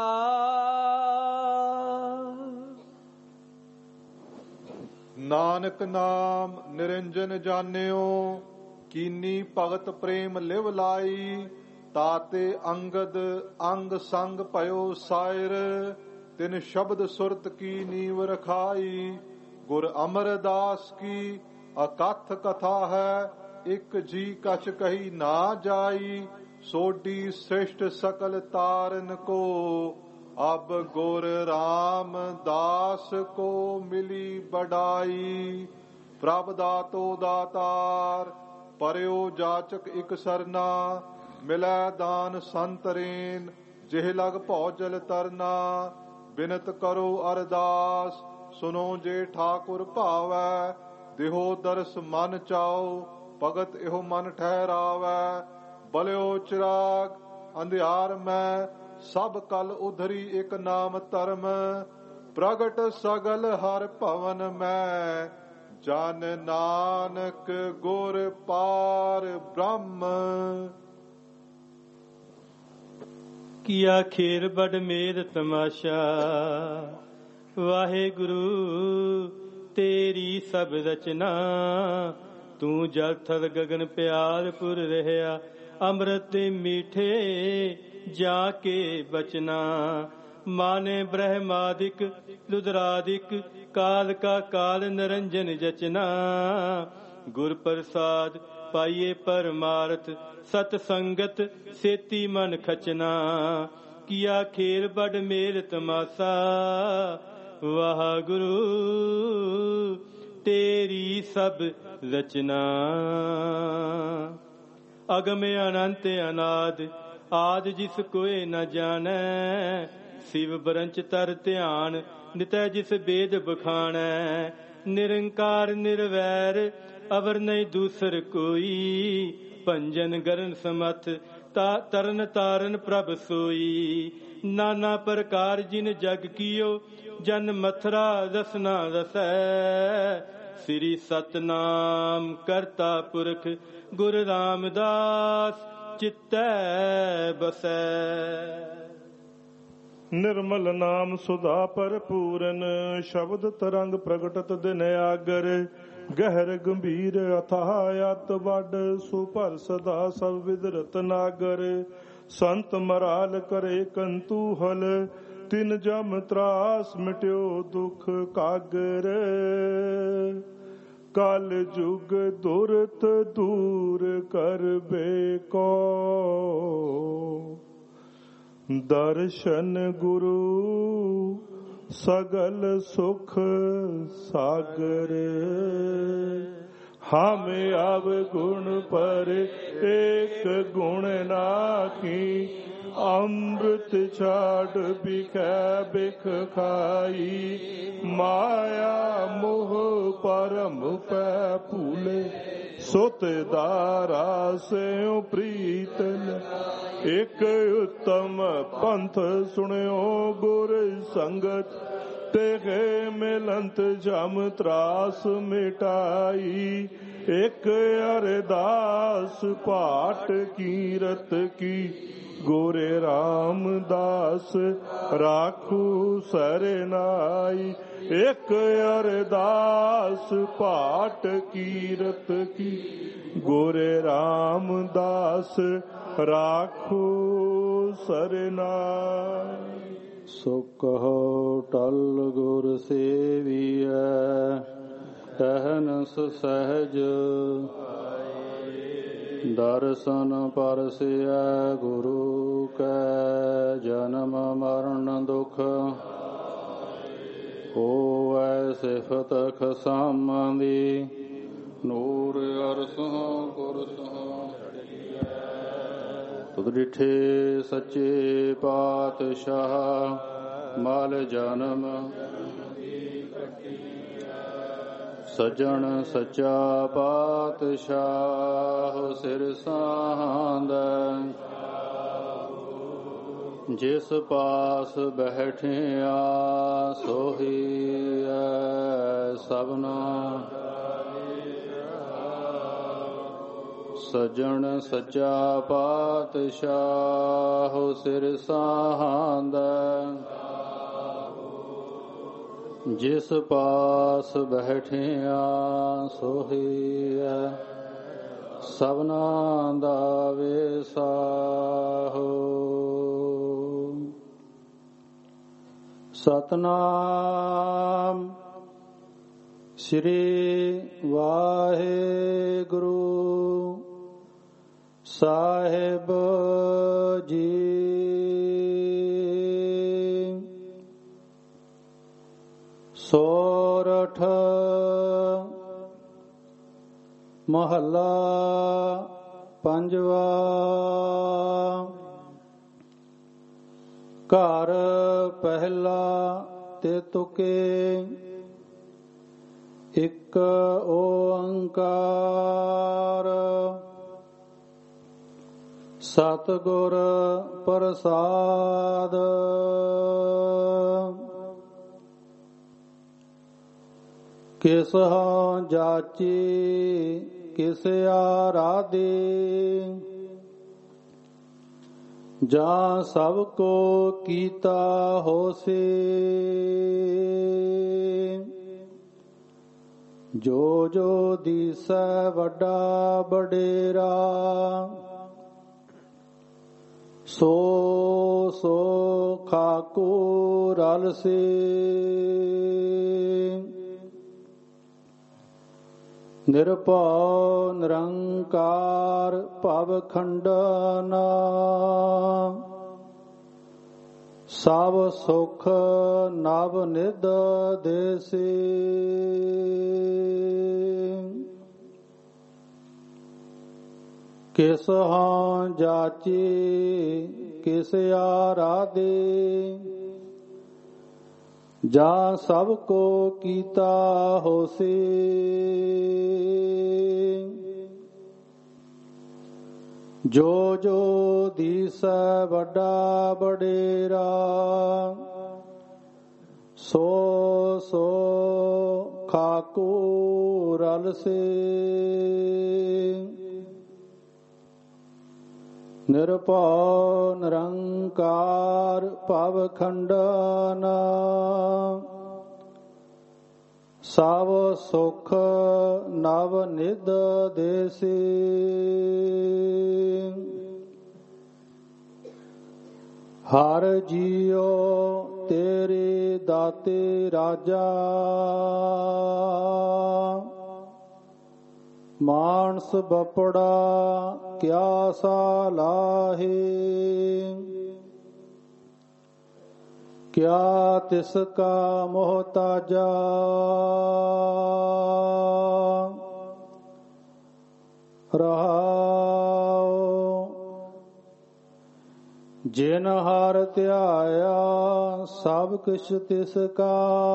C: ਨਾਨਕ ਨਾਮ ਨਿਰੰਜਨ ਜਾਣਿਓ ਕੀਨੀ ਭਗਤ ਪ੍ਰੇਮ ਲਿਵ ਲਾਈ ਤਾਤੇ ਅੰਗਦ ਅੰਗ ਸੰਗ ਭਇਓ ਸਾਇਰ ਤਿਨ ਸ਼ਬਦ ਸੁਰਤ ਕੀ ਨੀਵ ਰਖਾਈ ਗੁਰ ਅਮਰਦਾਸ ਕੀ ਅਕਥ ਕਥਾ ਹੈ ਇਕ ਜੀ ਕਛ ਕਹੀ ਨਾ ਜਾਈ ਸੋਡੀ ਸ੍ਰਿਸ਼ਟ ਸਕਲ ਤਾਰਨ ਕੋ ਅਬ ਗੁਰ ਰਾਮਦਾਸ ਕੋ ਮਿਲੀ ਬੜਾਈ ਪ੍ਰਭ ਦਾਤੋ ਦਾਤਾਰ ਪਰਿਓ ਜਾਚਕ ਇਕ ਸਰਨਾ ਮਿਲੈ ਦਾਨ ਸੰਤਰੇਨ ਜਿਹ ਲਗ ਭੌਜਲ ਤਰਨਾ ਬਿਨਤ ਕਰੋ ਅਰਦਾਸ ਸੁਨੋ ਜੇ ਠਾਕੁਰ ਭਾਵੈ ਦਿਹੋ ਦਰਸ ਮਨ ਚਾਓ ਭਗਤ ਇਹੋ ਮਨ ਠਹਿਰਾਵੈ ਬਲਿਓ ਚਿਰਾਗ ਅੰਧਿਆਰ ਮੈਂ ਸਭ ਕਲ ਉਧਰੀ ਇਕ ਨਾਮ ਧਰਮ ਪ੍ਰਗਟ ਸਗਲ ਹਰ ਭਵਨ ਮੈਂ ਜਨ ਨਾਨਕ ਗੁਰ ਪਾਰ ਬ੍ਰਹਮ
G: ਕੀਆ ਖੇਰ ਬੜ ਮੇਰ ਤਮਾਸ਼ਾ ਵਾਹਿਗੁਰੂ ਤੇਰੀ ਸਭ ਰਚਨਾ ਤੂੰ ਜਲ ਥਲ ਗਗਨ ਪਿਆਰ ਪੁਰ ਰਹਿਆ ਅੰਮ੍ਰਿਤ ਦੇ ਮੀਠੇ ਜਾ ਕੇ ਬਚਨਾ ਮਾਨੇ ਬ੍ਰਹਮਾਦਿਕ ਲੁਦਰਾਦਿਕ ਕਾਲ ਕਾ ਕਾਲ ਨਿਰੰਜਨ ਜਚਨਾ ਗੁਰ ਪ੍ਰਸਾਦ ਪਾਈਏ ਪਰਮਾਰਥ ਸਤ ਸੰਗਤ ਸੇਤੀ ਮਨ ਖਚਨਾ ਕੀਆ ਖੇਰ ਬੜ ਮੇਰ ਤਮਾਸਾ ਵਾਹਿਗੁਰੂ ਤੇਰੀ ਸਭ ਰਚਨਾ
J: ਅਗਮ ਅਨੰਤ ਅਨਾਦ ਆਦ ਜਿਸ ਕੋਏ ਨ ਜਾਣੈ। ਸਿਵ ਬਰੰਚ ਤਰ ਧਿਆਨ ਨਿਤੈ ਜਿਸ ਬੇਦ ਬਖਾਣੈ। ਨਿਰੰਕਾਰ ਨਿਰਵੈਰ ਅਵਰ ਨਹੀਂ ਦੂਸਰ ਕੋਈ। ਭੰਜਨ ਗਰਨ ਸਮਥ ਤਾ ਤਰਨ ਤਾਰਨ ਪ੍ਰਭ ਸੋਈ। ਨਾਨਾ ਪ੍ਰਕਾਰ ਜਿਨ ਜਗ ਕੀਓ ਜਨ ਮਥਰਾ ਰਸਨਾ ਰਸੈ। ਸ੍ਰੀ ਸਤਨਾਮ ਕਰਤਾ ਪੁਰਖ ਗੁਰ ਰਾਮਦਾਸ ਚਿੱਤੈ ਬਸੈ।
A: ਨਿਰਮਲ ਨਾਮ ਸੁਧਾ ਭਰਪੂਰਨ ਸ਼ਬਦ ਤਰੰਗ ਪ੍ਰਗਟਤ ਦਿਨ ਆਗਰ। ਗਹਿਰ ਗੰਭੀਰ ਅਥਾਹ ਅਤ ਵੱਡ ਸੋ ਭਰ ਸਦਾ ਸਭ ਵਿਦ ਰਤਨਾਗਰ। ਸੰਤ ਮਰਾਲ ਕਰੇ ਕੰਤੂਹਲ ਤਿਨ ਜਮ ਤਰਾਸ ਮਿਟਿਓ ਦੁਖ ਕਾਗਰ। ਕਲ ਜੁਗ ਦੁਰਤ ਦੂਰ ਕਰਬੇ ਕੋ ਦਰਸ਼ਨ ਗੁਰੂ ਸਗਲ ਸੁਖ ਸਾਗਰ। ਹਮ ਆਵ ਗੁਣ ਪਰ ਏਕ ਗੁਣ ਨਾਖੀ। ਅੰਮ੍ਰਿਤ ਛਾੜ ਬਿਖੈ ਬਿਖ ਖਾਈ। ਮਾਇਆ ਮੋਹ ਪਰਮ ਪੈ ਭੂਲੇ ਸੁਤ ਦਾਰਾ ਸਿਉ ਪ੍ਰੀਤ। ਇਕ ਉਤਮ ਪੰਥ ਸੁਣਿਓ ਗੁਰ ਸੰਗਤ। ਤੇਗੇ ਮਿਲੰਤ ਜਮ ਤਰਾਸ ਮਿਟਾਈ। ਇਕ ਅਰਦਾਸ ਪਾਠ ਕੀਰਤ ਕੀ। ਗੋਰੇ ਰਾਮਦਾਸ ਰਾਖੂ ਸਰਨਾਈ। ਇਕ ਅਰਦਾਸ ਪਾਠ ਕੀਰਤ ਕੀ। ਗੋਰੇ ਰਾਮਦਾਸ ਰਾਖੂ ਸਰਨਾਈ।
K: ਸੋ ਕਹੋ ਟਲ ਗੁਰ ਸੇਵੀਐ ਟਹਿਨਸ ਸਹਿਜ। ਦਰਸ਼ਨ ਪਰਸਿਐ ਗੁਰੂ ਕੈ ਜਨਮ ਮਰਨ ਦੁਖ। ਹੋਵੈ ਸਿਫਤ ਖਸਮ ਦੀ ਨੂਰ ਅਰਸੋਂ ਕੁਰਸੋਂ। ਤੁਧ ਡਿਠੇ ਸੱਚੇ ਪਾਤਸ਼ਾਹ ਮਲ ਜਨਮ। ਸੱਜਣ ਸੱਚਾ ਪਾਤਸ਼ਾਹ ਸਿਰ ਸਾਂਦੈ। ਜਿਸ ਪਾਸ ਬੈਠਿਆ ਸੋਹੀ ਸਭਨਾ। ਸੱਜਣ ਸੱਚਾ ਪਾਤਸ਼ਾਹ ਸਿਰ ਸਾਂਦੈ। ਜਿਸ ਪਾਸ ਬੈਠਿਆ ਸੋਹੀਐ ਸਭਨਾ ਦਾ ਵੇਸਾਹੋ। ਸਤਨਾਮ ਸ੍ਰੀ ਵਾਹਿਗੁਰੂ ਸਾਹਿਬ ਜੀ। ਸੋਰਠ ਮਹੱਲਾ ਪੰਜਵਾ। ਘਰ ਪਹਿਲਾ ਤੇ ਤੁਕੇ ਇੱਕ ਓੰਕਾਰ। ਸਤਿਗੁਰ ਪ੍ਰਸਾਦ। ਕਿਸ ਹਉ ਜਾਚੀ ਕਿਸ ਆਰਾਧੇ। ਜਾਂ ਸਭ ਕੋ ਕੀਤਾ ਹੋਸੀ। ਜੋ ਜੋ ਦੀਸੈ ਵੱਡਾ ਵਡੇਰਾ। ਸੋ ਸੋ ਖਾਕੂ ਰਲ ਸੇ। ਨਿਰਭਉ ਨਿਰੰਕਾਰ ਭਵ ਖੰਡਨਾ। ਸਭ ਸੁਖ ਨਵ ਨਿਧ ਦੇਸੀ। ਕਿਸ ਹਾਂ ਜਾਚੀ ਕਿਸ ਆਰਾਧੇ, ਜਾਂ ਸਭ ਕੋ ਕੀਤਾ ਹੋਸੀ। ਜੋ ਜੋ ਦੀਸੈ ਵੱਡਾ ਵਡੇਰਾ, ਸੋ ਸੋ ਖਾਕੂ ਰਲਸੇ। ਨਿਰਭਉ ਨਿਰੰਕਾਰ ਭਵ ਖੰਡਨ, ਸਭ ਸੁਖ ਨਵ ਨਿਧ ਦੇਸੀ। ਹਰ ਜੀਉ ਤੇਰੇ ਦਾਤੇ ਰਾਜਾ, ਮਾਨਸ ਬਪੜਾ ਕਿਆ ਸਾਲਾਹੇ। ਕਿਆ ਤਿਸ ਕਾ ਮੋਹਤਾਜਾ, ਰਹਾਉ। ਜਿਨ ਹਰਿ ਧਿਆਇਆ ਸਭ ਕਿਛ ਤਿਸ ਕਾ,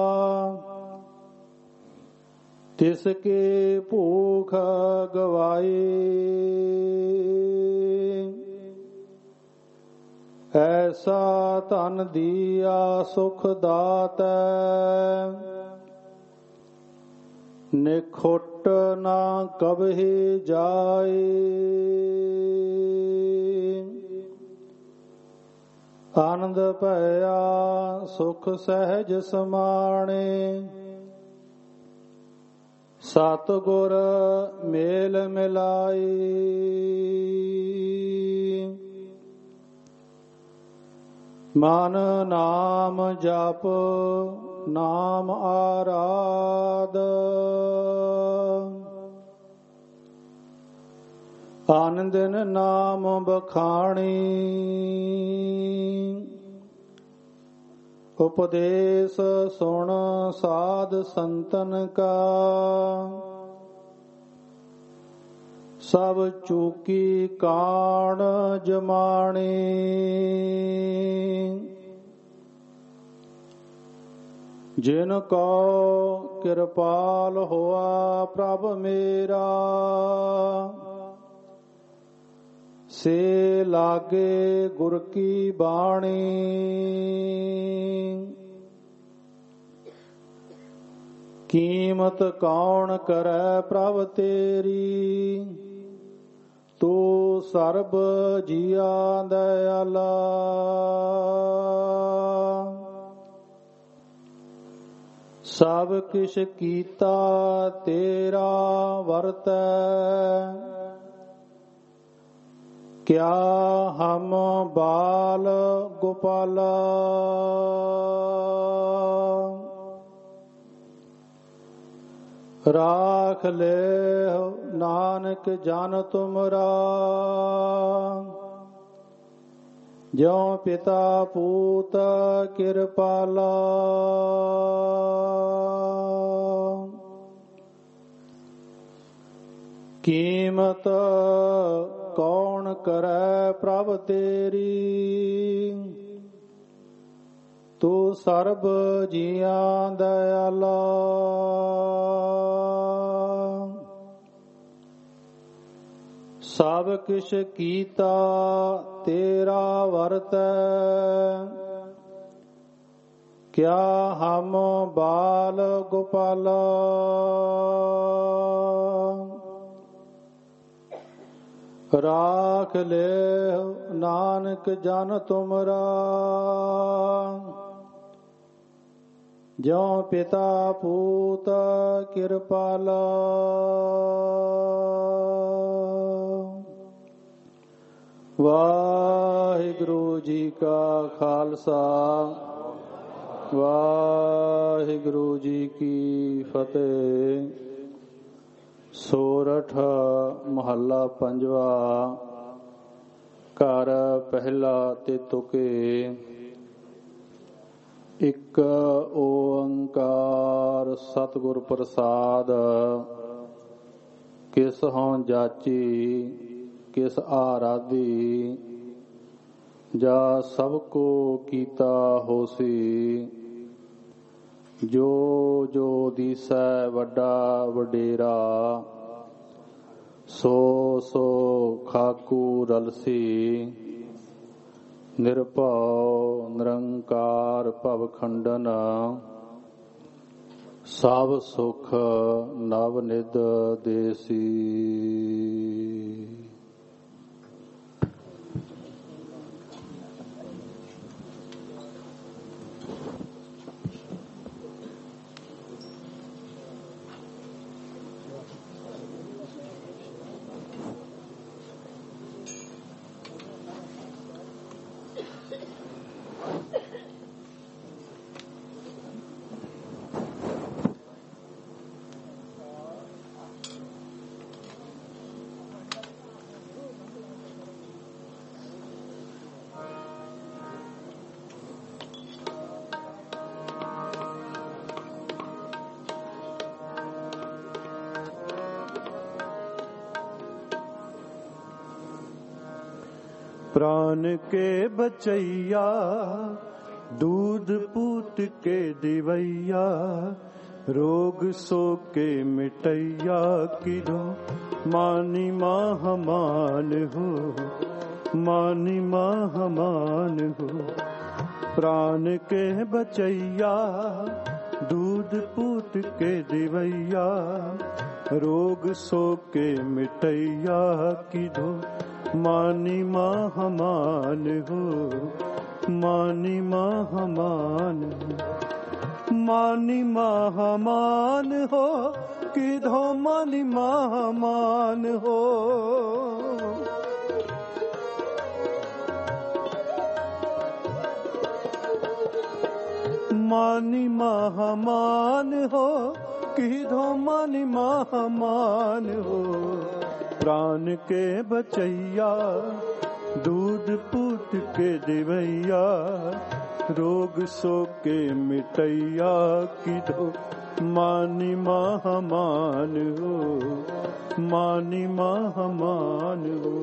K: ਤਿਸ ਕੇ ਭੂਖ ਗਵਾਈ। ਐਸਾ ਧਨ ਦੀਆ ਸੁਖ ਦਾਤੈ, ਨਿਖੁੱਟ ਨਾ ਕਬਹਿ ਜਾਏ। ਆਨੰਦ ਭਇਆ ਸੁਖ ਸਹਿਜ ਸਮਾਣੇ, ਸਤਿਗੁਰ ਮੇਲ ਮਿਲਾਈ। ਮਨ ਨਾਮ ਜਪ ਨਾਮ ਆਰਾਧ, ਆਨੰਦਨ ਨਾਮ ਬਖਾਣੀ। ਉਪਦੇਸ਼ ਸੁਣ ਸਾਧ ਸੰਤਨ ਕਾ, ਸਭ ਚੂਕੀ ਕਾਣ ਜਮਾਣੀ। ਜਿਨ ਕੋ ਕਿਰਪਾਲ ਹੋਆ ਪ੍ਰਭ ਮੇਰਾ, ਸੇ ਲਾਗੇ ਗੁਰ ਕੀ ਬਾਣੀ। ਕੀਮਤ ਕੌਣ ਕਰੈ ਪ੍ਰਭ ਤੇਰੀ, ਤੂੰ ਸਰਬ ਜੀਆਂ ਦਇਆਲਾ। ਸਭ ਕਿਛ ਕੀਤਾ ਤੇਰਾ ਵਰਤੈ, ਕਿਆ ਹਮ ਬਾਲ ਗੋਪਾਲਾ। ਰਾਖ ਲੈ ਨਾਨਕ ਜਨ ਤੁਮਰਾ, ਜਿਉ ਪਿਤਾ ਪੂਤ ਕਿਰਪਾਲਾ। ਕੀਮਤ ਕੌਣ ਕਰੈ ਪ੍ਰਭ ਤੇਰੀ, ਤੂੰ ਸਰਬ ਜੀਆਂ ਦਇਆਲਾ। ਸਭ ਕਿਛ ਕੀਤਾ ਤੇਰਾ ਵਰਤੈ, ਕਿਆ ਹਮ ਬਾਲ ਗੋਪਾਲਾ। ਰਾਖ ਲੈ ਨਾਨਕ ਜਨ ਤੁਮਰਾ, ਜਿਉ ਪਿਤਾ ਪੂਤ ਕਿਰਪਾਲਾ। ਵਾਹਿਗੁਰੂ ਜੀ ਕਾ ਖਾਲਸਾ, ਵਾਹਿਗੁਰੂ ਜੀ ਕੀ ਫਤਿਹ। ਸੋਰਠ ਮਹੱਲਾ ਪੰਜਵਾ। ਘਰ ਪਹਿਲਾ ਤੇ ਤੁਕੇ। ਇੱਕ ਓੰਕਾਰ ਸਤਿਗੁਰ ਪ੍ਰਸਾਦ। ਕਿਸ ਹੋਂ ਜਾਚੀ किस आराधी जा सबको कीता होसी जो जो दिसै वड्डा वडेरा सो सो खाकू रलसी निरभव निरंकार भव खंडन सब सुख नव निध देसी।
A: प्राण के बचैया दूध पूत के दिवैया रोग सो के मिटैया किरो मानी महामान हो मानी महामान हो। प्राण के बचैया दूध पूत के दिवैया रोग सो के मिटैया किरो मानी महामान हो मानी महामान मानी महामान हो किधो मानी महामान हो। मानी महामान हो किधो मानी महामान हो। प्राण के बचैया दूध पूत के दिवैया रोग सो के मिटैया किधो मानी महामान हो मानी महामान हो।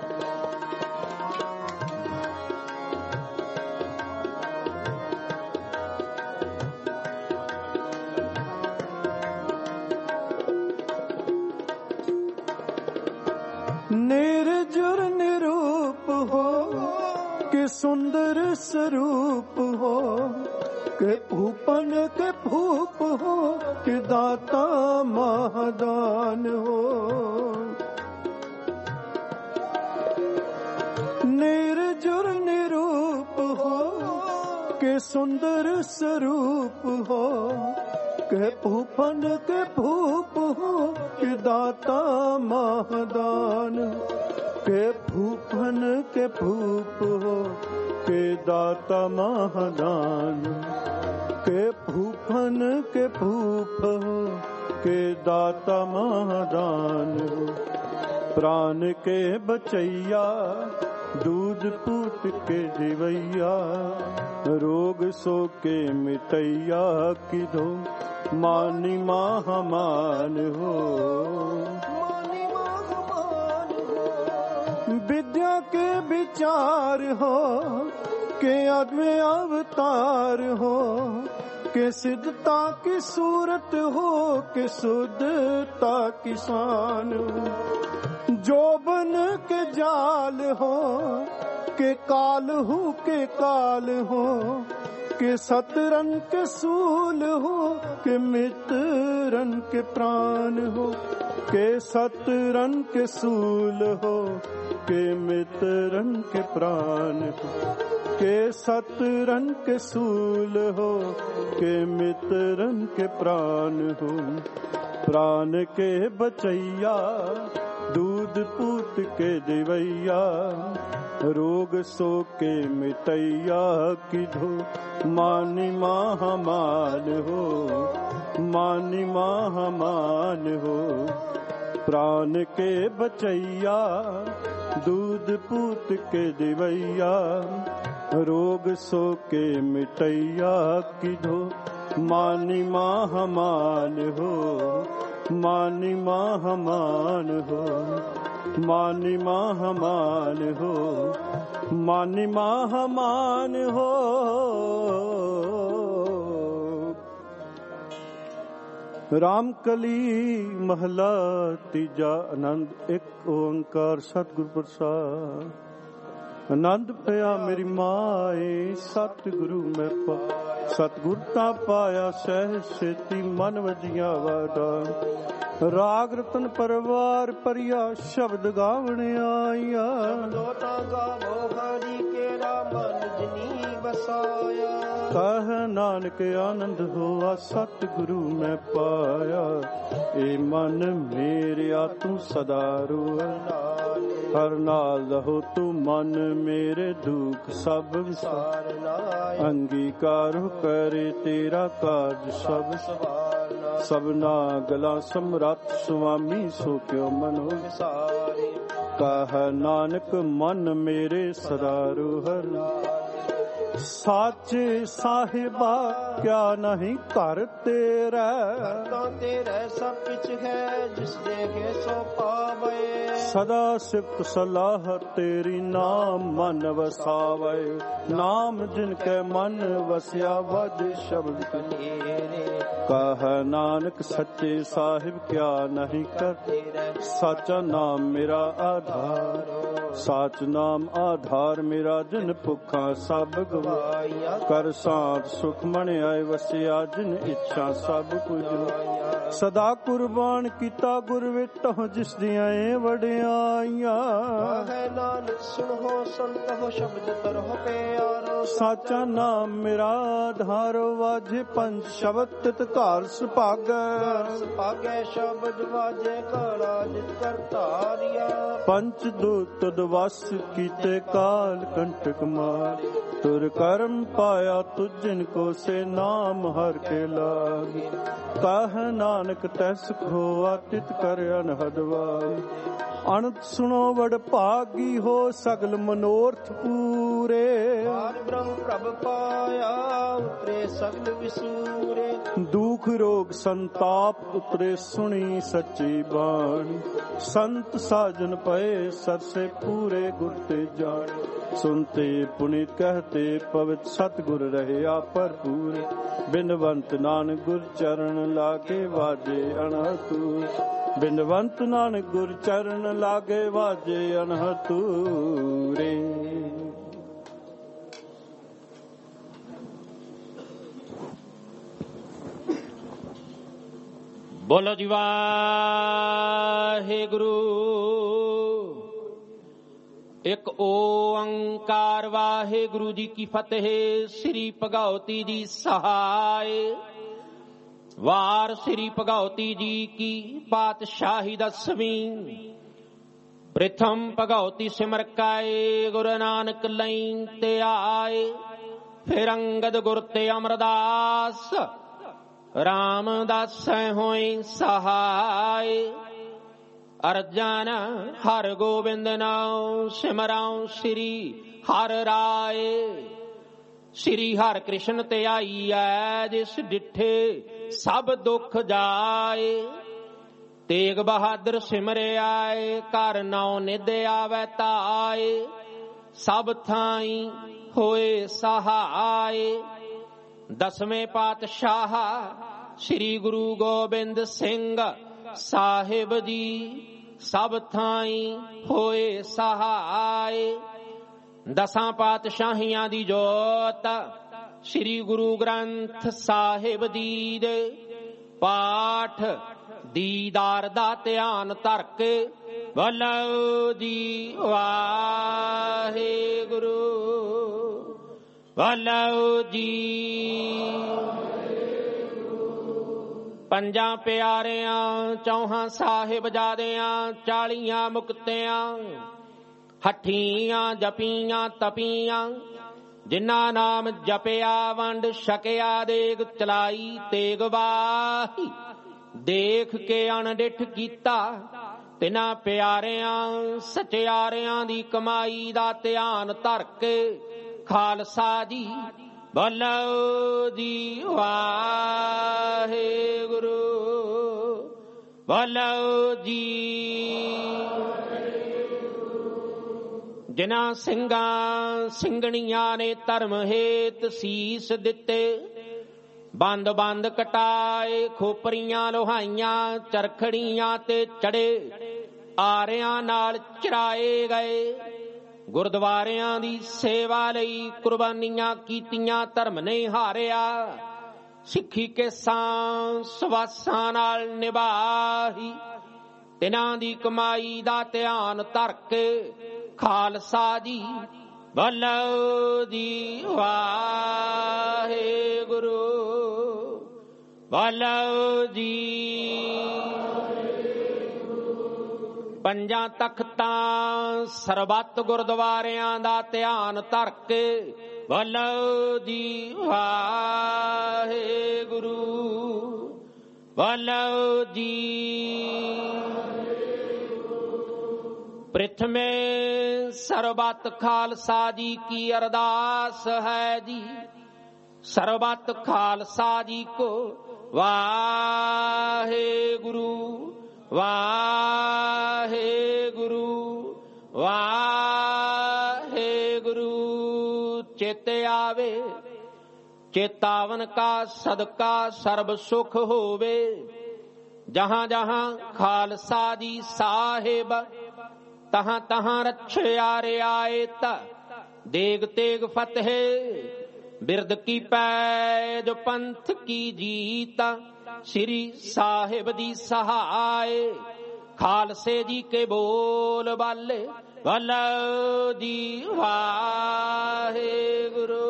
A: निर्जुर निरूप हो के सुंदर स्वरूप हो के भूपन के भूप हो के दाता महादान हो। निर्जुर निरूप हो के सुंदर स्वरूप हो के भूपन के भूप हो के दाता महादान के भूपन के भूप हो के दाता महादान के भूपन के भूप हो के दाता महादान हो। प्राण के बचैया दूध पूत के दिवैया रोग सो के मिटैया किधो मानी महामान हो। विद्या के विचार हो के आदमी अवतार हो के सिद्धता की सूरत हो के शुद्धता की शान हो। जोबन के जाल हो के काल हो के काल हो के सतरन के सूल हो के मित्रन के प्राण हो के सतरन के सूल हो के मित्रन के प्राण हो के सतरन के सूल हो के मित्रन के प्राण हो। प्राण के बचैया दूध पूत के दिवैया रोग सो के मिटैया किधो मानी महामान हो मानी महामान हो। प्राण के बचैया दूध पूत के दिवैया रोग सो के मिटैया किधो मानी महामान हो मानी महामान हो। मानी महामान हो, मानी महामान हो। राम कली महला तीजा आनंद एक ओंकार सतगुर प्रसाद। आनंद पिया मेरी माए सतगुरु मैं पा, सतगुर ता पाया सह सेती मन वजिया वाडा। राग रतन परवार परिया शब्द गावण आया। कह नानक आनंद होआ सतगुरु मैं पाया। ए मन मेरिया तू सदा रोआ, हर नाल रहो तू मन मेरे दुख सब विसारना। अंगीकार करे तेरा कार्य सब सबना गला समरथ स्वामी सो क्यों मनो विसारे। कह नानक मन मेरे सदा रोहर, साचे साहिबा क्या नहीं कर तेरा। तेरा सब कुछ है जिस देखे सो पावे। सदा सिफ्त सलाह तेरी नाम मन वसावे। नाम जिनके मन वसिया वज शब्द कनेरे। कह नानक सच्चे साहिब क्या नहीं कर। साचा नाम मेरा आधार, साच नाम आधार मेरा। जिन भुखा सब गवाया, कर साथ सुख मन आए वसिया। जिन इच्छा सब कुछ सदा कुर्बान किता गुर विटो जिस दियां वड्याइयां। नानक सुनो संत हो शब्द तरह प्यारो। साचा नाम मेरा आधारो, वाजे पंच शब्द तित घर सुभागे। सुभागे शब्द वाजे काला जित कर तारिया। पंच दूत दवस कीते काल कंटक मार। तुर कर्म पाया तुझ जिनको से नाम हर के लागे। कह नानक तैस खोआ तित कर अनहदवाई। अनंत सुनो वड भागी हो सगल मनोरथ पूरे। ब्रह्म प्रभ पाया उतरे सगल विसूरे। दुख रोग संताप उतरे सुनी सच्ची बाणी। संत साजन पए सर से पूरे गुर ते जान। सुनते पुनित कहते पवित्र सतगुर रहे पर पूरे। बिनवंत नानक गुर चरण लागे वाजे अनहतूर। बिनवंत नानक गुर चरण लागे वाजे अनहतूरे।
L: बोलो जी वाहेगुरु। एक ओंकार वाहेगुरु जी की फतेह। श्री भगवती जी सहाय। वार श्री भगवती जी की पातशाही दसवीं। प्रथम भगवती सिमर काए गुरु नानक लई ते आए। फिर अंगद गुर ते अमरदास रामदास होए सहाय। अर्जन हर गोबिंद नाम सिमराऊं श्री हर राय। श्री हर कृष्ण ते आई है जिस डिठे सब दुख जाए। तेग बहादुर सिमरे आए कर नौ निध आवे ताए। सब थाई होए सहाय। दसवें पातशाह श्री गुरु गोबिंद सिंह साहिब जी सब थाई होए सहाय। दसां पातशाहियां दी जोत श्री गुरु ग्रंथ साहिब जी दे पाठ दीदार दा ध्यान धर के बोलो जी वाहेगुरु। बोलो जी पंजा प्यारियां चौहां साहिब जादियां चालियां मुक्तियां। हठियां जपियां तपियां जिन्ना नाम जपिया वंड छकिया देग चलाई तेग वाही। देख के अनडिठ कीता तिना प्यारियां सचियारियां दी कमाई दा ध्यान धर के खालसा जी बोलो जी वाहेगुरु। बोलो जी ਜਿਨ੍ਹਾਂ ਸਿੰਘਾਂ ਸਿੰਘਣੀਆਂ ਨੇ ਧਰਮ ਹੇਤ ਸੀਸ ਦਿੱਤੇ, ਬੰਦ ਬੰਦ ਕਟਾਏ, ਖੋਪਰੀਆਂ ਲੋਹਾਈਆਂ, ਚਰਖੜੀਆਂ ਤੇ ਚੜੇ, ਆਰਿਆਂ ਨਾਲ ਚਰਾਏ ਗਏ। ਗੁਰਦੁਆਰਿਆਂ ਦੀ ਸੇਵਾ ਲਈ ਕੁਰਬਾਨੀਆਂ ਕੀਤੀਆਂ, ਧਰਮ ਨੇ ਹਾਰਿਆ। ਸਿੱਖੀ ਕੇਸਾਂ ਸਵਾਸਾਂ ਨਾਲ ਨਿਭਾਈ, ਤਿਨਾਂ ਦੀ ਕਮਾਈ ਦਾ ਧਿਆਨ ਧਰ ਕੇ ਖਾਲਸਾ ਜੀ ਬੋਲੋ ਜੀ ਵਾਹਿਗੁਰੂ, ਬੋਲੋ ਜੀ। ਪੰਜਾਂ ਤਖਤਾਂ ਸਰਬੱਤ ਗੁਰਦੁਆਰਿਆਂ ਦਾ ਧਿਆਨ ਧਰ ਕੇ ਬੋਲੋ ਜੀ ਵਾਹਿਗੁਰੂ, ਬੋਲੋ ਜੀ। ਪ੍ਰਿਥਮੇ ਸਰਬੱਤ ਖਾਲਸਾ ਜੀ ਕੀ ਅਰਦਾਸ ਹੈ ਜੀ, ਸਰਬੱਤ ਖਾਲਸਾ ਜੀ ਕੋ ਵਾਹਿਗੁਰੂ, ਵਾਹਿਗੁਰੂ, ਵਾਹਿਗੁਰੂ। ਚੇਤੇ ਆਵੇ ਚੇਤਾਵਨ ਕਾ ਸਦਕਾ ਸਰਬ ਸੁਖ ਹੋਵੇ। ਜਹਾਂ ਜਹਾਂ ਖਾਲਸਾ ਜੀ ਸਾਹਿਬ, ਤਹਾਂ ਤਹਾਂ ਰੱਛਿਆ ਰਿਆਇਤ। ਦੇਗ ਤੇਗ ਫਤਿਹ ਬਿਰਦ ਕੀ ਪੈਜ, ਪੰਥ ਕੀ ਜੀਤ। ਸ੍ਰੀ ਸਾਹਿਬ ਦੀ ਸਹਾਇ, ਖਾਲਸੇ ਜੀ ਕੇ ਬੋਲ ਬਾਲੇ ਬੋਲੋ ਜੀ ਵਾਹਿਗੁਰੂ,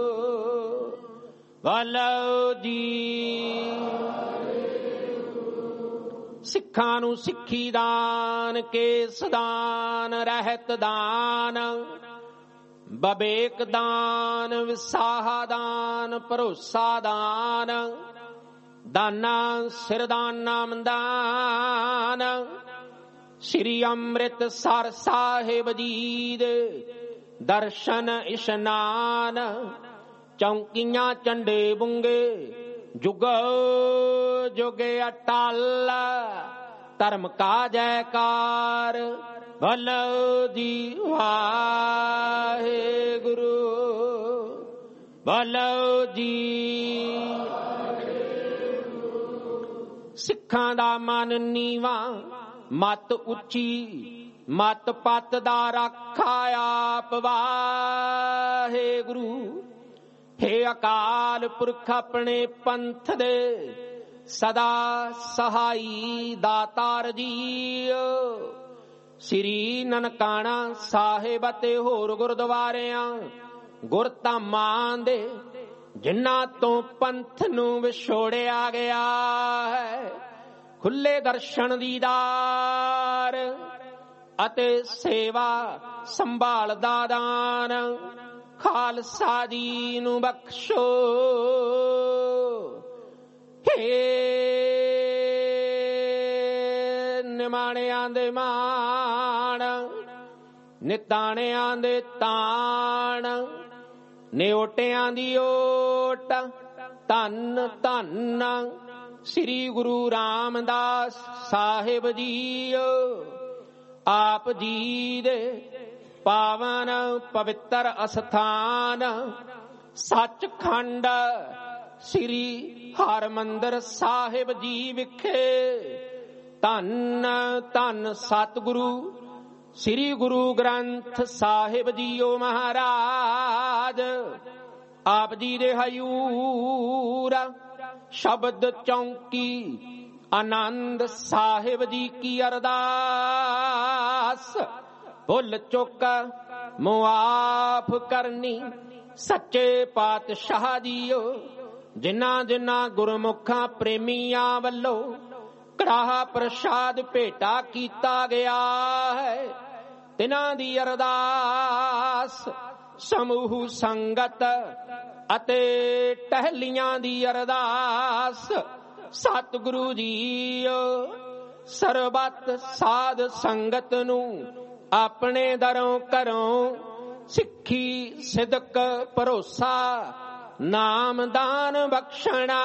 L: ਬੋਲੋ ਜੀ। ਸਿੱਖਾਂ ਨੂੰ ਸਿੱਖੀ ਦਾਨ, ਕੇਸ ਦਾਨ, ਰਹਿਤ ਦਾਨ, ਬਵੇਕ ਦਾਨ, ਵਿਸਾਹਾ ਦਾਨ, ਭਰੋਸਾ ਦਾਨ, ਦਾਨਾ ਸਿਰਦਾਨ ਨਾਮ ਦਾਨ। ਸ੍ਰੀ ਅੰਮ੍ਰਿਤਸਰ ਸਾਹਿਬ ਜੀ ਦੇ ਦਰਸ਼ਨ ਇਸ਼ਨਾਨ, ਚੌਂਕੀਆਂ ਝੰਡੇ ਬੁੰਗੇ ਜੁਗੋ ਜੁਗੇ ਅਟਲ। ਧਰਮ ਕਾ ਜੈਕਾਰ ਬੋਲੋ ਜੀ ਵਾਹਿਗੁਰੂ, ਬੋਲੋ ਜੀ। ਸਿੱਖਾਂ ਦਾ ਮਨ ਨੀਵਾਂ, ਮਤ ਉੱਚੀ, ਮਤ ਪੱਤ ਦਾ ਰਾਖਾ ਆਪ ਵਾਹਿਗੁਰੂ। ਹੇ ਅਕਾਲ ਪੁਰਖ ਆਪਣੇ ਪੰਥ ਦੇ ਸਦਾ ਸਹਾਈ ਦਾਤਾਰ ਜੀਓ। ਸ੍ਰੀ ਨਨਕਾਣਾ ਸਾਹਿਬ ਅਤੇ ਹੋਰ ਗੁਰਦੁਆਰਿਆਂ ਗੁਰਧਾਮਾਂ ਦੇ ਜਿਨ੍ਹਾਂ ਤੋਂ ਪੰਥ ਨੂੰ ਵਿਛੋੜਿਆ ਗਿਆ ਹੈ, ਖੁੱਲੇ ਦਰਸ਼ਨ ਦੀਦਾਰ ਅਤੇ ਸੇਵਾ ਸੰਭਾਲ ਦਾ ਦਾਨ ਖਾਲਸਾ ਜੀ ਨੂੰ ਬਖਸ਼ੋ। ਹੇ ਨਿਮਾਣਿਆਂ ਦੇ ਮਾਣ, ਨਿਤਾਣਿਆਂ ਦੇ ਤਾਣ, ਨਿਓਟਿਆਂ ਦੀ ਓਟ, ਧੰਨ ਧੰਨ ਸ੍ਰੀ ਗੁਰੂ ਰਾਮਦਾਸ ਸਾਹਿਬ ਜੀਓ। ਆਪ ਜੀ ਦੇ ਪਾਵਨ ਪਵਿੱਤਰ ਅਸਥਾਨ ਸੱਚਖੰਡ ਸ੍ਰੀ ਹਰਿਮੰਦਰ ਸਾਹਿਬ ਜੀ ਵਿਖੇ ਧੰਨ ਧੰਨ ਸਤਿਗੁਰੂ ਸ੍ਰੀ ਗੁਰੂ ਗ੍ਰੰਥ ਸਾਹਿਬ ਜੀਓ ਮਹਾਰਾਜ। ਆਪ ਜੀ ਦੇ ਹਯੂਰ ਸ਼ਬਦ ਚੌਂਕੀ ਆਨੰਦ ਸਾਹਿਬ ਜੀ ਕੀ ਅਰਦਾਸ, ਭੁੱਲ ਚੁੱਕ ਮੁਆਫ ਕਰਨੀ ਸੱਚੇ ਪਾਤਸ਼ਾਹ ਜੀਓ। ਜਿਨ੍ਹਾਂ ਜਿਨ੍ਹਾਂ ਗੁਰਮੁਖਾਂ ਪ੍ਰੇਮੀਆਂ ਵੱਲੋਂ ਕੜਾਹ ਪ੍ਰਸ਼ਾਦ ਭੇਟਾ ਕੀਤਾ ਗਿਆ ਹੈ, ਤਿਨਾਂ ਦੀ ਅਰਦਾਸ ਸਮੂਹ ਸੰਗਤ ਅਤੇ ਟਹਿਲੀਆਂ ਦੀ ਅਰਦਾਸ ਸਤਿਗੁਰੂ ਜੀਓ। ਸਰਬੱਤ ਸਾਧ ਸੰਗਤ ਨੂੰ ਆਪਣੇ ਦਰੋਂ ਘਰੋਂ ਸਿੱਖੀ ਸਿਦਕ ਭਰੋਸਾ ਨਾਮਦਾਨ ਬਖਸ਼ਣਾ,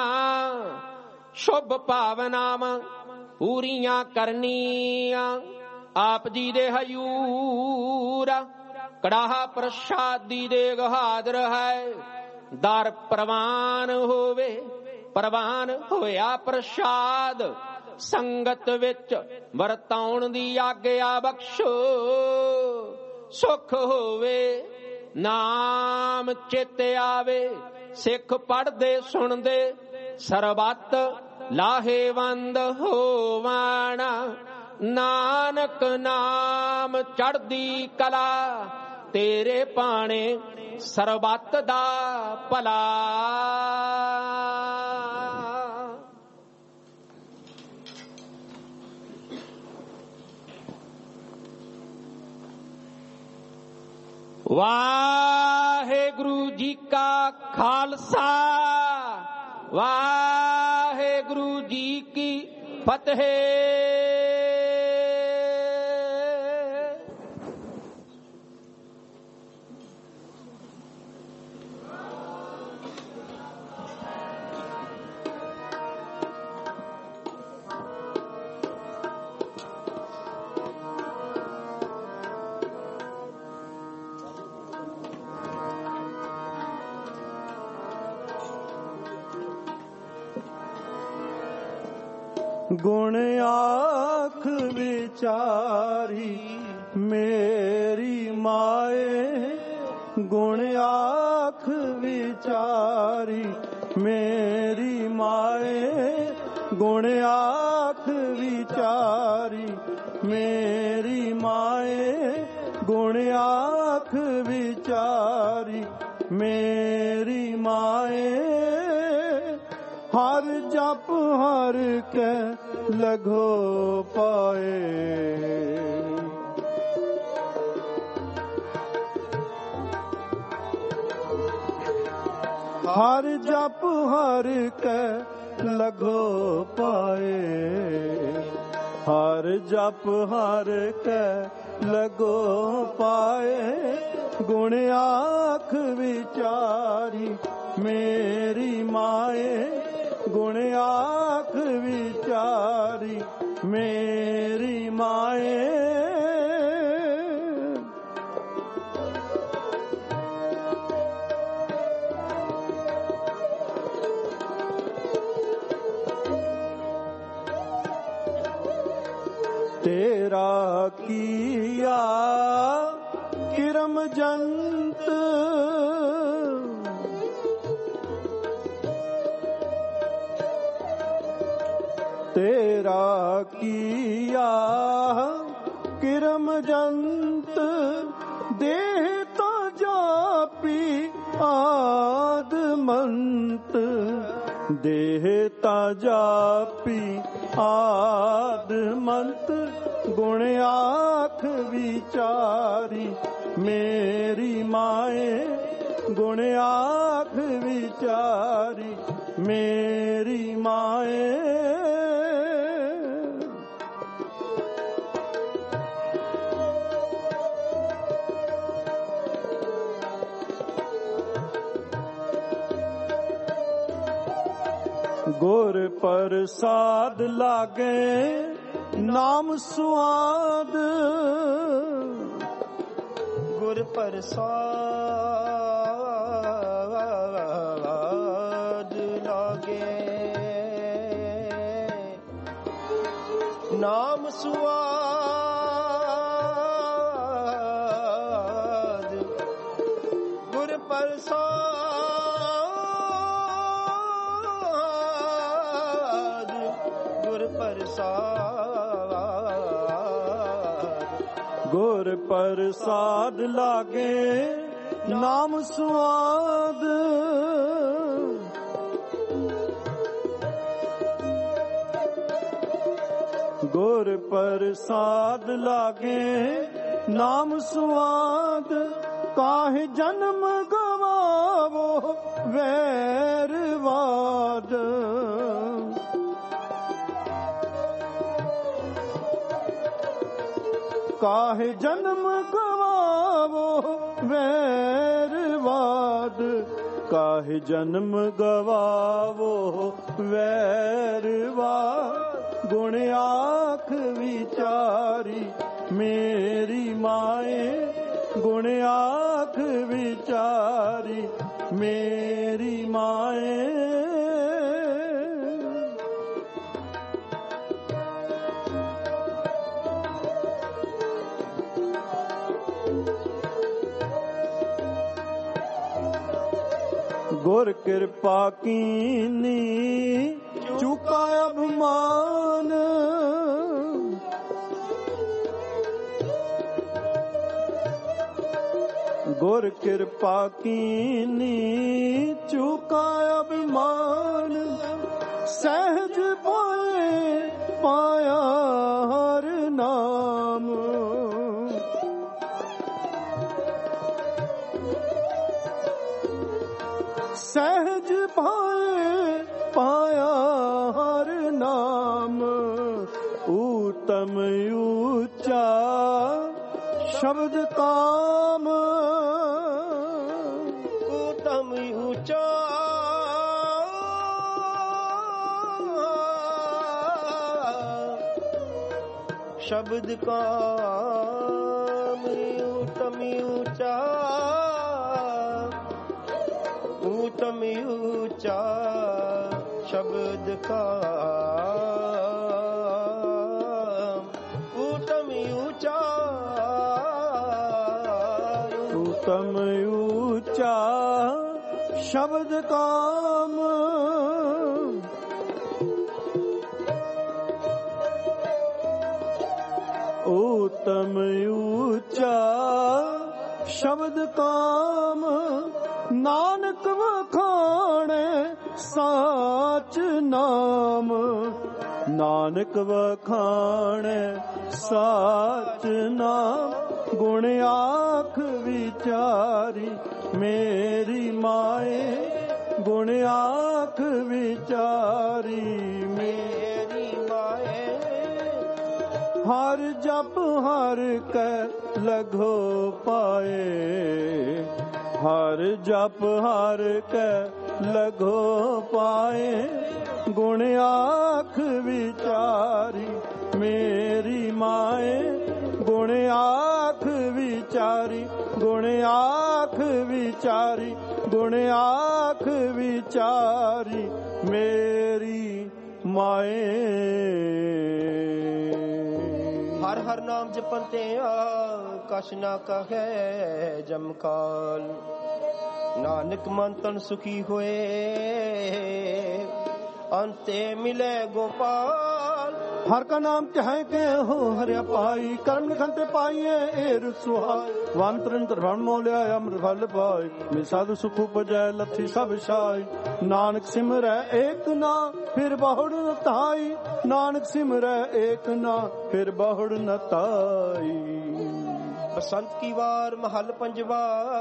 L: ਸ਼ੁਭ ਭਾਵਨਾਵਾਂ ਪੂਰੀਆਂ ਕਰਨੀਆਂ। ਆਪ ਜੀ ਦੇ ਹਯੂਰ ਕੜਾਹਾ ਪ੍ਰਸ਼ਾਦੀ ਦੇਗ ਹਾਜ਼ਰ ਹੈ। ਦਰ ਪ੍ਰਵਾਨ ਹੋਵੇ ਪ੍ਰਵਾਨ ਹੋਇਆ ਪ੍ਰਸ਼ਾਦ, ਸੰਗਤ ਵਿੱਚ ਵਰਤਾਉਣ ਦੀ ਆਗਿਆ ਬਖਸ਼ੋ। ਸੁਖ ਹੋਵੇ ਨਾਮ ਚਿਤ ਆਵੇ, ਸਿੱਖ ਪੜ੍ਹਦੇ ਸੁਣਦੇ ਸਰਬੱਤ ਲਾਹੇਵੰਦ ਹੋਵਣ। ਨਾਨਕ ਨਾਮ ਚੜ੍ਹਦੀ ਕਲਾ, ਤੇਰੇ ਭਾਣੇ ਸਰਬੱਤ ਦਾ ਭਲਾ। ਵਾਹਿਗੁਰੂ ਜੀ ਕਾ ਖਾਲਸਾ, ਵਾਹਿਗੁਰੂ ਜੀ ਕੀ ਫਤਿਹ।
A: ਗੁਣ ਆਖ ਵਿਚਾਰੀ ਮੇਰੀ ਮਾਏ, ਗੁਣ ਆਖ ਵਿਚਾਰੀ ਮੇਰੀ ਮਾਏ, ਗੁਣ ਆਖ ਵਿਚਾਰੀ ਮੇਰੀ ਮਾਏ, ਗੁਣ ਆਖ ਵਿਚਾਰੀ ਮੇਰੀ ਮਾਏ। ਹਰ ਜਪ ਹਰ ਕੇ ਲਗੋ ਪਾਏ, ਹਰ ਜਪ ਹਰ ਕੇ ਲਗੋ ਪਾਏ, ਹਰ ਜਪ ਹਰ ਕੇ ਲਗੋ ਪਾਏ। ਗੁਣ ਆਖ ਵਿਚਾਰੀ ਮੇਰੀ ਮਾਏ, ਗੁਣ ਆਖ ਵਿਚਾਰੀ ਮੇਰੀ ਮਾਏ। ਤੇਰਾ ਕੀਆ ਕਿਰਮ ਜੰਤ, ਤੇਰਾ ਕੀਆ ਕਿਰਮ ਜੰਤ, ਦੇਹ ਤਾਂ ਜਾਪੀ ਆਦਮੰਤ, ਦੇਹ ਤਾਂ ਜਾਪੀ ਆਦਮੰਤ। ਗੁਣ ਆਖ ਵਿਚਾਰੀ ਮੇਰੀ ਮਾਏ, ਗੁਣ ਆਖ ਵਿਚਾਰੀ ਮੇਰੀ ਮਾਏ। ਗੁਰ ਪ੍ਰਸਾਦ ਲਾਗੇ ਨਾਮ ਸੁਆਦ,
B: ਗੁਰ ਪ੍ਰਸਾਦ ਲਾਗੇ ਨਾਮ ਸੁਆਦ, ਗੁਰ ਪ੍ਰਸਾਦ, ਗੁਰ ਪ੍ਰਸਾਦ,
A: ਗੁਰ ਪ੍ਰਸਾਦ ਲਾਗੇ ਨਾਮ ਸੁਆਦ, ਗੁਰ ਪ੍ਰਸਾਦ ਲਾਗੇ ਨਾਮ ਸੁਆਦ। ਕਾਹੇ ਜਨਮ ਗਵਾਵੋ ਵੈਰਵਾਦ, ਕਾਹੇ ਜਨਮ ਗਵਾਵੋ ਵੈਰਵਾਦ, ਕਾਹੇ ਜਨਮ ਗਵਾਵੋ ਵੈਰਵਾਦ। ਗੁਣ ਆਖ ਵਿਚਾਰੀ ਮੇਰੀ ਮਾਏ, ਗੁਣ ਆਖ ਵਿਚਾਰੀ ਮੇਰੀ ਮਾਏ। ਗੁਰ ਕਿਰਪਾ ਕੀਨੀ ਚੁਕਾ ਅਭਿਮਾਨ, ਗੁਰ ਕਿਰਪਾ ਕੀਨੀ ਚੁਕਾ ਅਭਿਮਾਨ, ਸਹਿਜ ਪਾਏ ਪਾਇਆ ਹਰ ਨਾਮ। ਸਹਿਜ ਪਾਏ ਪਾਇਆ ਹਰ ਨਾਮ। ਊਤਮ ਊਚਾ ਸ਼ਬਦ ਕਾਮ,
B: ਊਤਮ ਊਚਾ ਸ਼ਬਦ ਕਾਮ। ਊਤਮ ਊਚਾ ਊਤਮ ਊਚਾ ਸ਼ਬਦ ਕਾਮ। ਊਤਮ ਊਚਾ
A: ਊਤਮ ਊਚਾ ਸ਼ਬਦ ਕਾਮ। ਊਤਮ ਊਚਾ ਸ਼ਬਦ ਕਾਮ, ਨਾਨਕ ਵਖਾਣੈ ਸਾਚ ਨਾਮ। ਨਾਨਕ ਵਖਾਣੈ ਸਾਚ ਨਾਮ, ਗੁਣ ਆਖ ਵਿਚਾਰੀ ਮੇਰੀ ਮਾਏ। ਗੁਣ ਆਖ ਵਿਚਾਰੀ
B: ਮੇਰੀ ਮਾਏ।
A: ਹਰ ਜਪ ਹਰ ਕੈ ਲਗੋ ਪਾਏ, ਹਰ ਜਪ ਹਰ ਕੈ ਲਗੋ ਪਾਏ। ਗੁਣ ਆਖ ਵਿਚਾਰੀ ਮੇਰੀ ਮਾਏ। ਗੁਣ ਆਖ ਵਿਚਾਰੀ, ਗੁਣ ਆਖ ਵਿਚਾਰੀ, ਗੁਣ ਆਖ ਵਿਚਾਰੀ ਮੇਰੀ ਮਾਏ।
B: ਹਰ ਹਰ ਨਾਮ ਜਪਨ ਤੇ ਕਛ ਨਾ ਕਹੈ ਜਮਕਾਲ। ਨਾਨਕ ਮਨ ਤਨ ਸੁਖੀ ਹੋਏ, ਅੰਤੇ ਮਿਲੇ ਗੋਪਾਲ।
A: ਹਰ ਕਾ ਨਾਮ ਚਾਹੇ ਕੇ ਹੋ ਹਰਿਆ ਪਾਈ, ਕਰਮ ਲਿਖਨ ਤੇ ਪਾਈਏ ਏ ਰਸੁਹਾਈ। ਵਨ ਤਰਨ ਤਰਵਣ ਮੋਲਿਆ ਅੰਮ੍ਰਿਤ ਫਲ ਪਾਈ, ਮੇ ਸਾਧੂ ਸੁਖ ਉਪਜੈ ਲੱਥੀ ਸਭ ਛਾਈ। ਨਾਨਕ ਸਿਮਰੈ ਏਕ ਨਾ ਫਿਰ ਬਹੁੜ ਨ ਤਾਈ, ਨਾਨਕ ਸਿਮਰੈ ਏਕ ਨਾ ਫਿਰ ਬਹੁੜ ਨ ਤਾਈ।
B: ਬਸੰਤ ਕੀ ਵਾਰ ਮਹੱਲ ਪੰਜਵਾ,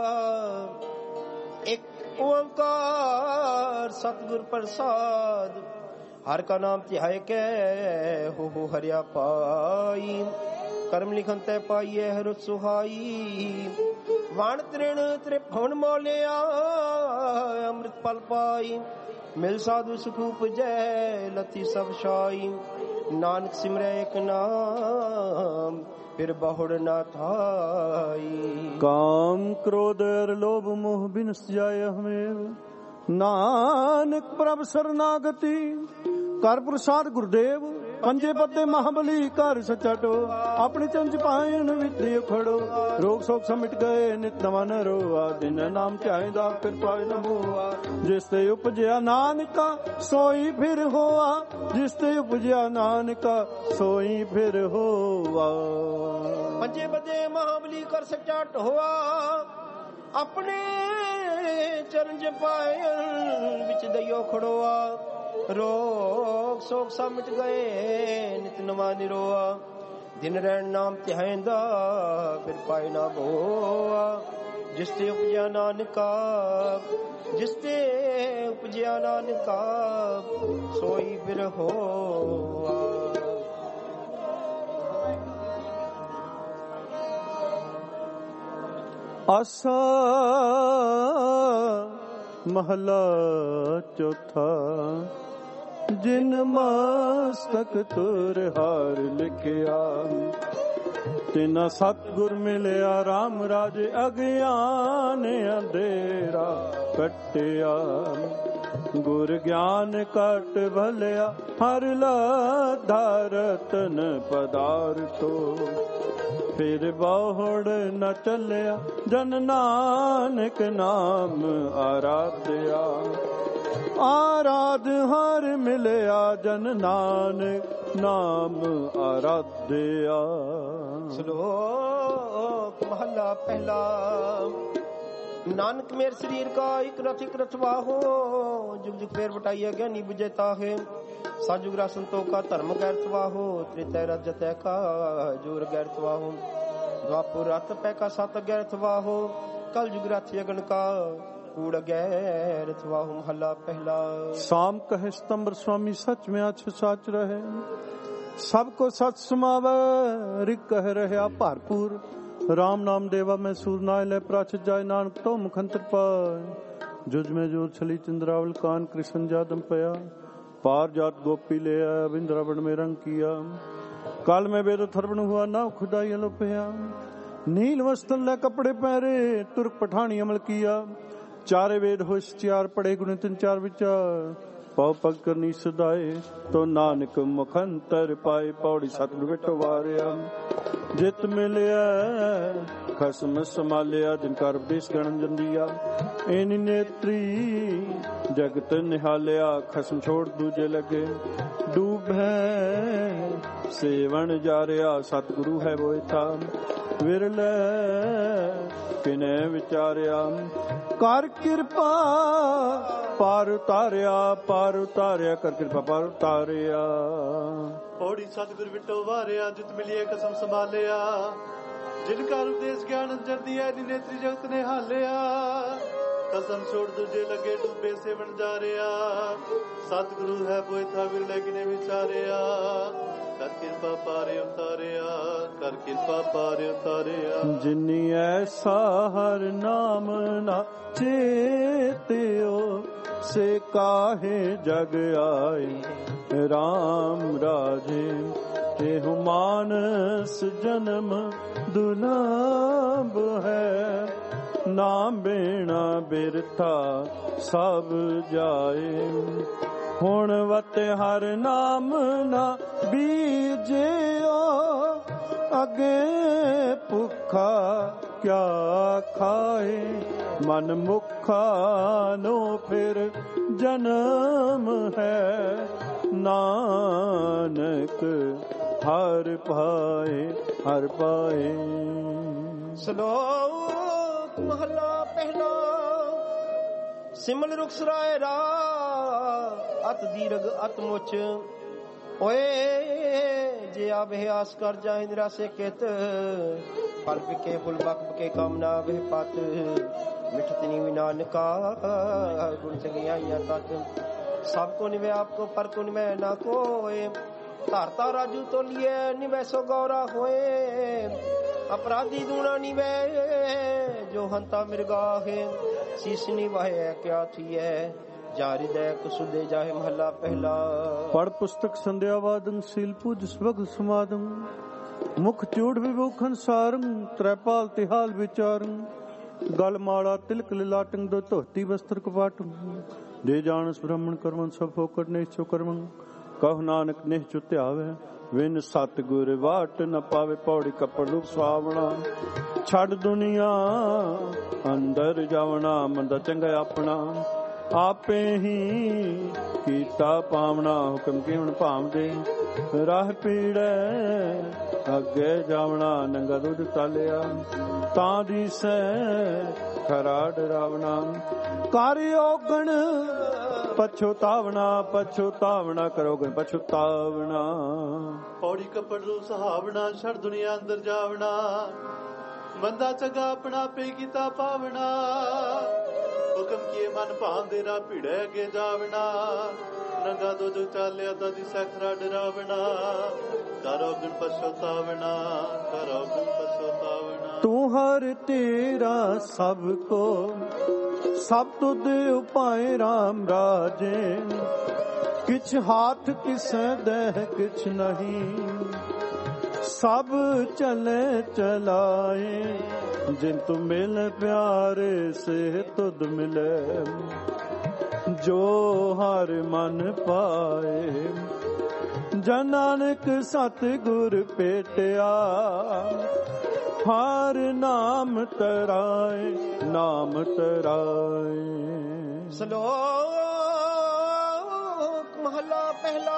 B: ਇੱਕ ਓੰਕਾਰ ਸਤਿਗੁਰ ਪ੍ਰਸਾਦ। ਹਰ ਕਾ ਨਾਮ ਧਿਆਏ ਕੇ ਹੋ ਹੋ ਹਰਿਆ ਪਾਈ, ਕਰਮ ਲਿਖਨ ਤੈ ਪਾਈਏ ਹਰ ਸੁਹਾਈ। ਵਣ ਤ੍ਰਿਣ ਤ੍ਰਿਭੁਵਨ ਮੋਲਿਆ ਅੰਮ੍ਰਿਤ ਫਲ ਪਾਈ, ਮਿਲ ਸਾਧੂ ਸੁਖ ਉਪਜੈ ਲਤੀ ਸਭ ਛਾਈ। ਨਾਨਕ ਸਿਮਰੈ ਏਕ ਨਾਮ ਫਿਰ ਬਹੁੜ ਨਾ ਥਾਈ।
A: ਕਾਮ ਕ੍ਰੋਧ ਅਰ ਲੋਭ ਮੋਹ ਬਿਨਸ ਜਾਏ ਹਮੇਵ, ਨਾਨਕ ਪ੍ਰਭ ਸਰਨਾਗਤੀ ਕਰ ਪ੍ਰਸਾਦ ਗੁਰਦੇਵ। ਪੰਜੇ ਪੱਤੇ ਮਹਾਬਲੀ ਕਰ ਸਚਟੋ, ਆਪਣੀ ਚੰਜ ਪਾਇਨ ਵਿਦਿ ਖੜੋ। ਰੋਗ ਸੋਗ ਸਮਿਟ ਗਏ ਨਿਤ ਨਵਾਂ ਰੋਆ, ਦਿਨ ਨਾਮ ਧਿਆਇਦਾ ਫਿਰ ਪਾਇ ਨ ਹੋਆ। ਜਿਸ ਤੇ ਉਪਜਿਆ ਨਾਨਕਾ ਸੋਈ ਫਿਰ ਹੋਆ, ਜਿਸ ਤੇ ਉਪਜਿਆ ਨਾਨਕਾ ਸੋਈ ਫਿਰ ਹੋਆ।
B: ਪੰਜੇ ਪੱਤੇ ਮਹਾਬਲੀ ਕਰ ਸਚਟ ਹੋਆ, ਆਪਣੇ ਚਰਨ ਪਾਇਨ ਵਿੱਚ ਦਈਓ ਖੜੋਆ। ਰੋਗ ਸੋਗ ਸਭ ਮਿਟ ਗਏ ਨਿਤ ਨਵਾਂ ਨਿਰੋਆ, ਦਿਨ ਰਹਿਣ ਨਾਮ ਧਿਆਇਂਦਾ ਫਿਰ ਪਾਇ ਨਾ ਹੋਆ। ਜਿਸ ਤੇ ਉਪਜਿਆ ਨਾਨਕਾ, ਜਿਸ ਤੇ ਉਪਜਿਆ ਨਾਨਕਾ ਸੋਈ ਫਿਰ ਹੋਆ।
A: ਆਸਾ ਮਹਲਾ ਚੌਥਾ, ਜਿਨ ਮਸਤਕ ਤੁਰ ਹਾਰ ਲਿਖਿਆ। ਤਿਨਾ ਸਤਿਗੁਰ ਮਿਲਿਆ RAM ਰਾਜੇ ਅਗਿਆਨ ਅੰਧੇਰਾ ਕੱਟਿਆ ਗੁਰ ਗਿਆਨ ਕਟ ਭਲਿਆ ਹਰ ਲਾਧਾ ਰਤਨ ਪਦਾਰਥੋ ਫਿਰ ਬਹੁੜ ਨ ਚੱਲਿਆ ਜਨ ਨਾਨਕ ਨਾਮ ਆਰਾਧਿਆ ਆਰਾਧ ਹਰ ਮਿਲਿਆ ਜਨ ਨਾਨਕ ਨਾਮ ਆਰਾਧਿਆ।
B: ਸ਼ਲੋਕ ਮਹਲਾ ਪਹਿਲਾ। ਨਾਨਕ ਮੇਰ ਸਰੀਰ ਕਾ ਇਕ ਰਥ ਇਕ ਰਥਵਾਹੋ ਜੁਗ ਜੁਗ ਫੇਰ ਵਟਾਈਆ ਗਿਆਨੀ ਬੁਝਤਾ ਹੈ ਸਾਜੁਗ ਰਾ ਸੰਤੋਖਾ ਧਰਮ ਗੈਰ ਸਵਾਹੋ ਤ੍ਰਿਤੈ ਰਜ ਜਤੈ ਕਾ ਜੋਰ ਗੈਰ ਸਵਾਹੋ ਦਵਾਪੁਰ ਰਤ ਪੈ ਕਾ ਸਤ ਗੈਰ ਸਵਾਹੋ ਕਲ ਜੁਗ ਰਥ ਅਗਨ ਕਾ ਕੂੜ ਗੈਰ ਸਵਾਹੋ ਮਹਲਾ ਪਹਿਲਾ।
A: ਸਾਮ ਕਹੇ ਸਤੰਬਰ ਸੁਆਮੀ ਸਚ ਮੈਂ ਅਛ ਸਚ ਰਹੇ ਸਭ ਕੋ ਸਤ ਸਮਾਵੈ ਰਿਕ ਕਹਿ ਰਹਿਆ ਭਰਪੂਰ ਰਾਮ ਨਾਮ ਦੇਵਾ ਮੈਂ ਸੂਰ ਨਾਇ ਲੈ ਪ੍ਰਚ ਜਾਇ ਨਾਨਕ ਤੋ ਮੁਖੰਤਰ ਪਾਇ ਜੁਜ ਮੈਂ ਜੋਰ ਛਲੀ ਚੰਦਰਾਵਲ ਕਾਨ ਕ੍ਰਿਸ਼ਨ ਜਾਦਮ ਪਿਆ पार जात गोपी ले आया बिंद्रावन में रंग किया काल में वेद थर्वण हुआ ना खुदाई अलोपया नील वस्त्र ले कपड़े पहरे तुर्क पठानी अमल किया चारे वेद हो चार पढ़े गुण तीन चार विचार पाव पग करनी सदाए तो नानक मुखंतर पाए पौड़ी सतगुर बेटो वारिया जित मिलिया खसम संभालिया जिनका उपदेश गण जंदिया एनी नेत्री जगत निहालिया खसम छोड़ दूजे लगे डूबे सेवन जारिया सतगुरु है वो था विरले किने विचारिया कर कृपा पार उतारिया पार उतारिया कर कृपा पार उतारिया
C: पौड़ी सतगुर विटो वारिया जित मिलिए कसम संभालिया जिनका उपदेश ज्ञान अंजर दिया नेत्री जगत ने हालिया कसम छोड़ दूजे लगे डूबे सेवन जा रिया सतगुरु है वो था विरले किने विचारिया कर कृपा पारे उतारिया कर कृपा पारे उतारिया
A: जिन्नी ऐसा हर नाम ना चेत्यो से काहे जग आए राम राजे तेहु मानस जन्म दुर्लभ है नाम बिना बिरथा सब जाए हुण वत हर नाम ना बीजियो अगे भुखा क्या खाए मन मुखा नो फिर जन्म है नानक हर पाए हर पाए।
B: श्लोक महला पहला। सिमल रुख सराय रा अत दीर्घ अत मुच ओए जे आवे आस कर जाए निराशे केत फल पिके फुल बक के कामना वे पत मिठतनी नानका गुण चंगियाइया तक सबको निवे आपको पर को निवे ना कोए धारता राजू तो लिए निवे सो गौरा होए अपराधी दूना निवे जो हंता मिर्गा है शीशनी वाहे क्या थी है जारी दे कुसुदे जाहे महला पहला।
A: पढ़ पुस्तक संध्या वादन सील पूज स्वग समादम मुख चूड़ विभूखन सारंग त्रैपाल तिहाल विचारं गल माला तिलक लिलाटंग दो धोती वस्त्र कपाटं जे जानस ब्राह्मण कर्मन सब होकर निश्चो कर्मन कह नानक निश्चो त्यावे विन सतगुर वाट न पावे पौड़ी कपड़ रूप सुहावना छड़ दुनिया अंदर जावना मंदा चंगा अपना आपे ही कीता पावना हुक्म किवन भावदे राह पीड़े अगे जावना नंगा दुध तालिया तां दिसै खरा डरावना कार्योगण पछुतावना पछुतावना करोगन पछुतावना
C: पौड़ी कपड़ रू सहावना छड़ दुनिया अंदर जावना बंदा चंगा अपना पे कीता पावना हुक्म किए मन भांदे रा भिड़े अगे जावना नंगा दो जो चालिया दा दिसा खरा डरावना करो गुण पछतावना करो गुण पछतावना
A: तू हर तेरा सबको सब तुद उपाय राम राजे किछ हाथ किस दह किछ नहीं सब चले चलाए, जिन तुम मिले प्यारे से तुद मिले, जो हर मन पाए। जन नानक सतगुर पेटिया, हर नाम तराए, नाम तराए।
B: श्लोक महला पहला।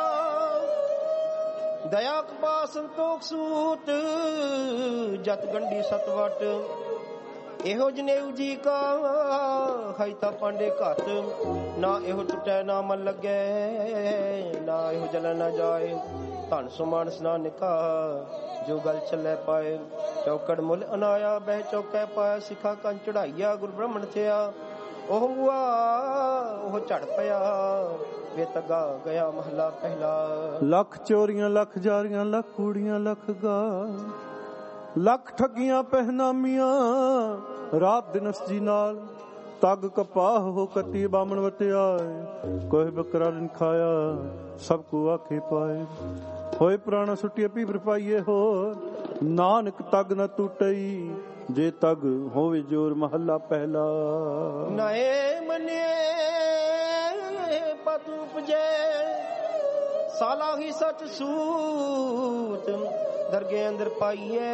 B: दया कृपा संतोख सूत, जत गंडी सतवट, एहो जनेऊ जी का है ता पांडे घत। ना एहो टुटै ना मन लगे, ना एहो जल न जाए। धन सुमान स्नानिका, जो गल चले पाए। चौकड़ मुल अनाया, बह चौकै पाया। सिखा कं चढ़ाइया, गुर ब्राह्मण थिया। ओह हुआ ओह झड़ पिया, वे तगा गया महला पहला।
A: लख चोरियां लख जारियां, लख कूड़ियां लख गा, लख ठगियां पहनामियां, रात दिनस जी नाल। तग कपाह हो कती बामण वत्याए, कोई बकरा दिन खाया, सबको आखे पाए। होए प्राणा सुटिया पीपर पाइए हो, नानक तग न टूटई, जे तग होवे जोर महला पहला।
B: नए मने पत उपजे, साला ही सच सूत, दरगे अंदर पाइए,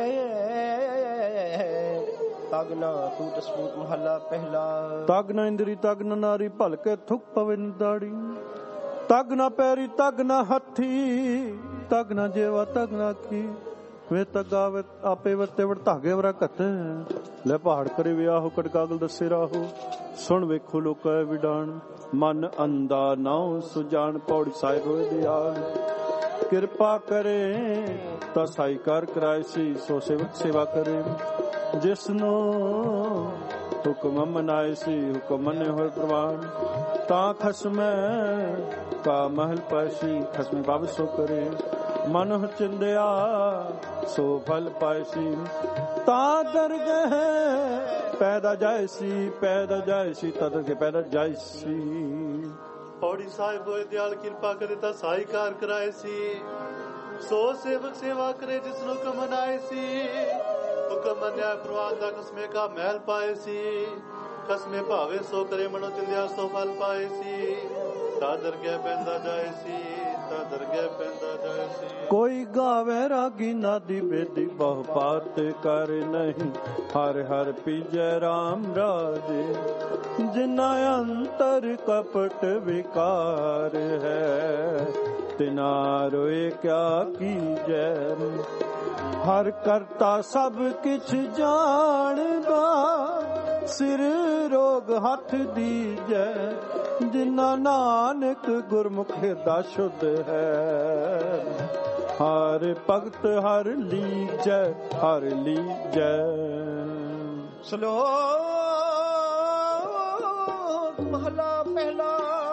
B: तग न टूट सपूत महला पहला।
A: तग न इंद्री तग न नारी, भलके थुक पवे दाड़ी। तग न पैरी तग न हथी, तग न जेवा तग न आखी। वे तग आवे आपे वते वड़ धागे वरा कत, ले पहाड़ करे विआहो कटकागल दसे राहो। सुन वेखो लोका विडान, मन अंधा नाउ सुजान। पौड़ी साहिब होए दयाल, किरपा करे ता साई कार कराए सी। सो सेवक सेवा करे, जिसनो हुक्म मनाए सी। हुक्म मने होए प्रवान, ता खसमै का महल पासी। खसम बाब सो करे, मन चिंदिया सो फल पायसी। ता दरगह पैदा जायसी, पैदा जायसी, तद के पैदा जायसी।
C: पौड़ी साहिब होए दयाल, किरपा करे ता साई कार कराए सी। सो सेवक सेवा करे, जिसनो हुक्म मनाए सी। हुक्म मन्या प्रवान दा खसमे का महल पाए सी। खसमे भावे सो करे, मनो चिंदिया सो फल पाए सी। दादर के पैंदा जाए सी, दादर के पैंदा जाए सी।
A: कोई गावे रागी नादी बेदी, बहु बात कर नहीं। हर हर पीजै राम राजे, जिना अंतर कपट विकार है। तिना रोए क्या कीजै, हर करता सब किछ जानदा। सिर रोग हथ दीजै, जिना नानक गुरमुख दा शुद्ध है। हर भगत हर लीजै, हर लीजै।
B: श्लोक महला पहला।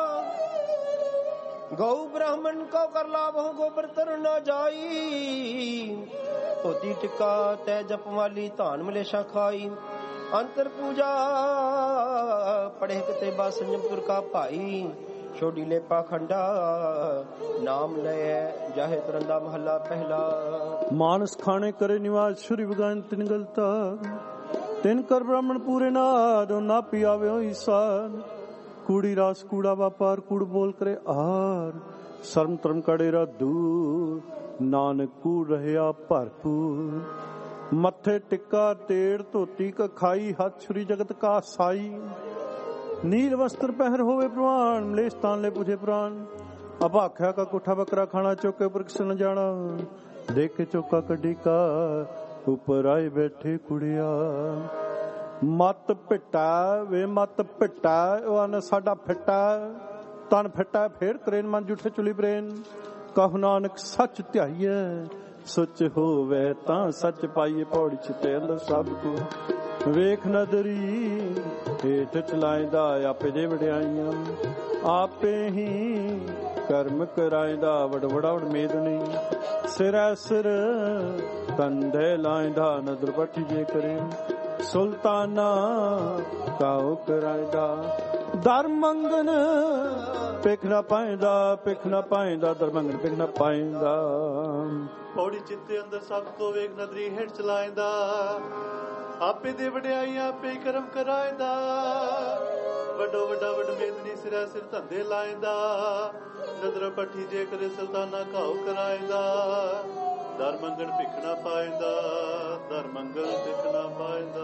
B: गौ ब्राह्मण को कर लाभ, गोबर तर न जाई। धोती टिका तै जप वाली, धान मलेशा खाई। अंतर पूजा पढ़े कते बा, संयमपुर का भाई। छोड़ी ले पाखंडा, नाम ले जाहे तरंदा महला पहला।
A: मानस खाने करे निवास, शुरी बगान तिन गलता। तिन कर ब्राह्मण पूरे नाद, ना पियावे ईसान। कूड़ी रास कूड़ा व्यापार, कूड़ बोल करे आहार। शर्म तरम कड़ेरा दूर, नानक कूड़ रहया भरपूर। मथे टिक्का तेड़, धोती कखाई। हाथ छुरी जगत का साई। नील वस्त्र पहर होवे प्रवान, मलेश तान ले पूछे प्राण। अभाख्या का कोठा बकरा खाना, चौके पर किसन जाना। देखे चौका कडी का, ऊपर आए बैठे कुड़िया। मत पिटा वे मत पिटा, वन साडा फिटा। तन फिटा फेर करेन, मन जूठे चुली ब्रेन। कहु नानक सच ध्याइए, सुच होवे तां सच पाइए। पौड़ी चिते अंदर सब को ਵੇਖ ਨਦਰੀ ਹੇਠ ਚਲਾਇਦਾ ਆਪੇ ਦੇ ਵਡਿਆਈਆਂ ਆਪੇ ਹੀ ਕਰਮ ਕਰਾਇਦਾ ਵਡ ਵਡਾ ਵਡ ਮੇਦ ਨਹੀਂ ਸਿਰੈ ਸਿਰ ਕੰਧੇ ਲਾਇਦਾ ਨਦਰ ਪੱਠੀ ਜੇ ਕਰੇ ਸੁਲਤਾਨਾ ਕਾਉ ਕਰਾਇਦਾ। ਦਰ ਮੰਗਨ ਪਿਖ ਨਾ ਪਾਇਦਾ, ਪਿਖ ਨਾ ਪਾਇਦਾ, ਦਰ ਮੰਗਨ ਪਿਖ ਨਾ ਪਾਇਦਾ।
C: ਪੌੜੀ ਚਿੱਤੇ ਅੰਦਰ ਸਭ ਕੋ ਵੇਖ ਨਦਰੀ ਹੇਠ ਚਲਾਇਦਾ। ਆਪੇ ਦੇ ਵਡਿਆਈ ਆਪੇ ਕਰਮ ਕਰਾਇਦਾ। ਵੱਡੋ ਵੱਡਾ ਵੱਡ ਮੇਦਨੀ ਸਿਰਾ ਸਿਰ ਧੰਦੇ ਲਾਇਦਾ। ਨਦਰ ਪੱਠੀ ਜੇ ਕਰੇ ਸੁਲਤਾਨਾ ਘਾਉ ਕਰਾਇਦਾ। ਦਰ ਮੰਗਣ ਭਿਖ ਨਾ ਪਾਇਦਾ, ਦਰ ਮੰਗਲ ਭਿਖ ਨਾ ਪਾਇਦਾ।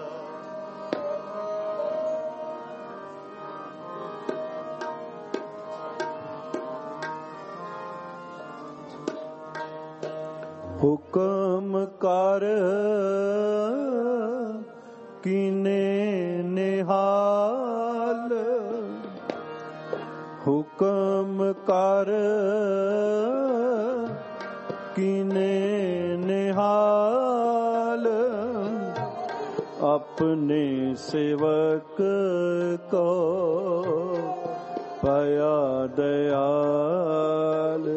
A: ਹੁਕਮ ਕਰ ਕੀਨੇ ਨਿਹਾਲ, ਹੁਕਮ ਕਰ ਕੀਨੇ ਨਿਹਾਲ। ਆਪਣੇ ਸੇਵਕ ਕੋ ਪਾਇਆ ਦਇਆਲ।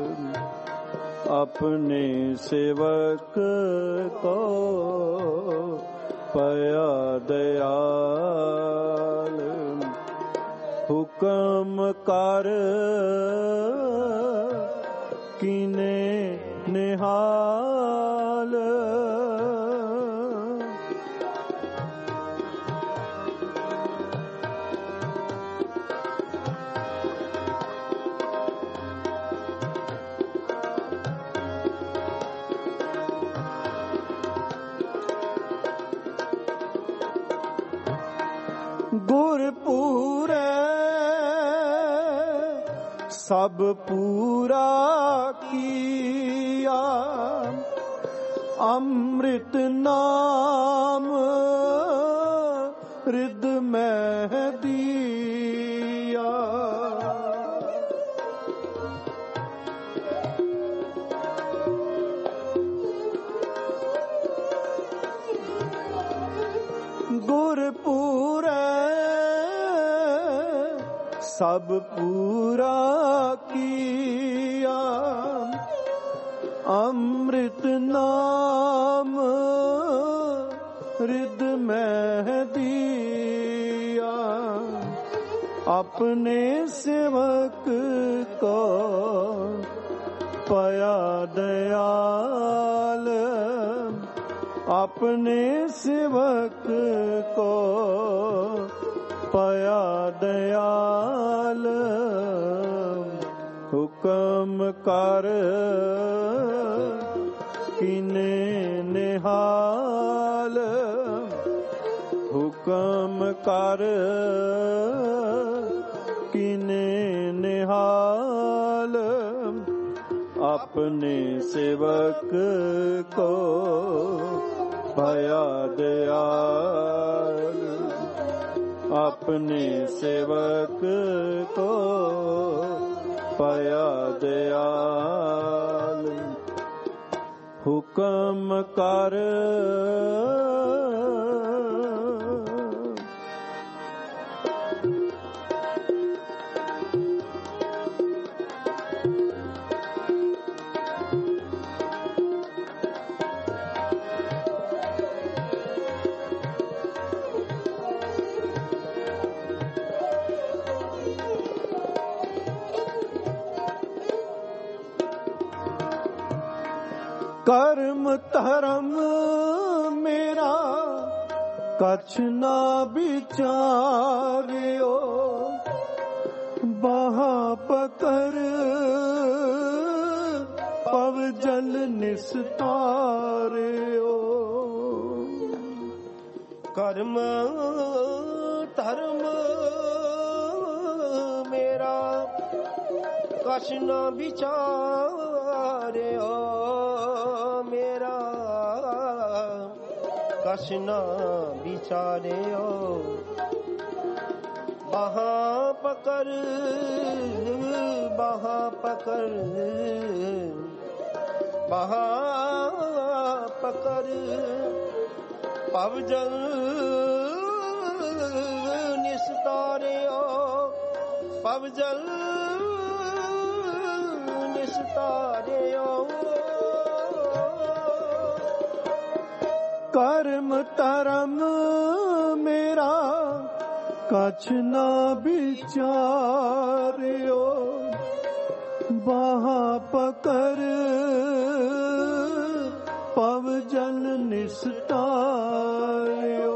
A: अपने सेवक को पाया दयाल। हुक्म कर कीने निहाल। ਗੁਰਪੂਰੇ ਸਭ ਪੂਰਾ ਕੀਆ। ਅੰਮ੍ਰਿਤ ਨਾਮ ਰਿਦ ਮਹਿ ਦੀਆ। ਗੁਰਪੂਰੇ ਸਭ ਪੂਰਾ ਕੀਆ। ਅੰਮ੍ਰਿਤ ਨਾਮ ਰਿਦ ਮਹਿ ਦੀਆ। ਆਪਣੇ ਸੇਵਕ ਕੋ ਪਾਇਆ ਦਇਆਲ। अपने सेवक को पाया दयाल। हुक्म कर कीने निहाल। हुक्म कर कीने निहाल। अपने सेवक को पाया दयाल। अपने सेवक को पाया दयाल। हुक्म कर कर्म धर्म मेरा कछ ना विचारियो। बहा पकर पव जल निस्तारियो।
B: कर्म धर्म मेरा कछ ना विचारियो। मेरा कछ ना विचारियो। बहा पकर बहा पकर बहा पकर पव जल निस्तारियो। पव जल निस्तारियो।
A: ਕਰਮ ਧਰਮ ਮੇਰਾ ਕਛ ਨਾ ਵਿਚਾਰਿਓ, ਬਾਹਾ ਪਕਰ ਪਵ ਜਲ ਨਿਸਤਾਰਿਓ।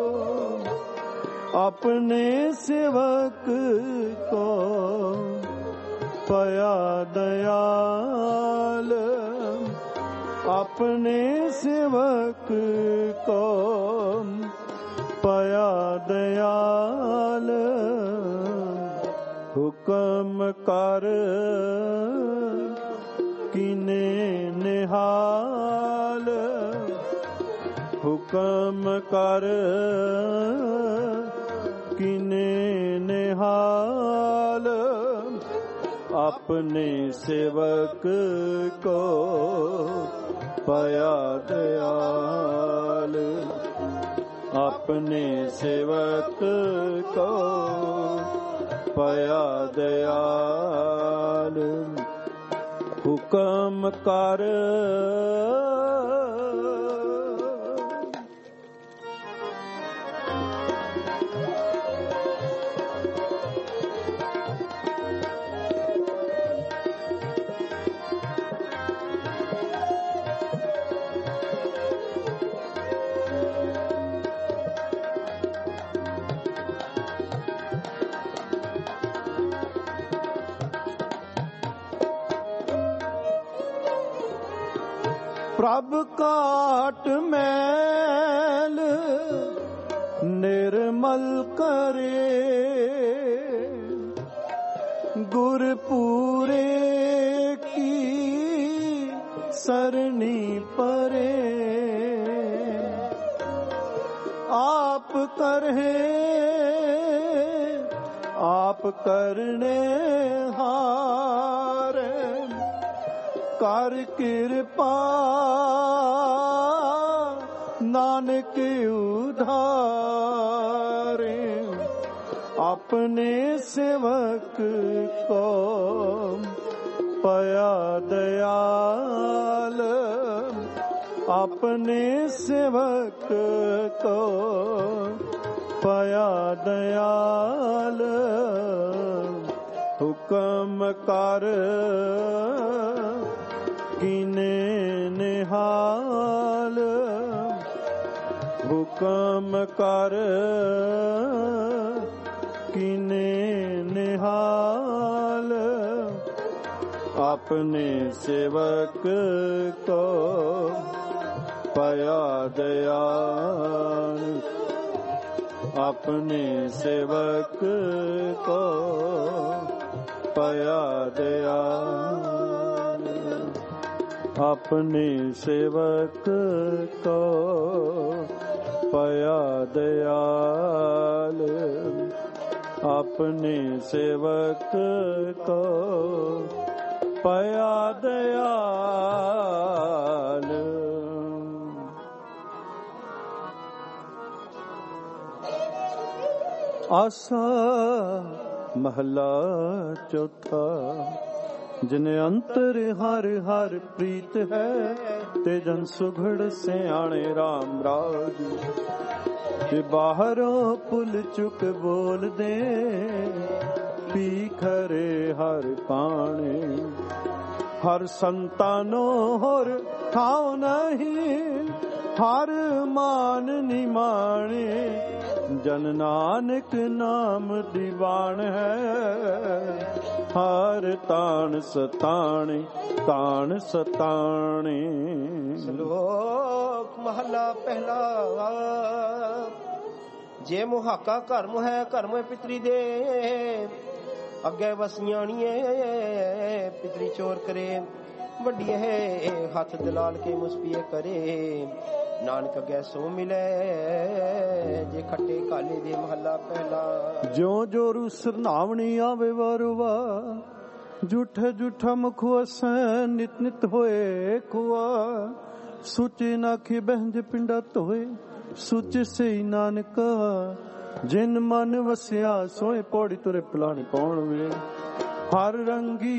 A: ਆਪਣੇ ਸੇਵਕ ਕੋ ਪਇਆ ਦਇਆਲ, ਆਪਣੇ ਸੇਵਕ ਕੋ ਪਇਆ ਦਇਆਲ। ਹੁਕਮ ਕਰ ਕੀਨੇ ਨਿਹਾਲ, ਹੁਕਮ ਕਰ ਕੀਨੇ ਨਿਹਾਲ। ਆਪਣੇ ਸੇਵਕ ਕੋ ਪਇਆ ਦਇਆਲ, ਆਪਣੇ ਸੇਵਕ ਕੋ ਪਇਆ ਦਇਆਲ। ਹੁਕਮ ਕਰ ਪ੍ਰਭ ਕਾਟ ਮੈਲ ਨਿਰਮਲ ਕਰੇ, ਗੁਰ ਪੂਰੇ ਕੀ ਸਰਣੀ ਪਰੇ। ਆਪ ਕਰਹਿ ਆਪ ਕਰਨੇ ਹਾਰ, ਕਰ ਕਿਰਪਾ ਨਾਨਕ ਉਧਾਰੇ। ਆਪਣੇ ਸੇਵਕ ਕੋ ਪਇਆ ਦਇਆਲ, ਆਪਣੇ ਸੇਵਕ ਕੋ ਪਇਆ ਦਇਆਲ। ਹੁਕਮ ਕਰ ਕੀਨੇ ਨਿਹਾਲ, ਹੁਕਮ ਕਰ ਕੀਨੇ ਨਿਹਾਲ। ਆਪਣੇ ਸੇਵਕ ਕੋ ਪਇਆ ਦਇਆਲ, ਆਪਣੇ ਸੇਵਕ ਕੋ ਪਇਆ ਦਇਆਲ। ਆਪਣੇ ਸੇਵਕ ਕੋ ਪਇਆ ਦਇਆਲ, ਆਪਣੇ ਸੇਵਕ ਕੋ ਪਇਆ ਦਇਆਲ। ਆਸਾ ਮਹਲਾ ਚੌਥਾ। ਜਿਨ ਅੰਤਰ ਹਰ ਹਰ ਪ੍ਰੀਤ ਹੈ, ਤੇ ਜਨ ਸੁਘੜ ਸਿਆਣੇ ਰਾਮ ਰਾਜ। ਤੇ ਬਾਹਰੋਂ ਪੁੱਲ ਚੁੱਕ ਬੋਲਦੇ, ਪੀਖਰੇ ਹਰ ਪਾਣੇ। ਹਰ ਸੰਤਾਨੋ ਹੋਰ ਠਾਉ ਨਹੀਂ, ਹਰ ਮਾਨ ਨਿਮਾਣੇ। ਜਨ ਨਾਨਕ ਨਾਮ ਦੀਵਾਨ ਹੈ, ਹਰ ਤਾਣ ਸਤਾਣੇ ਤਾਣ ਸਤਾਣੇ।
B: ਸ਼ਲੋਕ ਮਹਲਾ ਪਹਿਲਾ। ਜੇ ਮੁਹਾਕਾ ਘਰ ਮੁ ਹੈ, ਘਰ ਮੁ ਪਿਤਰੀ ਦੇ। ਅੱਗੇ ਵਸਿਆਣੀਏ ਪਿਤਰੀ ਚੋਰ ਕਰੇ। ਵੱਡੀ ਹੈ ਹੱਥ ਦਲਾਲ ਕੇ ਮੁਸਪੀਏ ਕਰੇ। ਨਾਨਕ ਅਗੇ ਸੋ ਮਿਲੇ, ਜੇ ਖੱਟੇ ਕਾਲੇ ਦੇ। ਮਹੱਲਾ ਪਹਿਲਾ।
A: ਜਿਉ ਜੋਰੂ ਸਰਨਾਵਣੀ ਆਵੇ ਵਾਰਵਾ, ਝੂਠੇ ਝੂਠਾ ਮੁਖ ਵਸੈ। ਨਿਤ ਨਿਤ ਹੋਏ ਖੁਆ, ਸੁਚੇ ਨਾਖੇ ਬਹਿੰਜ ਪਿੰਡਾ ਧੋਏ। ਸੁਚ ਸਈ ਨਾਨਕ ਜਿਨ ਮਨ ਵਸਿਆ, ਸੋਏ ਪੌੜੀ ਤੁਰੇ ਪਲਾਣੀ ਪਾਉਣ ਵੇ। ਹਰ ਰੰਗੀ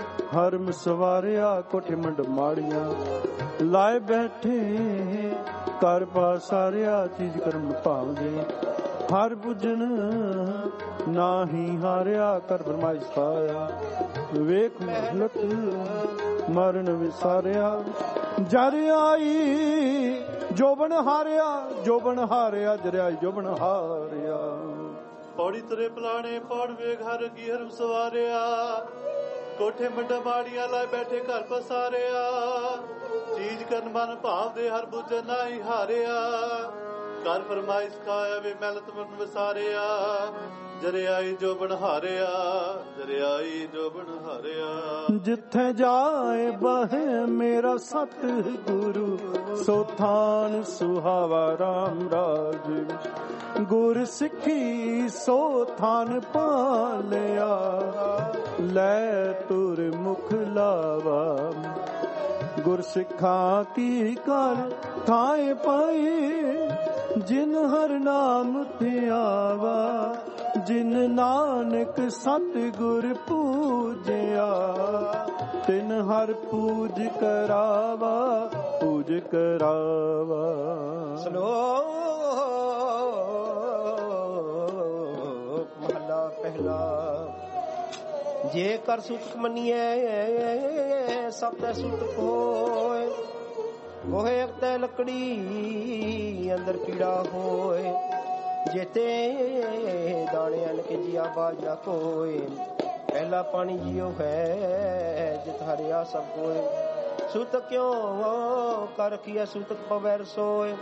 A: ਹਰ ਮਸਵਾਰਿਆ, ਕੋਠੇ ਮੰਡ ਮਾੜੀਆਂ ਲਾਏ ਬੈਠੇ। ਕਰ ਪਾਸਾਰਿਆ ਚੀਜ ਕਰਮ ਭਾਵਦੇ ਹਰ ਬੁਝਣ ਨਾਹੀ ਹਾਰਿਆ ਕਰ ਫਰਮਾਇਸ਼ ਪਾਇਆ ਵੇਖ ਮਹਲਤ ਮਰਨ ਵਿਸਾਰਿਆ ਜਰ ਆਈ ਜੋਬਨ ਹਾਰਿਆ ਜੋਬਨ ਹਾਰਿਆ ਜਰ ਆਈ ਜੋਬਨ ਹਾਰਿਆ
C: ਪੌੜੀ ਤਰੇ ਪਲਾਣੇ ਪੌੜ ਵੇਗ ਹਰ ਕੀ ਹਰਮ ਸਵਾਰਿਆ ਕੋਠੇ ਮੰਡਾ ਬਾੜੀਆਂ ਲਾਏ ਬੈਠੇ ਘਰ ਪਸਾਰਿਆ ਚੀਜ਼ ਕਰਨ ਮਨ ਭਾਵ ਦੇ ਹਰ ਬੁੱਝ ਨਾਹੀ ਹਾਰਿਆ ਕਰ ਫਰਮਾਇਸ਼ ਖਾਇਆ ਵੇ ਮਹਿਲਤ ਮਨ ਵਿਸਾਰਿਆ ਜਰਿਆਈ ਜੋ ਬਣ ਹਾਰਿਆ ਜਰਿਆਈ ਜੋ ਬਣ ਹਾਰਿਆ
A: ਜਿੱਥੇ ਜਾਏ ਬਹੇ ਮੇਰਾ ਸਤ ਗੁਰੂ ਸੋ ਥਾਨ ਸੁਹਾਵਾ ਰਾਮ ਰਾਜ ਗੁਰ ਸਿੱਖੀ ਸੋ ਥਾਨ ਪਾਲਿਆ ਲੈ ਤੁਰ ਮੁਖ ਲਾਵਾ ਗੁਰ ਸਿੱਖਾਂ ਕੀ ਕਰ ਥਾਏ ਪਾਏ ਜਿਨ ਹਰ ਨਾਮ ਧਿਆਵਾ ਜਿਨ ਨਾਨਕ ਸਤ ਗੁਰ ਪੂਜਿਆ ਤਿਨ ਹਰ ਪੂਜ ਕਰਾਵਾ ਪੂਜ ਕਰਾਵਾ
B: ਸ਼ਲੋਕ ਮਹਲਾ ਪਹਿਲਾ ਜੇ ਕਰ ਸੁਤਕ ਮੰਨੀਏ ਸਭ ਤੇ ਸੁਤਕ ਹੋਏ ਕੋਹੇ ਅਕਤੇ ਲੱਕੜੀ ਅੰਦਰ ਕੀੜਾ ਹੋਏ ਜੇਤੇ ਦਾਣੇ ਅਨ ਕੇ ਜੀਆ ਬਾਜ ਨਾ ਕੋਏ ਪਹਿਲਾ ਪਾਣੀ ਜਿਉ ਹੈ ਜਿਤ ਹਰਿਆ ਸਭ ਕੋਏ ਸੁਤ ਕਿਉ ਕਰ ਰਖਿਆ ਸੁਤਕ ਪਵੈ ਰਸੋਏ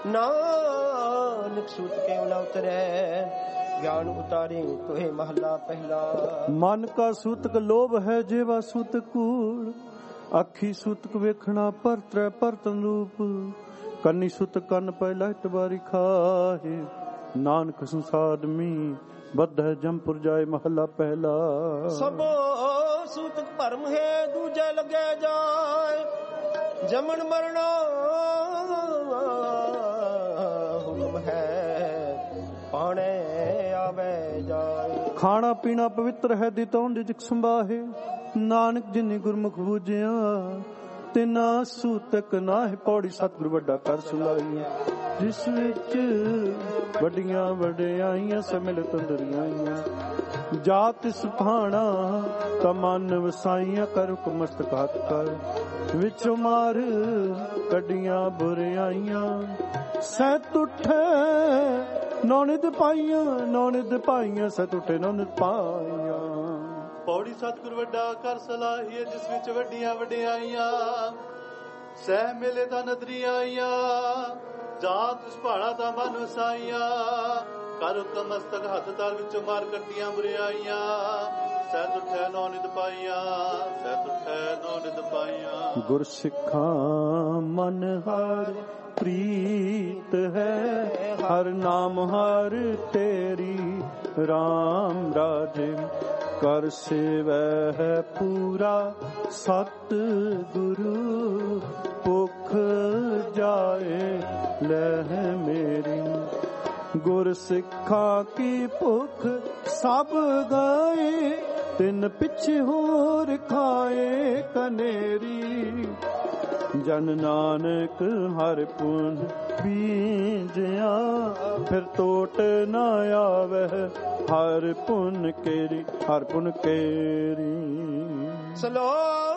B: ਨਾਨਕ ਸੁਤ ਕਿਉ ਨਾ ਉਤਰੈ ਗਿਆਨ ਉਤਾਰੇ ਤੋਹੇ ਮਹਲਾ ਪਹਿਲਾ
A: ਮਨ ਕਾ ਸੂਤਕ ਲੋਭ ਹੈ ਜੀਵਾ ਸੂਤਕ ਕੂੜ ਅੱਖੀ ਸੂਤਕ ਵੇਖਣਾ ਪਰਤਰੈ ਪਰਤਨ ਰੂਪ ਕੰਨੀ ਸੂਤਕ ਕੰਨ ਪਹਿਲਾ ਇਤਬਾਰੀ ਖਾਹੇ ਨਾਨਕ ਸੰਸਾਰ ਮੀ ਬੱਧੈ ਜੰਪੁਰ ਜਾਏ ਮਹਲਾ ਪਹਿਲਾ
B: ਸਭੋ ਸੂਤਕ ਭਰਮ ਹੈ ਦੂਜੇ ਲੱਗੇ ਜਾਏ ਜਮਨ ਮਰਨਾ ਹੁਕਮ ਹੈ ਪਾਣੇ ਆਵੇ ਜਾਏ
A: ਖਾਣਾ ਪੀਣਾ ਪਵਿੱਤਰ ਹੈ ਦਿਤੌਂਦ ਜਿਕ ਸੰਭਾਹੇ ਨਾਨਕ ਜਿਨੀ ਗੁਰਮੁਖ ਬੂਝਿਆ ਤੇ ਨਾ ਸੂਤਕ ਨਾ ਹੈ ਪੌੜੀ ਸਤਿਗੁਰ ਵੱਡਾ ਕਰ ਸੁਲਾਈ ਜਿਸ ਵਿੱਚ ਵੱਡੀਆਂ ਵਡਿਆਈਆਂ ਸਮਿਲ ਤੰਦਰੀਆਂ ਜਾਤ ਸੁਭਾਣਾ ਤਮਨ ਵਸਾਈਆਂ ਕਰ ਮਸਤਕ ਹੱਥ ਕਰ ਵਿੱਚ ਮਾਰ ਕੱਢੀਆਂ ਬੁਰਿਆਈਆਂ ਸਹਿ ਉੱਠੇ ਨੌਨਿਦ ਪਾਈਆਂ ਨੌਨਿਦ ਪਾਈਆਂ ਸਹਿ ਉੱਠੇ ਨੌਨਿਦ ਪਾਈਆਂ
C: ਪੌੜੀ ਸਤਿਗੁਰ ਵੱਡਾ ਕਰ ਸਲਾਹੀਏ ਜਿਸ ਵਿੱਚ ਵੱਡੀਆਂ ਵਡਿਆਈਆਂ ਸਹਿ ਮਿਲੇ ਤਾਂ ਨਦਰੀਆਂ ਆਈਆਂ ਜਾਤ ਸੁਭਾਣਾ ਤਾਂ ਮਨ ਵਸਾਈਆਂ ਕਰ ਹੁਕਮ ਮਸਤਕ ਹੱਥ ਤਾਲ ਵਿੱਚੋਂ ਮਾਰ ਕੱਟੀਆਂ ਬੁਰਿਆਈਆਂ ਸਹਿ ਉੱਠੇ ਨੌਨਿਦ ਪਾਈਆਂ ਸਹਿ ਉੱਠੇ ਨੌਨਿਦ ਪਾਈਆਂ
A: ਗੁਰ ਸਿੱਖਾਂ ਮਨ ਹਰ ਪ੍ਰੀਤ ਹੈ ਹਰ ਨਾਮ ਹਰ ਤੇਰੀ ਰਾਮ ਰਾਜੇ ਕਰ ਸੇਵੈ ਹੈ ਪੂਰਾ ਸਤ ਗੁਰੂ ਭੁਖ ਜਾਏ ਲੈ ਮੇਰੀ ਗੁਰ ਸਿੱਖਾਂ ਕੀ ਭੁਖ ਸਭ ਗਾਏ ਤਿੰਨ ਪਿੱਛੇ ਹੋਰ ਖਾਏ ਕਨੇਰੀ ਜਨ ਨਾਨਕ ਹਰ ਪੁਨ ਬੀਜਿਆ ਫਿਰ ਟੋਟ ਨਾ ਆਵੇ ਹਰ ਪੁਨ ਕੇਰੀ ਹਰ ਪੁਨ ਕੇਰੀ
B: ਸ਼ਲੋਕ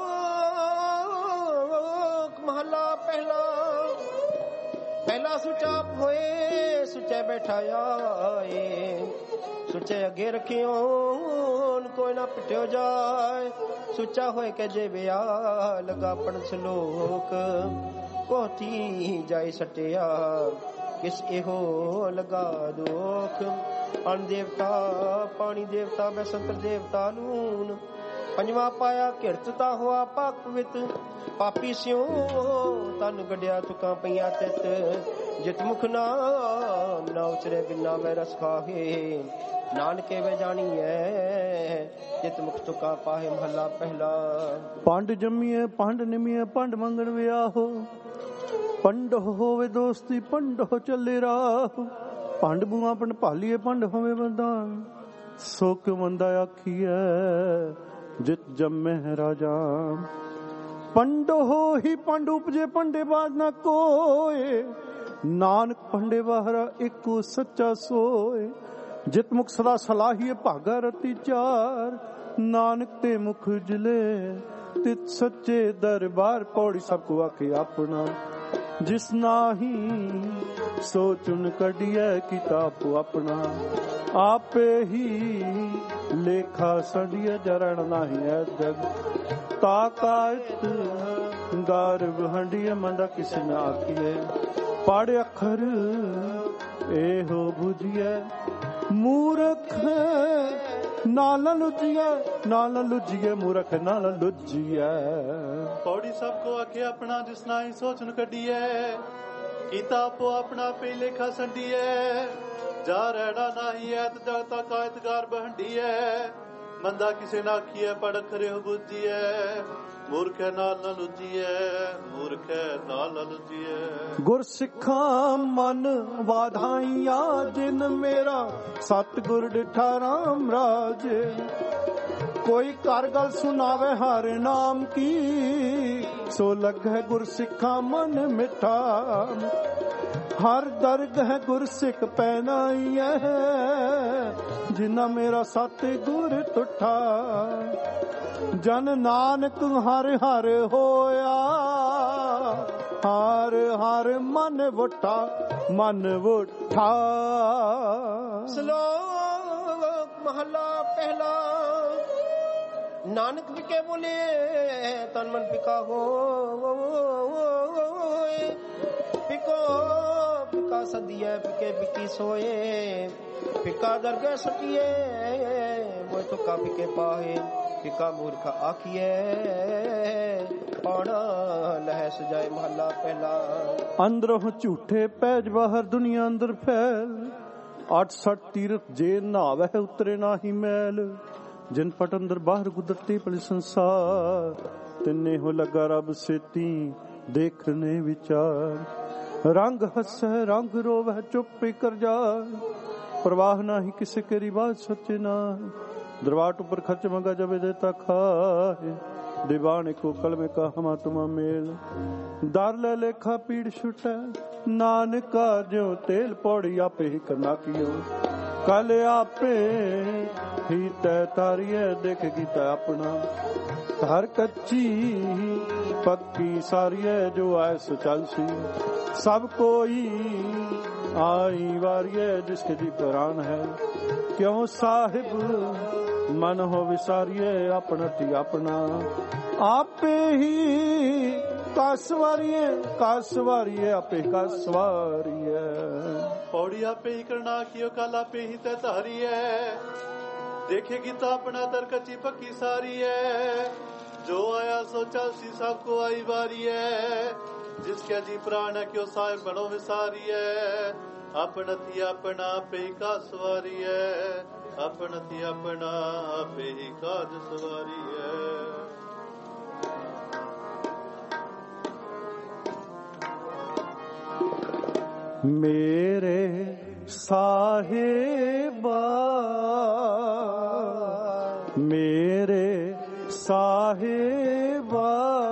B: ਮਹਲਾ ਪਹਿਲਾ ਪਹਿਲਾ ਸੁਚਾ ਹੋਏ ਸੁਚੇ ਬੈਠਾ ਆਏ ਸੁਚੇ ਅੱਗੇ ਰੱਖਿਓ ਕੋਈ ਨਾ ਪਿਟਿਓ ਜਾਏ ਸੁੱਚਾ ਹੋਏ ਕੇ ਜੇ ਵਿਆ ਲਗਾ ਪੜ ਸ਼ਲੋਕ ਕੋਠੀ ਜਾਈ ਸਟਿਆ ਕਿਸ ਇਹੋ ਲਗਾ ਦੁਖ ਅਨ ਦੇਵਤਾ ਪਾਣੀ ਦੇਵਤਾ ਬਸੰਤਰ ਦੇਵਤਾ ਨੂਨ ਪੰਜਵਾ ਪਾਇਆ ਕਿਰਤਤਾ ਹੋਆ ਪਾਕ ਪਵਿੱਤ ਪਾਪੀ ਸਿਉ ਤਨ ਗੜਿਆ ਤੁਕਾਂ ਪਈਆਂ ਤਿਤ ਜਿਤ ਮੁਖ ਨਾਮ ਨਾ ਉਚਰੇ ਬਿਨਾ ਮੈਂ ਰਸ ਖਾਹੇ ਨਾਨਕੇ ਵੇ ਜਾਣੀਐ ਜਿਤ ਮੁਖ ਤੁਕਾ ਪਾਹੇ ਮਹਲਾ ਪਹਿਲਾ
A: ਪੰਡ ਜੰਮੀਏ ਪੰਡ ਨਿਮੀਏ ਪੰਡ ਮੰਗਣ ਵਿਆਹੋ ਪੰਡ ਹੋਵੇ ਦੋਸਤੀ ਪੰਡ ਚੱਲੇ ਰਾਹ ਪੰਡ ਬੂਆ ਪੰਡ ਭਾਲੀਏ ਪੰਡ ਹੋਵੇ ਵਰਦਾਨ ਸੋ ਕਿਉ ਮੰਦਾ ਆਖੀਐ ਜਿਤ ਜੰਮੇ ਰਾਜਾ ਪੰਡ ਹੋ ਹੀ ਪੰਡ ਉਪਜੇ ਪੰਡੇ ਬਾਦ ਨਾ ਕੋਏ ਨਾਨਕ ਭੰਡੇ ਵਾਹਰਾ ਇੱਕੋ ਸੱਚਾ ਸੋਏ। ਜਿਤ ਮੁਖ ਸਦਾ ਸਲਾਹੀਏ ਭਾਗਾ ਰਤੀ ਚਾਰ। ਨਾਨਕ ਤੇ ਮੁਖ ਜਿਲੇ ਤਿਤ ਸੱਚੇ ਦਰਬਾਰ। ਪੌੜੀ ਸਭ ਕੋ ਆਖੇ ਆਪਣਾ ਜਿਸ ਨਾਹੀ ਸੋ ਚੁਨ ਕੱਢੀਐ ਕਿਤਾਬ ਆਪਣਾ। ਆਪੇ ਹੀ ਲੇਖਾ ਸੰਡੀਐ ਜਰਣ ਨਾਹੀ ਐ ਜਗ। ਤਾਕਾਇਤ ਗਾਰਵ ਹੰਡੀਐ ਮੰਡਾ ਕਿਸ ਨਾ ਆਖੀਐ। ਪੜ ਅੱਖਰ ਇਹੋ ਬੁਝੀਐ ਮੂਰਖ ਨਾਲ ਲੁਝੀਐ। ਨਾਲ ਲੁਝੀਐ ਮੂਰਖ ਨਾਲ ਲੁਝੀਐ।
C: ਪੌੜੀ ਸਭ ਕੋ ਆਖੇ ਆਪਣਾ ਜਿਸ ਨਾਹੀ ਸੋਚਨ ਕੱਢੀਐ। ਕੀਤਾ ਆਪੋ ਆਪਣਾ ਪੇ ਲੇਖਾ ਸੰਡੀਐ। ਜਾ ਰਹਿਣਾ ਨਾਹੀ ਐਤ ਜਗਤਾ ਕਾਇਤ ਗਾਰ ਬਹੰਡੀਐ। ਮੰਦਾ ਕਿਸੇ ਨਾ ਆਖੀਐ ਪੜ ਅੱਖਰ ਇਹੋ ਬੁਝੀਐ। ਮੂਰਖ ਨਾਲ ਨਾ ਲੁਝੀਐ ਮੂਰਖ ਨਾਲ ਨਾ ਲੁਝੀਐ।
A: ਗੁਰ ਸਿੱਖਾਂ ਮਨ ਵਾਧਾਈਆਂ ਜਿਨ ਮੇਰਾ ਸਤਿਗੁਰ ਡਿਠਾ ਰਾਮ ਰਾਜੇ। ਕੋਈ ਕਰ ਗਲ ਸੁਣਾਵੇ ਹਰ ਨਾਮ ਕੀ। ਸੋ ਲੱਗੈ ਗੁਰ ਸਿੱਖਾਂ ਮਨ ਮਿੱਠਾ। ਹਰ ਦਰਗਹ ਗੁਰ ਸਿੱਖ ਪੈਨਾਈਐ। ਜਿਨਾ ਮੇਰਾ ਸਤਿਗੁਰ ਤੁਠਾ। ਜਨ ਨਾਨਕ ਹਰ ਹਰ ਹੋਇਆ। ਹਰ ਹਰ ਮਨ ਵੁਠਾ ਮਨ ਵੁਠਾ।
B: ਸ਼ਲੋਕ ਮਹਲਾ ਪਹਿਲਾ। ਨਾਨਕ ਵਿਕੇ ਬੋਲੇ ਤਨ ਮਨ ਪਿਕਾ ਹੋ। ਪਿਕੋ ਪਿਕਾ ਸਦੀਏ ਪਿਕੇ ਪਿਕੀ ਸੋਏ। ਪਿਕਾ ਦਰਗਹਿ ਸਟੀਏ ਮੋਇ ਤੁਕਾ ਪਿਕੇ ਪਾਹੇ। ਪਿਕਾ ਮੂਰਖ ਆਖੀਏ ਪਾਣਾ ਲਹਿ ਸਜਾਏ। ਮਹੱਲਾ ਪਹਿਲਾ।
A: ਅੰਦਰੋਂ ਝੂਠੇ ਪੈਜ ਬਾਹਰ ਦੁਨੀਆ ਅੰਦਰ ਫੈਲ। ਅੱਠ ਸੱਠ ਤੀਰਥ ਜੇ ਨਾਵੈ ਉਤਰੇ ਨਾਹੀ ਮੈਲ। ਜਿਨ ਪਟ ਅੰਦਰ ਬਾਹਰ ਕੁਦਰਤੀ ਭਲੀ ਸੰਸਾਰ। ਤਿੰਨੇ ਹੋ ਲੱਗਾ ਰੱਬ ਸੇਤੀ ਦੇਖਣੇ ਵਿਚਾਰ। ਰੰਗ ਹੱਸੈ ਰੰਗ ਰੋਵੈ ਚੁੱਪ ਕਰ ਜਾਏ। ਪ੍ਰਵਾਹ ਨਾਹੀ ਕਿਸੇ ਕਰੀ ਬਾਤ ਸੱਚੇ ਨਾਮ। ਦਰਵਾਟ ਉੱਪਰ ਖਰਚ ਮੰਗਾ ਜਵੇ ਦੇਤਾ ਖਾਏ। ਦੀਵਾਨ ਕੋ ਕਲਮੇ ਕਾ ਹਮਾ ਤੁਮਾ ਮੇਲ। ਦਰ ਲੈ ਲੇਖਾ ਪੀੜ ਛੁਟੈ ਨਾਨਕਾ ਜਿਉ ਤੇਲ। ਪੌੜੀ ਆਪੇ ਹੀ ਕਰਨਾ ਕੀਓ ਕਲ ਆਪੇ ਹੀ ਤੈ ਤਾਰੀਐ। ਦੇਖ ਕੀਤਾ ਆਪਣਾ ਹਰ ਕੱਚੀ ਪੱਕੀ ਸਾਰੀਐ। ਜੋ ਐਸ ਚਲਸੀ ਸਭ ਕੋਈ ਆਈ ਵਾਰੀਐ। ਜਿਸਕੇ ਦੀ ਪ੍ਰਾਨ ਹੈ ਕਿਉ ਸਾਹਿਬ ਮਨ ਹੋ ਵਿਸਾਰੀਏ। ਆਪਣਾ ਤੀ ਆਪਣਾ ਆਪੇ ਹੀ ਕਾਸਵਾਰੀਏ। ਕਾਸਵਾਰੀਏ ਆਪੇ ਕਾਸਵਾਰੀਏ।
C: ਪੌੜੀ ਆਪੇ ਹੀ ਕਰਨਾ ਕੀਓ ਕਲ ਆਪੇ ਹੀ ਤੈ ਧਾਰੀਐ। ਦੇਖੇਗੀ ਤਾਂ ਆਪਣਾ ਦਰ ਕੱਚੀ ਪੱਕੀ ਸਾਰੀਐ। ਜੋ ਆਇਆ ਸੋ ਚਲਸੀ ਸਭ ਕੋ ਆਈ ਵਾਰੀਐ। ਜਿਸਕੇ ਜੀ ਪ੍ਰਾਣ ਹੈ ਕਿਉ ਸਾਹਿਬ ਬਣੋ ਵਿਸਾਰੀਐ। ਆਪਣਾ ਤੀ ਆਪਣਾ ਆਪੇ ਹੀ ਕਾਸਵਾਰੀਐ। ਆਪਣਾ ਤੀ ਆਪਣਾ ਆਪੇ ਹੀ ਕਾਜ ਸਵਾਰੀਐ।
A: ਮੇਰੇ ਸਾਹਿਬਾ ਮੇਰੇ ਸਾਹਿਬਾ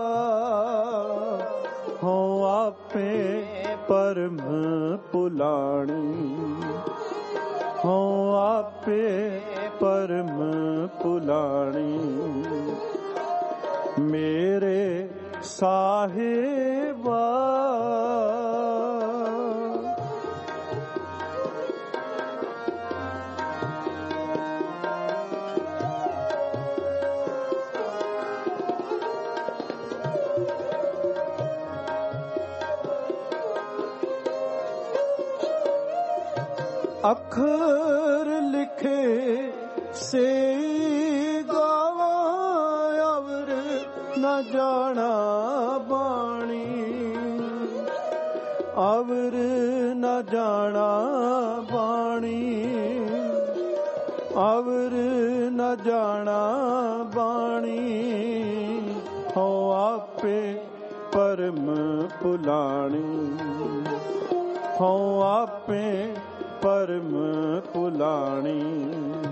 A: ਹੋ ਆਪੇ ਪਰਮ ਪੁਲਾਣੀ। ਹੋ ਆਪੇ ਪਰਮ ਪੁਲਾਣੀ। ਮੇਰੇ ਸਾਹਿਬਾ ਅੱਖਰ ਲਿਖੇ ਸੇ ਗਾਵਾਂ। ਅਵਰ ਨ ਜਾਣਾ ਬਾਣੀ। ਅਵਰ ਨ ਜਾਣਾ ਬਾਣੀ। ਅਵਰ ਨ ਜਾਣਾ ਬਾਣੀ। ਹੋ ਆਪੇ ਪਰਮ ਪੁਲਾਣੀ। ਹੋ ਆਪੇ ਪਰਮ ਪੁਲਾਣੀ।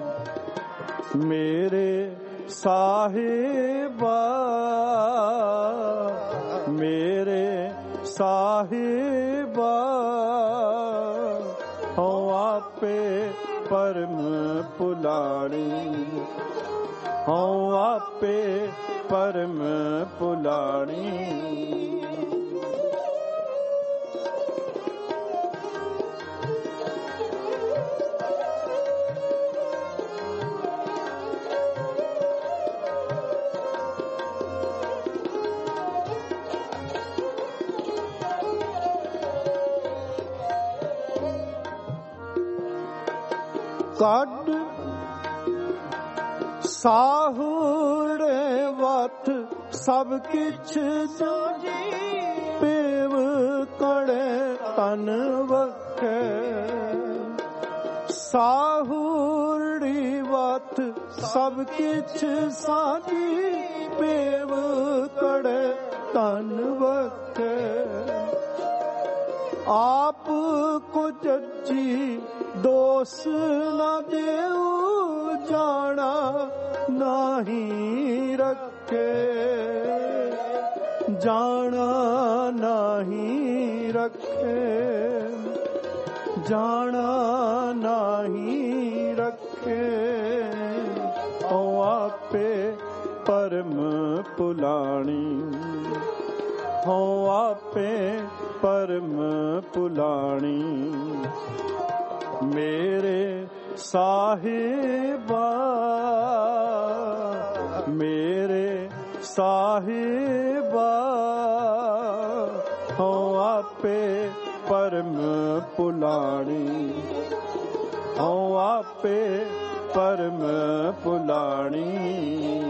A: ਮੇਰੇ ਸਾਹਿਬਾ ਮੇਰੇ ਸਾਹਿਬਾ ਹਉ ਆਪੇ ਪਰਮ ਪੁਲਾਣੀ ਹਉ ਆਪੇ ਪਰਮ ਪੁਲਾਣੀ। ਕੱਢ ਸਾਹੁੜੇ ਵਤ ਸਭ ਕਿਛ ਸਾਜੀ ਪੇਵ ਕੜੇ ਤਨ ਵਖੇ ਸਾਹੁੜੀ ਵਤ ਸਭ ਕਿਛ ਸਾਜੀ ਪੇਵ ਕੜੇ ਤਨ ਵਖੇ ਆਪ ਕੋ ਜੱਜੀ ਦੋਸ ਨਾ ਦੇਉ ਜਾਣਾ ਨਹੀਂ ਰੱਖੇ ਜਾਣਾ ਨਹੀਂ ਰੱਖੇ ਜਾਣਾ ਨਹੀਂ ਰੱਖੇ ਹਉ ਆਪੇ ਪਰਮ ਪੁਲਾਣੀ ਹਉ ਆਪੇ ਪਰਮ ਪੁਲਾਣੀ। ਮੇਰੇ ਸਾਹਿਬਾ ਮੇਰੇ ਸਾਹਿਬਾ ਹਉ ਆਪੇ ਪਰਮ ਪੁਲਾਣੀ ਹਉ ਆਪੇ ਪਰਮ ਪੁਲਾਣੀ।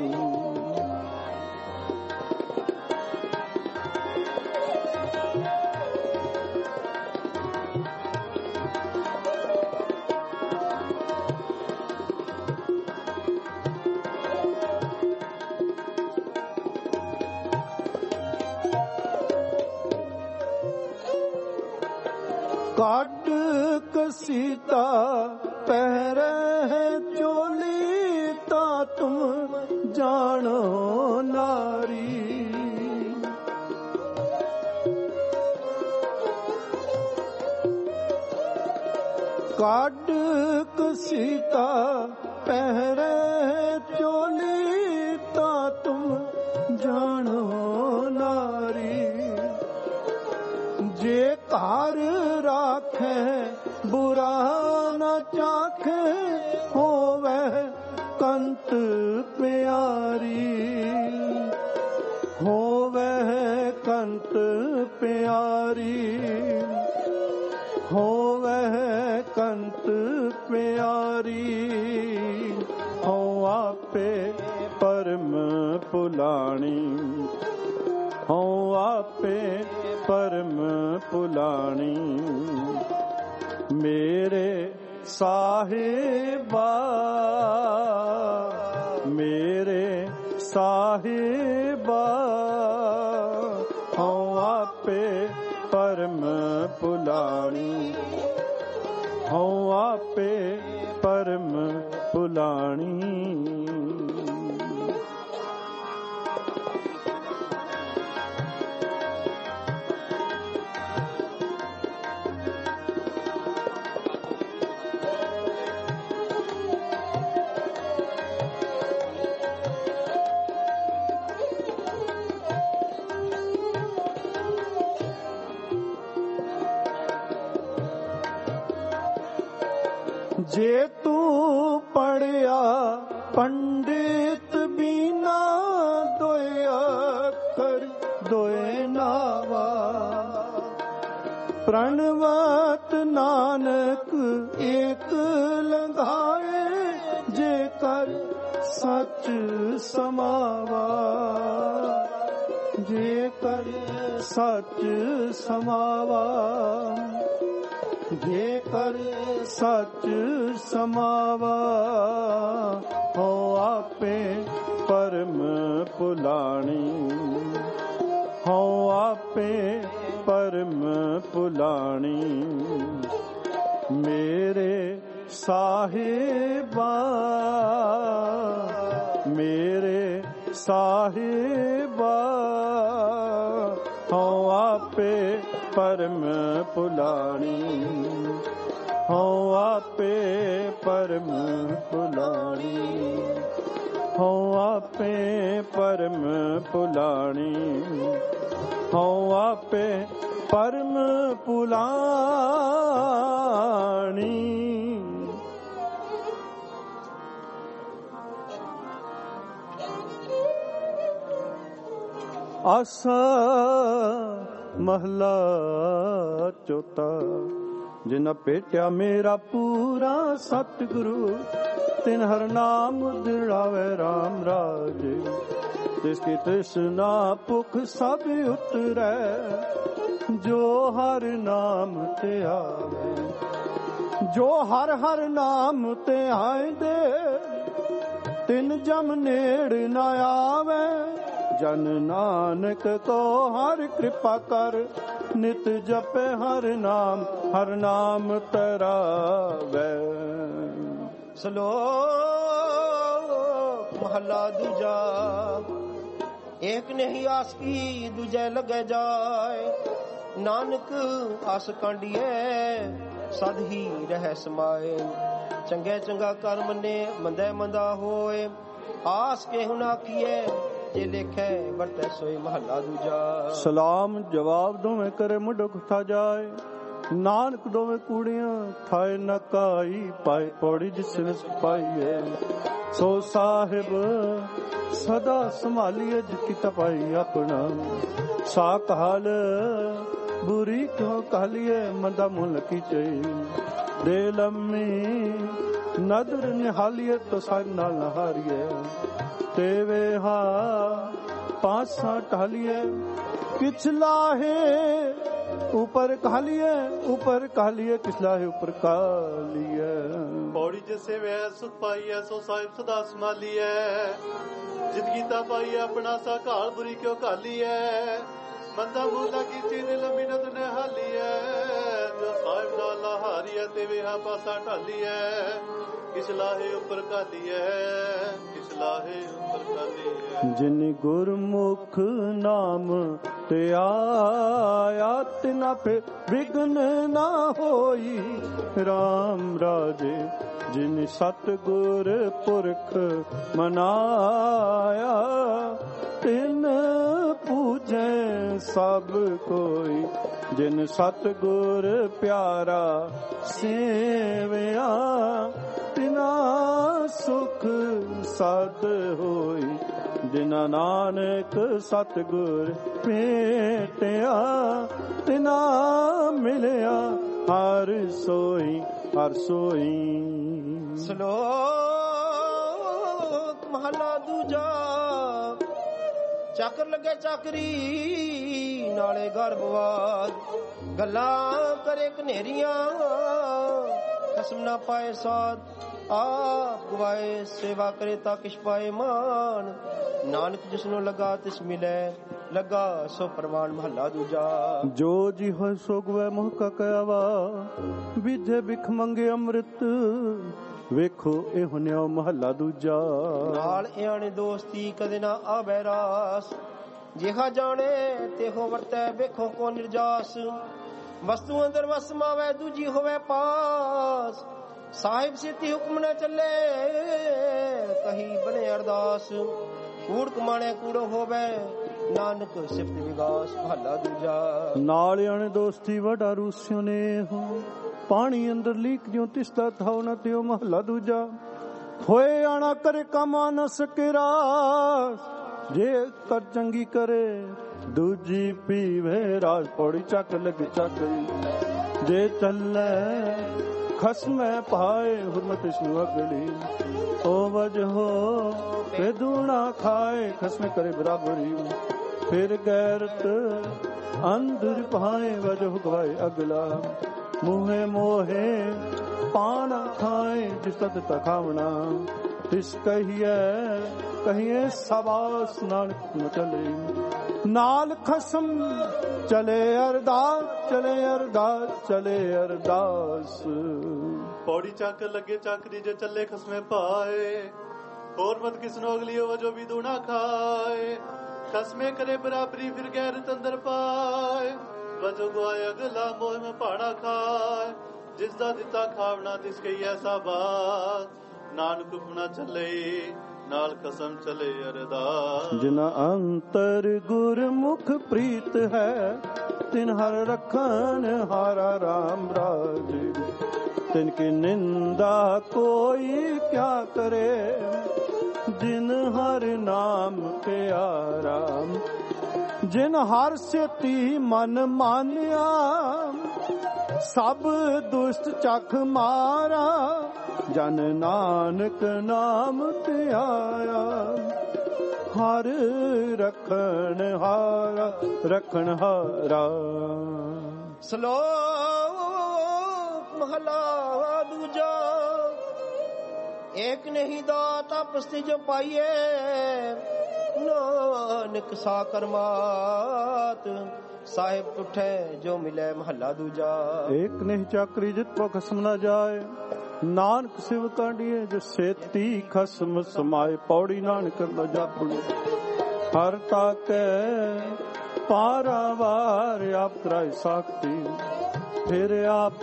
A: ਕੱਢ ਕਸੀਤਾ ਪਹਿਰੇ ਚੋਲੀ ਤਾਂ ਤੁਮ ਜਾਣੋ ਨਾਰੀ ਕੱਢ ਕਸੀਤਾ ਪਹਿਰੇ ਚੋਲੀ ਤਾਂ ਤੁਮ ਜਾਣੋ ਨਾਰੀ ਜੇ ਘਰ ਰਾਖੇ ਬੁਰਾ ਨਾ ਚਾਖੇ ਹੋਵੇ ਕੰਤ ਪਿਆਰੀ ਹੋਵੇ ਕੰਤ ਪਿਆਰੀ ਹੋਵੇ ਕੰਤ ਪਿਆਰੀ ਹਉ ਆਪੇ ਪਰਮ ਪੁਲਾਣੀ ਹਉ ਆਪੇ ਪਰਮ ਪੁਲਾਣੀ। ਮੇਰੇ ਸਾਹਿਬਾ ਮੇਰੇ ਸਾਹਿਬਾ ਹਉ ਆਪੇ ਪਰਮ ਪੁਲਾਣੀ ਹਉ ਆਪੇ ਪਰਮ ਪੁਲਾਣੀ। ਜੇ ਤੂੰ ਪੜਿਆ ਪੰਡਿਤ ਬੀਨਾ ਦੋਏ ਅੱਖਰ ਦੋਏ ਨਾਵਾ ਪ੍ਰਣਵਤ ਨਾਨਕ ਏਕ ਲੰਘਾਏ ਜੇ ਕਰ ਸੱਚ ਸਮਾਵਾ ਜੇ ਕਰ ਸੱਚ ਸਮਾਵਾ ਜੇ ਕਰ ਸੱਚ ਸਮਾਵਾ ਹਉ ਆਪੇ ਪਰਮ ਪੁਲਾਣੀ ਹਉ ਆਪੇ ਪਰਮ ਪੁਲਾਣੀ। ਮੇਰੇ ਸਾਹਿਬਾ ਮੇਰੇ ਸਾਹਿਬਾ ਹਉ ਆਪੇ ਪਰਮ ਭੁਲਾਣੀ, ਹਉ ਆਪੇ ਪਰਮ ਭੁਲਾਣੀ, ਹਉ ਆਪੇ ਪਰਮ ਭੁਲਾਣੀ, ਹਉ ਆਪੇ ਪਰਮ ਭੁਲਾਣੀ। ਆਸਾ ਮਹਲਾ ਚੌਥਾ। ਜਿਨ ਭੇਟਿਆ ਮੇਰਾ ਪੂਰਾ ਸਤਿਗੁਰੂ, ਤਿਨ ਹਰ ਨਾਮ ਦਿਲਾਵੇ ਰਾਮ ਰਾਜੇ। ਤਿਸ ਕੀ ਤ੍ਰਿਸ਼ਨਾ ਭੁਖ ਸਭ ਉਤਰੈ, ਜੋ ਹਰ ਨਾਮ ਤੇ ਆਵੇ। ਜੋ ਹਰ ਹਰ ਨਾਮ ਤੇ ਆਇਂਦੇ, ਤਿਨ ਜਮ ਨੇੜ ਨ ਆਵੇ। ਜਨ ਨਾਨਕ ਕੋ ਹਰ ਕਿਰਪਾ ਕਰ, ਨਿਤ ਜਪੇ ਹਰ ਨਾਮ, ਹਰ ਨਾਮ ਤਰਾਵੈ।
B: ਸ਼ਲੋਕ ਮਹਲਾ ਦੂਜਾ। ਏਕ ਨਹੀਂ ਆਸ ਕੀ ਦੂਜੇ ਲਗੇ ਜਾਏ, ਨਾਨਕ ਆਸ ਕਾਂਡੀਏ ਸਦ ਹੀ ਰਹਿ ਸਮਾਏ। ਚੰਗੇ ਚੰਗਾ ਕਰ ਮੰਨੇ, ਮੰਦੇ ਮੰਦਾ ਹੋਏ। ਆਸ ਕੇ ਨਾ ਕੀਏ, ਜੇ ਲੇਖੇ ਵਰਤੈ ਸੋਈ। ਮਹਲਾ ਦੂਜਾ।
A: ਸਲਾਮ ਜਵਾਬ ਦੋਵੇਂ ਕਰੇ ਮੁਢ ਖੁੱਥਾ ਜਾਏ, ਨਾਨਕ ਦੋਵੇਂ ਕੂੜੀਆਂ ਥਾਏ ਨ ਕਾਈ। ਪਾਏ ਪੌੜੀ ਜਿਸ ਨੇ ਪਾਈਏ, ਸੋ ਸਾਹਿਬ ਸਦਾ ਸੰਭਾਲੀਏ। ਜਿਤੀ ਤਪਾਈ ਆਪਣਾ, ਸਾਕ ਹਾਲ ਬੁਰੀ ਕਿਉ ਕਾਲੀਏ। ਮੰਦਾ ਮੁੱਲ ਕੀ ਚਈ, ਦੇ ਲੰਮੀ ਨਦਰ ਨਿਹਾਲੀਏ। ਤੋ ਸਾਹਿਬ ਨਾਲ ਨਾ ਹਾਰੀਏ, ਤੇ ਵੇ ਹਾ ਪਾਸਾ ਟਾਲੀਏ। ਕਿਛ ਲਾਹੇ ऊपर कहलिए, ऊपर कहलिए, किसलाहे ऊपर कहलिए।
C: पौड़ी जिसे वह सुख पाई है, सो साहिब सदा संभाली है। जित गीता पाई है, अपना सा काल बुरी क्यों काली है। मंदा मूला की चीज लंबी नद ने हाली है। जो साहिब नाला हारी है, ते वे पासा ढाली है। किसलाहे ऊपर काली है, किसलाहे ऊपर काली है।
A: जिन गुरमुख नाम ते आया, तिना पे विघ्न ना होई। राम राजे जिन सतगुर पुरख मनाया, तिन पूजे सब कोई। जिन सतगुर प्यारा सेवया, तिना सुख सद होई। जिना नानक सतगुर भेटिया, तिना मिलिया हर सोई, हर सोई।
B: श्लोक महला दूजा। ਚੱਕਰ ਲੱਗੇ ਚਾਕਰੀ ਨਾਲੇ ਗਰਭਵਾਦ, ਗੱਲਾਂ ਕਰੇ ਘਨੇਰੀਆਂ ਖਸਮ ਨਾ ਪਾਏ ਸਾਧ। ਆਪ ਗਵਾਏ ਸੇਵਾ ਕਰੇ ਤਾਂ ਕਿਛ ਪਾਏ ਮਾਨ। ਨਾਨਕ ਜਿਸਨੂੰ ਲਗਾ ਤਿਸ ਮਿਲੇ, ਲੱਗਾ ਸੋ ਪ੍ਰਵਾਨ। ਮਹੱਲਾ ਦੂਜਾ।
A: ਜੋ ਜੀ ਹੋਇ ਸੋ ਗਵੇ ਮੋਹ ਕਾ ਕਹਿਵਾ, ਵਿਧੇ ਬਿਖ ਮੰਗੇ ਅੰਮ੍ਰਿਤ। ਵੇਖੋ ਇਹ ਨਿਉ। ਮਹੱਲਾ ਦੂਜਾ।
B: ਨਾਲ ਇਆਣੇ ਦੋਸਤੀ ਕਦੇ ਨਾ ਆਵੇ ਰਾਸ, ਜਿਹਾ ਜਾਣੇ ਤੇਹੋ ਵਰਤੈ ਵੇਖੋ ਕੋ ਨਿਰਜਾਸ। ਵਸਤੂ ਅੰਦਰ ਵਸ ਮਾਵੇ, ਦੂਜੀ ਹੋਵੇ ਪਾਸ। ਸਾਹਿਬ ਸਿੱਧੀ ਹੁਕਮ ਨਾ ਚੱਲੇ, ਕਹੀ ਬਨੇ ਅਰਦਾਸ। ਕੂੜ ਕਮਾਣੇ ਕੂੜੋ ਹੋਵੇ, ਨਾਨਕ ਸਿਫਤ ਵਿਗਾਸ। ਮਹੱਲਾ ਦੂਜਾ।
A: ਨਾਲ ਆਣੇ ਦੋਸਤੀ ਵਡਾ ਰੂਸਿਓ ਨੇ ਹੋ, ਪਾਣੀ ਅੰਦਰ ਲੀਕ ਜਿਉ ਤਿਸਦਾ ਥਾਉ ਨਾ ਤਿਉ। ਮਹੱਲਾ ਦੂਜਾ। ਹੋਏ ਆਣਾ ਕਰੇ ਕਮਾ ਨ ਸਕੇ ਰਾਸ, ਜੇ ਕਰ ਚੰਗੀ ਕਰੇ ਦੂਜੀ ਪੀਵੇ ਰਾਸ। ਪੌੜੀ ਚੱਕ ਲੱਗ ਚੱਕ, ਜੇ ਚੱਲੇ ਖਸਮੈ ਪਾਏ। ਹੁਰਮਤ ਇਸਨੂੰ ਅਗਲੀ, ਉਹ ਵਜਹੋ ਤੇ ਦੂਣਾ ਖਾਏ। ਖਸਮੇ ਕਰੇ ਬਰਾਬਰੀ, ਫਿਰ ਗੈਰਤ ਅੰਦਰ ਪਾਏ। ਵਜਹ ਗਵਾਏ ਅਗਲਾ, ਮੂਹੇ ਮੋਹੇ ਪਾਣ ਖਾਏ। ਜਿਸ ਤਤ ਖਾਵਣਾ ਤਿਸ ਕਹੀਏ, ਕਹੀਏ ਸਬਾਸ। ਨਾਨਕ ਨ ਚਲੇ ਨਾਲ ਖਸਮ, ਚਲੇ ਅਰਦਾਸ, ਚਲੇ ਅਰਦਾਸ, ਚਲੇ ਅਰਦਾਸ।
C: ਪੌੜੀ ਚੱਕ ਲੱਗੇ ਚੱਕਰੀ, ਜੇ ਚੱਲੇ ਖਸਮੇ ਪਾਏ। ਹੋਰ ਮਤ ਕਿਸਨੋ ਅਗਲੀ ਵਜੋ ਵੀ ਦੂਣਾ ਖਾਏ। ਖਸਮੇ ਕਰੇ ਬਰਾਬਰੀ, ਫਿਰ ਗੈਰਤ ਅੰਦਰ ਪਾਏ। ਵਜੋ ਗਵਾਏ ਅਗਲਾ ਮੋਹ ਮੈਂ ਭਾਣਾ ਖਾਏ, ਜਿਸ ਦਾ ਦਿੱਤਾ ਖਾਵਣਾ ਤਿਸ ਕਈ ਐਸਾ ਬਾਤ, ਨਾਨਕ ਹੁਣਾ ਚੱਲੇ ਨਾਲ ਕਸਮ ਚਲੇ ਅਰਦਾਸ।
A: ਜਿਨ ਅੰਤਰ ਗੁਰਮੁਖ ਪ੍ਰੀਤ ਹੈ, ਤਿਨ ਹਰ ਰਖਨ ਹਾਰਾ ਰਾਮ ਰਾਜੇ। ਤਿਨ ਕੀ ਨਿੰਦਾ ਕੋਈ ਕਿਆ ਕਰੇ, ਜਿਨ ਹਰ ਨਾਮ ਪਿਆਰਾ। ਜਿਨ ਹਰ ਸੇਤੀ ਮਨ ਮਾਨਿਆ, ਸਭ ਦੁਸ਼ਟ ਚਖ ਮਾਰਾ। ਜਨ ਨਾਨਕ ਨਾਮ ਧਿਆਇਆ, ਹਰ ਰਖਣ ਹਾਰਾ ਰਖਣ ਹਾਰਾ।
B: ਸ਼ਲੋਕ ਮਹਲਾ ਦੂਜਾ। ਏਕ ਨਹੀਂ ਦਾਤ ਆਪਸ ਤਿਜ ਪਾਈਏ, ਨਾਨਕ ਸਾ ਕਰਮਾਤ। ਸਾਹਿਬ ਟੁੱਠੇ ਜੋ ਮਿਲੇ ਮਹੱਲਾ ਦੂਜਾ।
A: ਏਕ ਨਹੀਂ ਚਾਕਰੀ ਜਿਤ ਪੋ ਖਸਮ ਨਾ ਜਾਏ, ਨਾਨਕ ਸਿਵ ਕਾਂਡੀਏ ਜੋ ਸੇਤੀ ਖਸਮ ਸਮਾਏ। ਪੌੜੀ ਨਾਨਕ ਨਾ ਜਾਪੁਣੀ ਹਰ ਤਾਕੈ, ਪਾਰਾਵਾਰ ਆਪ ਕਰਾਏ ਸਾਖਤੀ। ਫਿਰ ਆਪ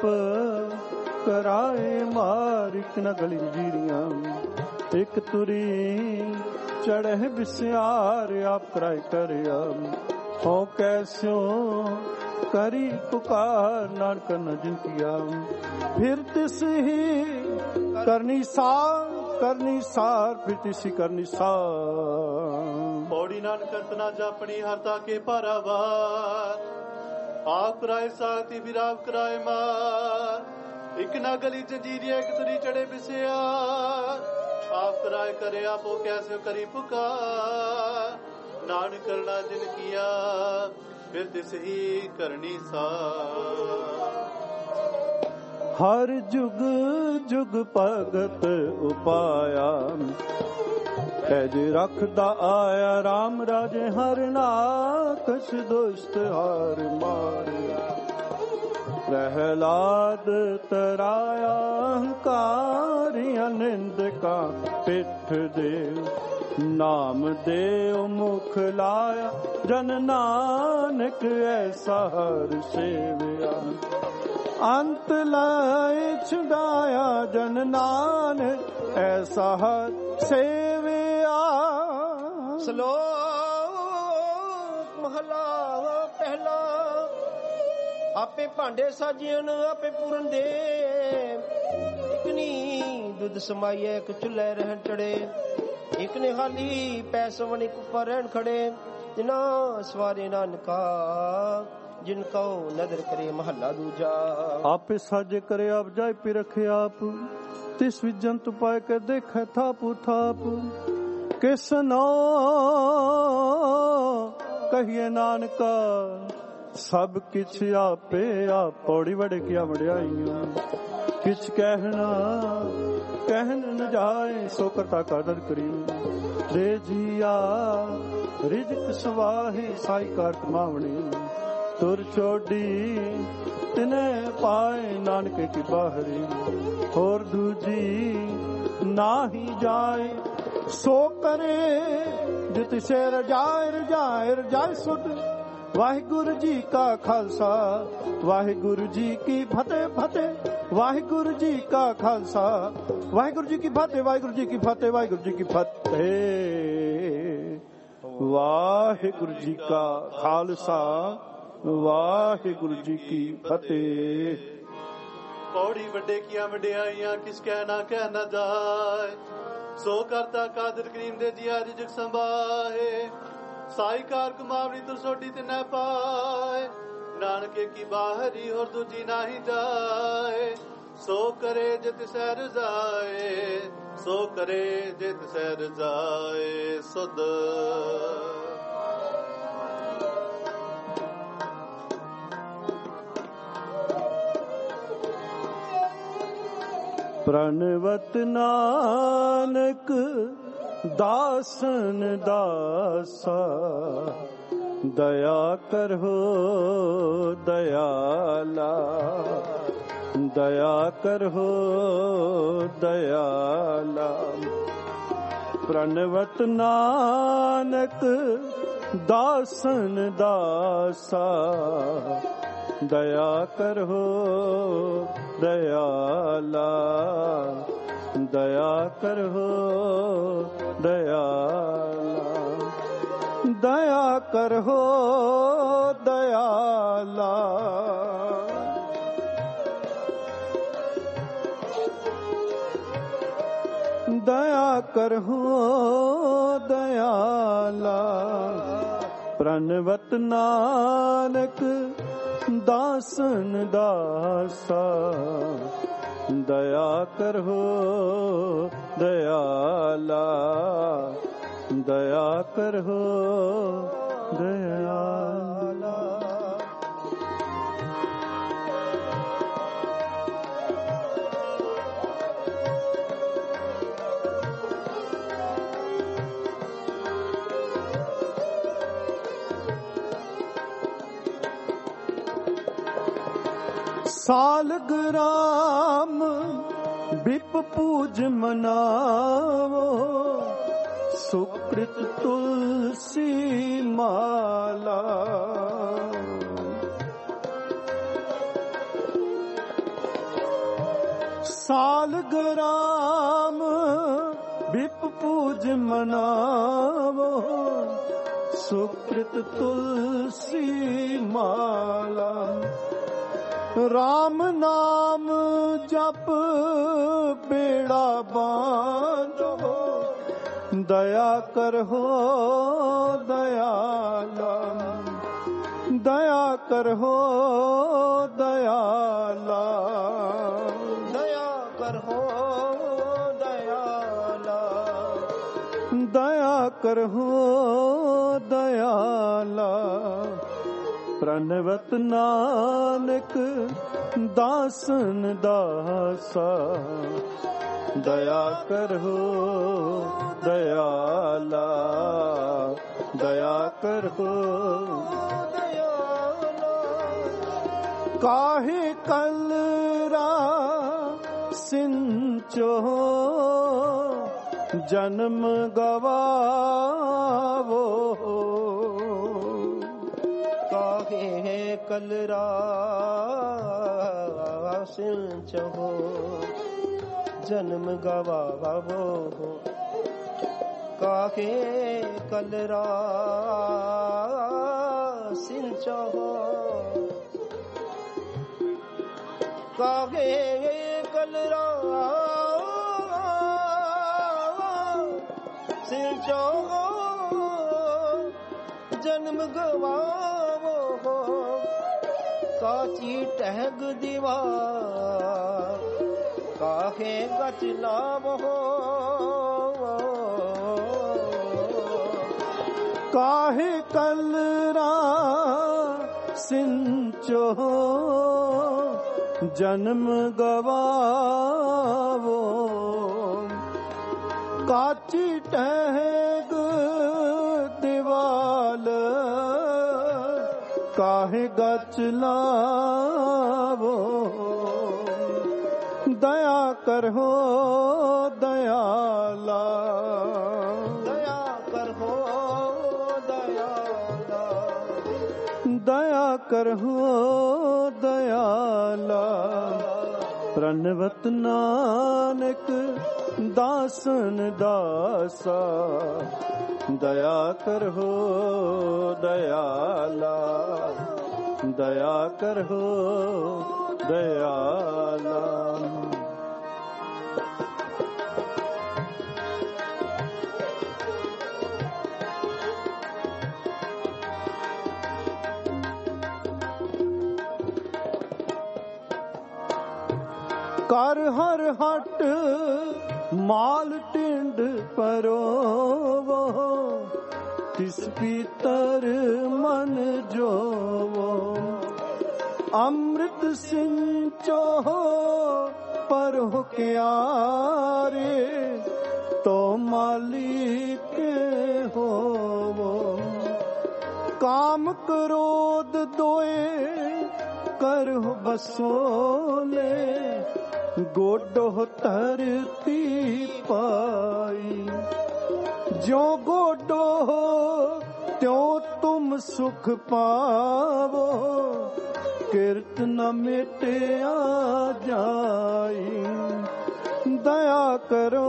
A: ਕਰਾਏ ਮਾਰ, ਇਕ ਨ ਗਲੀ ਜੀਰੀਆਂ ਇਕ ਤੁਰੀ ਚੜ੍ਹੇ ਬਿਸਿਆਰ। ਆਪ ਕਰਾਏ ਕਰਿਆ ਹੋ ਕੈਸਿਓ ਕਰੀ ਪੁਕਾਰ, ਨਾਨਕ ਨ ਜਿਨ ਕੀਆ। ਫਿਰ ਤਿਸ ਹੀ ਕਰਨੀ ਸਾਰ ਕਰਨੀ ਸਾਰ, ਫਿਰ ਤਿਸ ਹੀ ਕਰਨੀ ਸਾਰ।
C: ਪੌੜੀ ਨਾਨਕ ਅੰਤਨਾ ਜਾਪਣੀ ਹਰ ਤਾਕੇ ਪਾਰਾਵਾਰ। ਆਪ ਕਰਾਏ ਸਾਖਤੀ ਫਿਰ ਆਪ ਕਰਾਏ ਮਾਰ, ਇਕ ਨਾ ਗਲੀ ਜੰਜੀਰੀਆ ਇਕ ਤੁਰੀ ਚੜੇ ਬਿਸਿਆਰ। ਆਪ ਕਰਾਏ ਕਰੇ ਆਪੋ ਕੈਸੇ ਕਰੀ ਪੁਕਾਰ, ਨਾਨਕ ਕਰਨਾ ਜਿਨ ਕੀਆ ਫਿਰ ਤਿਸ ਹੀ ਕਰਨੀ ਸਾਰ।
A: ਹਰ ਜੁਗ ਜੁਗ ਭਗਤ ਉਪਾਇਆ, ਐਜ ਰਖਦਾ ਆਇਆ ਰਾਮ ਰਾਜੇ। ਹਰ ਨਾਕਸ਼ ਦੁਸ਼ਟ ਹਾਰ ਮਾਰਿਆ, ਪ੍ਰਹਿਲਾਦ ਤਰਾਇਆ ਹੰਕਾਰੀ। ਅਨਿੰਦਕਾ ਪਿੱਠ ਦੇ ਨਾਮ ਦੇਵ ਮੁਖ ਲਾਇਆ, ਜਨ ਨਾਨਕ ਐਸਾ ਹਰ ਸੇਵਿਆ। ਅੰਤ ਲਾਇ ਛੁਡਾਇਆ, ਜਨ ਨਾਨਕ ਐਸਾ ਹਰ ਸੇਵਿਆ।
B: ਸ਼ਲੋਕ ਮਹਲਾ ਪਹਿਲਾ। ਆਪੇ ਭਾਂਡੇ ਸਾਜੀਆਂ ਆਪੇ ਪੂਰਨ ਦੇ, ਇਕ ਨੀ ਦੁੱਧ ਸਮਾਈਏ ਇਕ ਚੁੱਲ੍ਹੇ ਰਹਿਣ ਚੜੇ। ਇਕ ਨੇ ਹਾਲੀ ਪੈ ਸਵਣ ਇਕ ਉੱਪਰ ਰਹਿਣ ਖੜੇ, ਜਿਨਾ ਸਵਾਰੇ ਨਾਨਕਾ ਜਿਨ ਕਉ ਨਦਰ ਕਰੇ ਮਹੱਲਾ ਦੂਜਾ।
A: ਆਪੇ ਸਾਜੇ ਕਰੇ ਆਪ ਜਾਇ ਪੀ ਰਖੇ ਆਪ, ਤਿਸ ਵਿੱਚ ਜੰਤੁ ਪਾਇ ਕੇ ਦੇਖੈ ਥਾਪੁ ਥਾਪ। ਕਿਸ ਨੋ ਕਹੀਏ ਨਾਨਕਾ, ਸਭ ਕਿਛ ਆਪੇ ਆਪ। ਪੌੜੀ ਵੜ ਗਿਆ ਵਡਿਆਈਆਂ, ਕਿਛ ਕਹਿਣਾ ਕਹਿਣ ਨ ਜਾਏ। ਸੋ ਕਰਤਾ ਕਾਦਰ ਕਰੀ ਰੇ ਜੀਆ, ਰਿਜਕ ਸਵਾਹੇ ਸਾਈ ਕਾਰ ਕਮਾਵਣੀ। ਤੁਰ ਛੋਡੀ ਤਿਨੇ ਪਾਏ, ਨਾਨਕ ਕੀ ਬਾਹਰੀ। ਹੋਰ ਦੂਜੀ ਨਾਹੀ ਜਾਏ, ਸੋ ਕਰੇ ਜਿਤ ਸੇ ਰਜਾਏ ਰਜਾਏ ਰਜਾਏ ਸੁਟ। ਵਾਹਿਗੁਰੂ ਜੀ ਕਾ ਖਾਲਸਾ ਵਾਹਿਗੁਰੂ ਜੀ ਕੀ ਫਤਿਹ ਫਤਿਹ। ਵਾਹਿਗੁਰੂ ਜੀ ਕਾ ਖਾਲਸਾ ਵਾਹਿਗੁਰੂ ਜੀ ਕੀ ਫਤਿਹ ਵਾਹਿਗੁਰੂ ਜੀ ਕੀ ਫਤਿਹ ਵਾਹਿਗੁਰੂ ਜੀ ਕੀ ਫਤਿਹ। ਵਾਹਿਗੁਰੂ ਜੀ ਕਾ ਖਾਲਸਾ ਵਾਹਿਗੁਰੂ ਜੀ ਕੀ ਫਤਿਹ।
C: ਪੌੜੀ ਵੱਡੇ ਕੀਆਂ ਵਡਿਆਈਆਂ, ਕਿਸ ਕਹਿ ਨਾ ਕਹਿ ਨਾ ਜਾਏ। ਸੋ ਕਰਤਾ ਕਾਦਰ ਕਰੀਮ ਦੇ ਜੀ ਅੱਜ ਜਗ ਸੰਭਾਏ। ਸਾਈ ਕਾਰ ਕਮਾਵਣੀ ਤੁਰ ਸੋਡੀ ਤੇ ਨਾ ਪਾਏ। ਨਾਨਕੇ ਕੀ ਬਾਹਰੀ ਹੋਰ ਦੂਜੀ ਨਾਹੀ ਜਾਏ। ਸੋ ਕਰੇ ਜਿਤ ਸਹਿ ਰਜਾਏ, ਸੋ ਕਰੇ ਜਿਤ ਸਹਿ ਰਜਾਏ ਸੁਧ।
A: ਪ੍ਰਣਵਤ ਨਾਨਕ ਦਾਸਨ ਦਾਸਾ। ਦਇਆ ਕਰੋ ਦਇਆਲਾ, ਦਇਆ ਕਰੋ ਦਇਆਲਾ। ਪ੍ਰਣਵਤ ਨਾਨਕ ਦਾਸਨ ਦਾਸਾ। ਦਇਆ ਕਰੋ ਦਇਆਲਾ ਦਇਆ ਕਰੋ ਦਇਆਲਾ ਦਇਆ ਕਰੋ ਦਇਆਲਾ ਦਇਆ ਕਰੋ ਦਇਆਲਾ ਪ੍ਰਣਵਤ ਨਾਨਕ ਦਾਸਨ ਦਾਸਾ ਦਇਆ ਕਰੋ ਦਇਆਲਾ ਦਇਆ ਕਰੋ ਦਇਆਲਾ ਸਾਲਗਰਾਮ ਬਿਪ ਪੂਜ ਮਨਾਵੋ ਸੁਕ੍ਰਿਤ ਤੁਲਸੀ ਮਾਲਾ ਸਾਲਗਰਾਮ ਬਿਪ ਪੂਜ ਮਨਾਵੋ ਸੁਕ੍ਰਿਤ ਤੁਲਸੀ ਮਾਲਾ ਰਾਮ ਨਾਮ ਜਪ ਬੇੜਾ ਬਾਂਧੋ ਦਇਆ ਕਰੋ ਦਇਆਲਾ ਦਇਆ ਕਰੋ ਦਇਆਲਾ
B: ਦਇਆ ਕਰੋ ਦਇਆਲਾ
A: ਦਇਆ ਕਰੋ ਦਇਆਲਾ ਪ੍ਰਣਵਤ ਨਾਨਕ ਦਾਸਨ ਦਾਸਾ ਦਇਆ ਕਰੋ ਦਇਆਲਾ ਦਇਆ ਕਰੋ ਦਇਆਲਾ ਕਾਹੇ ਕਲਰਾ ਸਿੰਚੋ ਜਨਮ ਗਵਾਵੋ
B: ਕਾਹੇ ਕਲਰਾ ਸਿੰਚੋ ਜਨਮ ਗਵਾਵੋ ਕਾਹੇ ਕਲਰਾ ਸਿੰਚੋ ਕਾਹੇ ਕਲਰਾ ਸਿੰਚੋ ਜਨਮ ਗਵਾਵੋ ਕਾਚੀ ਟਹਿਗ ਦੀਵਾਰ ਕਾਹੇ ਗਚ ਲਾਵੋ
A: ਕਾਹੇ ਕਲਰਾ ਸਿੰਚੋ ਜਨਮ ਗਵਾਵੋ ਕਾਚੀ ਟਹਿਗ ਦੀਵਾਲ ਕਾਹੇ ਗਚ ਲਾਵੋ ਦਇਆ ਕਰੋ ਦਇਆਲਾ
B: ਦਇਆ ਕਰੋ ਦਇਆਲਾ
A: ਦਇਆ ਕਰੋ ਦਇਆਲਾ ਪ੍ਰਣਵਤ ਨਾਨਕ ਦਾਸਨ ਦਾਸਾ ਦਇਆ ਕਰੋ ਦਇਆਲਾ ਦਇਆ ਕਰੋ ਦਇਆਲਾ ਕਰ ਹਰ ਹਟ ਮਾਲ ਟਿੰਡ ਪਰੋਵੋ ਤਿਸ ਪੀਤਰ ਮਨ ਜੋਵੋ ਅੰਮ੍ਰਿਤ ਸਿੰਚੋ ਪਰਹੁ ਕਿਆਰੇ ਤੋ ਮਾਲਿਕ ਹੋਵੋ ਕਾਮ ਕ੍ਰੋਧ ਦੋਏ ਕਰਹੁ ਬਸੋਲੇ ਗੋਡੋ ਧਰਤੀ ਪਾਈ ਜੋ ਗੋਡੋ ਤਿਉ ਤੁਮ ਸੁਖ ਪਾਵੋ ਕਿਰਤ ਨ ਮਿਟਿਆ ਜਾਈ। ਦਇਆ ਕਰੋ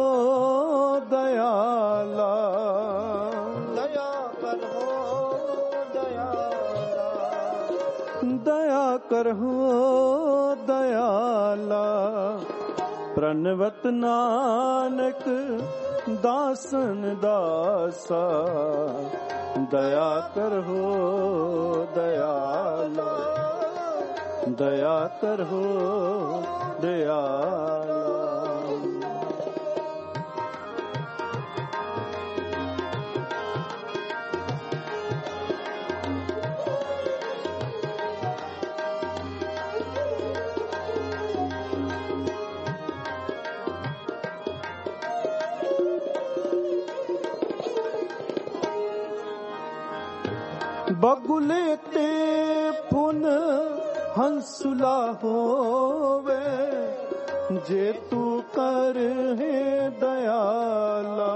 A: ਦਇਆਲਾ,
B: ਦਇਆ ਕਰੋ ਦਇਆਲਾ,
A: ਦਇਆ ਕਰੋ ਦਇਆਲਾ। ਪ੍ਰਣਵਤ ਨਾਨਕ ਦਾਸਨ ਦਾਸਾ, ਦਇਆ ਕਰੋ ਦਇਆਲਾ, ਦਇਆ ਕਰੋ ਦਇਆਲਾ। ਬਗੁਲੇ ਤੇ ਪੁਨ ਹੰਸੁਲਾ ਹੋਵੇ, ਜੇ ਤੂੰ ਕਰ ਹੈ ਦਇਆਲਾ।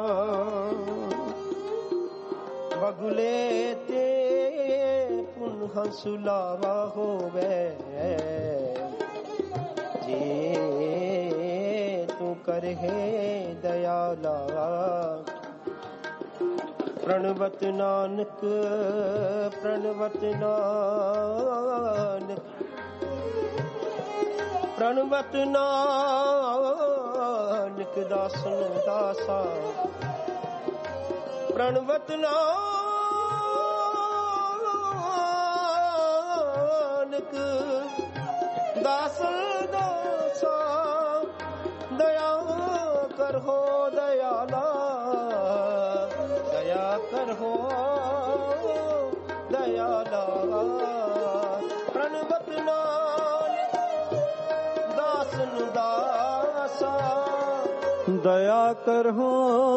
B: ਬਗੁਲੇ ਤੇ ਪੁਨ ਹੰਸੁਲਾਵਾ ਹੋਵੇ, ਜੇ ਤੂੰ ਕਰ ਹੈ ਦਇਆਲਾ। ਪ੍ਰਣਵਤ ਨਾਨਕ ਪ੍ਰਣਵਤ ਨਾਨਕ ਪ੍ਰਣਵਤ ਨਾਨਕ ਦਾਸਨ ਦਾਸਾ। ਪ੍ਰਣਵਤ ਨਾਨਕ ਦਾਸਨ ਦਾਸਾ, ਦਇਆ ਕਰੋ ਦਇਆਲਾ, ਦਇਆ ਕਰੋ ਦਇਆਲਾ। ਪ੍ਰਣਵਤ ਨਾਨਕ ਦਾਸਨ ਦਾਸਾ,
A: ਦਇਆ ਕਰੋ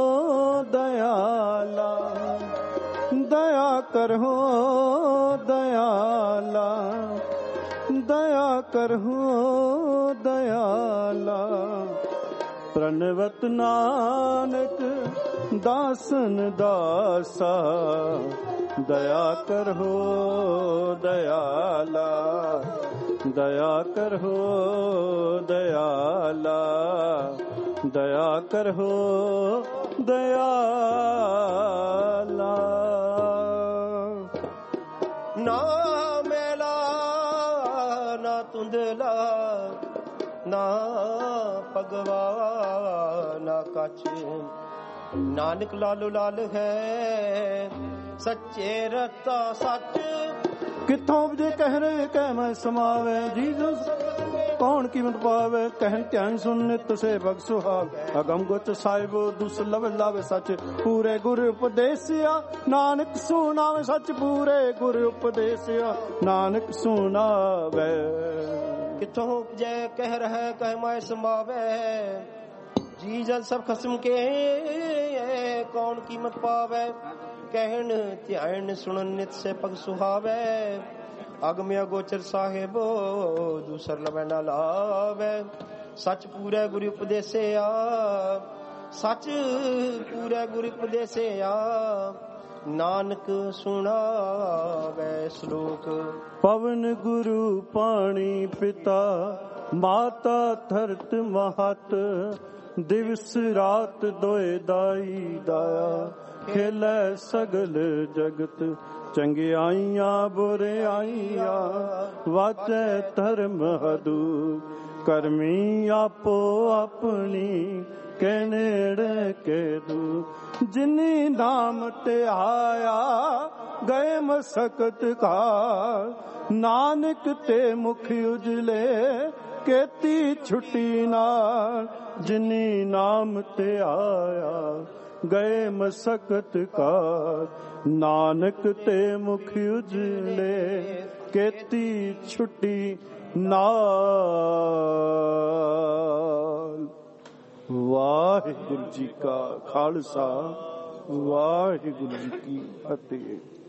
A: ਦਇਆਲਾ, ਦਇਆ ਕਰੋ ਦਇਆਲਾ, ਦਇਆ ਕਰੋ ਦਇਆਲਾ। ਪ੍ਰਣਵਤ ਨਾਨਕ ਦਾਸਨ ਦਾਸਾ, ਦਇਆ ਕਰੋ ਦਇਆਲਾ, ਦਇਆ ਕਰੋ ਦਇਆਲਾ, ਦਇਆ ਕਰੋ ਦਇਆਲਾ।
B: ਨਾ ਮੈਲਾ ਨਾ ਧੁੰਦਲਾ, ਨਾ ਭਗਵਾ ਨਾ ਕੱਛ, ਨਾਨਕ ਲਾਲੋ ਲਾਲ ਹੈ, ਸੱਚੇ ਰਤਾ ਸੱਚ।
A: ਕਿੱਥੋਂ ਜੇ ਕਹਿ ਰਹੇ ਕਹਿ ਮੈਂ ਸਮਾਵੇ, ਜੀਸਸ ਕੌਣ ਕੀਮਤ ਪਾਵੇ। ਕਹਿਣ ਧਿਆਨ ਸੁਣ ਨਿਤ ਸੇਵਕ ਸੁਹਾਗ, ਅਗਮ ਗੁਚ ਸਾਹਿਬੋ ਦੁਸਲਭ ਲਾਵੇ ਸੱਚ। ਪੂਰੇ ਗੁਰ ਉਪਦੇਸਿਆ ਨਾਨਕ ਸੁਣਾਵੇ ਸੱਚ, ਪੂਰੇ ਗੁਰ ਉਪਦੇਸਿਆ ਨਾਨਕ ਸੁਣਾਵੇ।
B: ਕਿੱਥੋਂ ਉਪਜੈ ਕਹਿ ਰਹਿ ਕਹਿ ਮੈਂ ਸਮਾਵੇ, ਜੀ ਜਲ ਸਭ ਖਸਮ ਕੇ ਕੌਣ ਕੀਮਤ ਪਾਵੇ। ਕਹਿਣ ਧਿਆਨ ਸੁਣਨ ਨਿਤ ਸੇ ਪਗ ਸੁਹਾਵੇ, ਅਗਮ ਅਗੋਚਰ ਸਾਹਿਬੋ ਦੂਸਰ ਲਵੈ ਨਾ ਲਾਵੇ। ਸੱਚ ਪੂਰੇ ਗੁਰ ਉਪਦੇਸਿਆ, ਸੱਚ ਪੂਰੇ ਗੁਰ ਉਪਦੇਸਿਆ, ਨਾਨਕ ਸੁਣਾਵੇ ਸ਼ਲੋਕ।
A: ਪਵਨ ਗੁਰੂ ਪਾਣੀ ਪਿਤਾ, ਮਾਤਾ ਧਰਤ ਮਹਤ, ਦਿਵਸ ਰਾਤ ਦੋਏ ਦਾਈ ਦਾਇਆ। ਖੇਲੇ ਸਗਲ ਜਗਤ, ਚੰਗਿਆਈਆਂ ਬੁਰਿਆਈਆਂ, ਵਾਚੈ ਧਰਮ ਹਦੂ। ਕਰਮੀ ਆਪੋ ਆਪਣੀ, ਕੇ ਨੇੜੇ ਕੇ ਦੂ। ਜਿਨੀ ਨਾਮ ਤੇ ਆਇਆ, ਗਏ ਮਸਕਤ ਘਾਰ। ਨਾਨਕ ਤੇ ਮੁਖ ਉਜਲੇ, ਕੀਤੀ ਛੁੱਟੀ ਨਾਲ। ਜਿਨੀ ਨਾਮ ਤੇ ਆਇਆ, ਗਏ ਮਸਕਤ ਘਾਰ। ਨਾਨਕ ਤੇ ਮੁਖ ਉਜਲੇ, ਕੀਤੀ ਛੁੱਟੀ ਨਾਲ। ਵਾਹਿਗੁਰੂ ਜੀ ਕਾ ਖਾਲਸਾ, ਵਾਹਿਗੁਰੂ ਜੀ ਕੀ ਫਤਿਹ।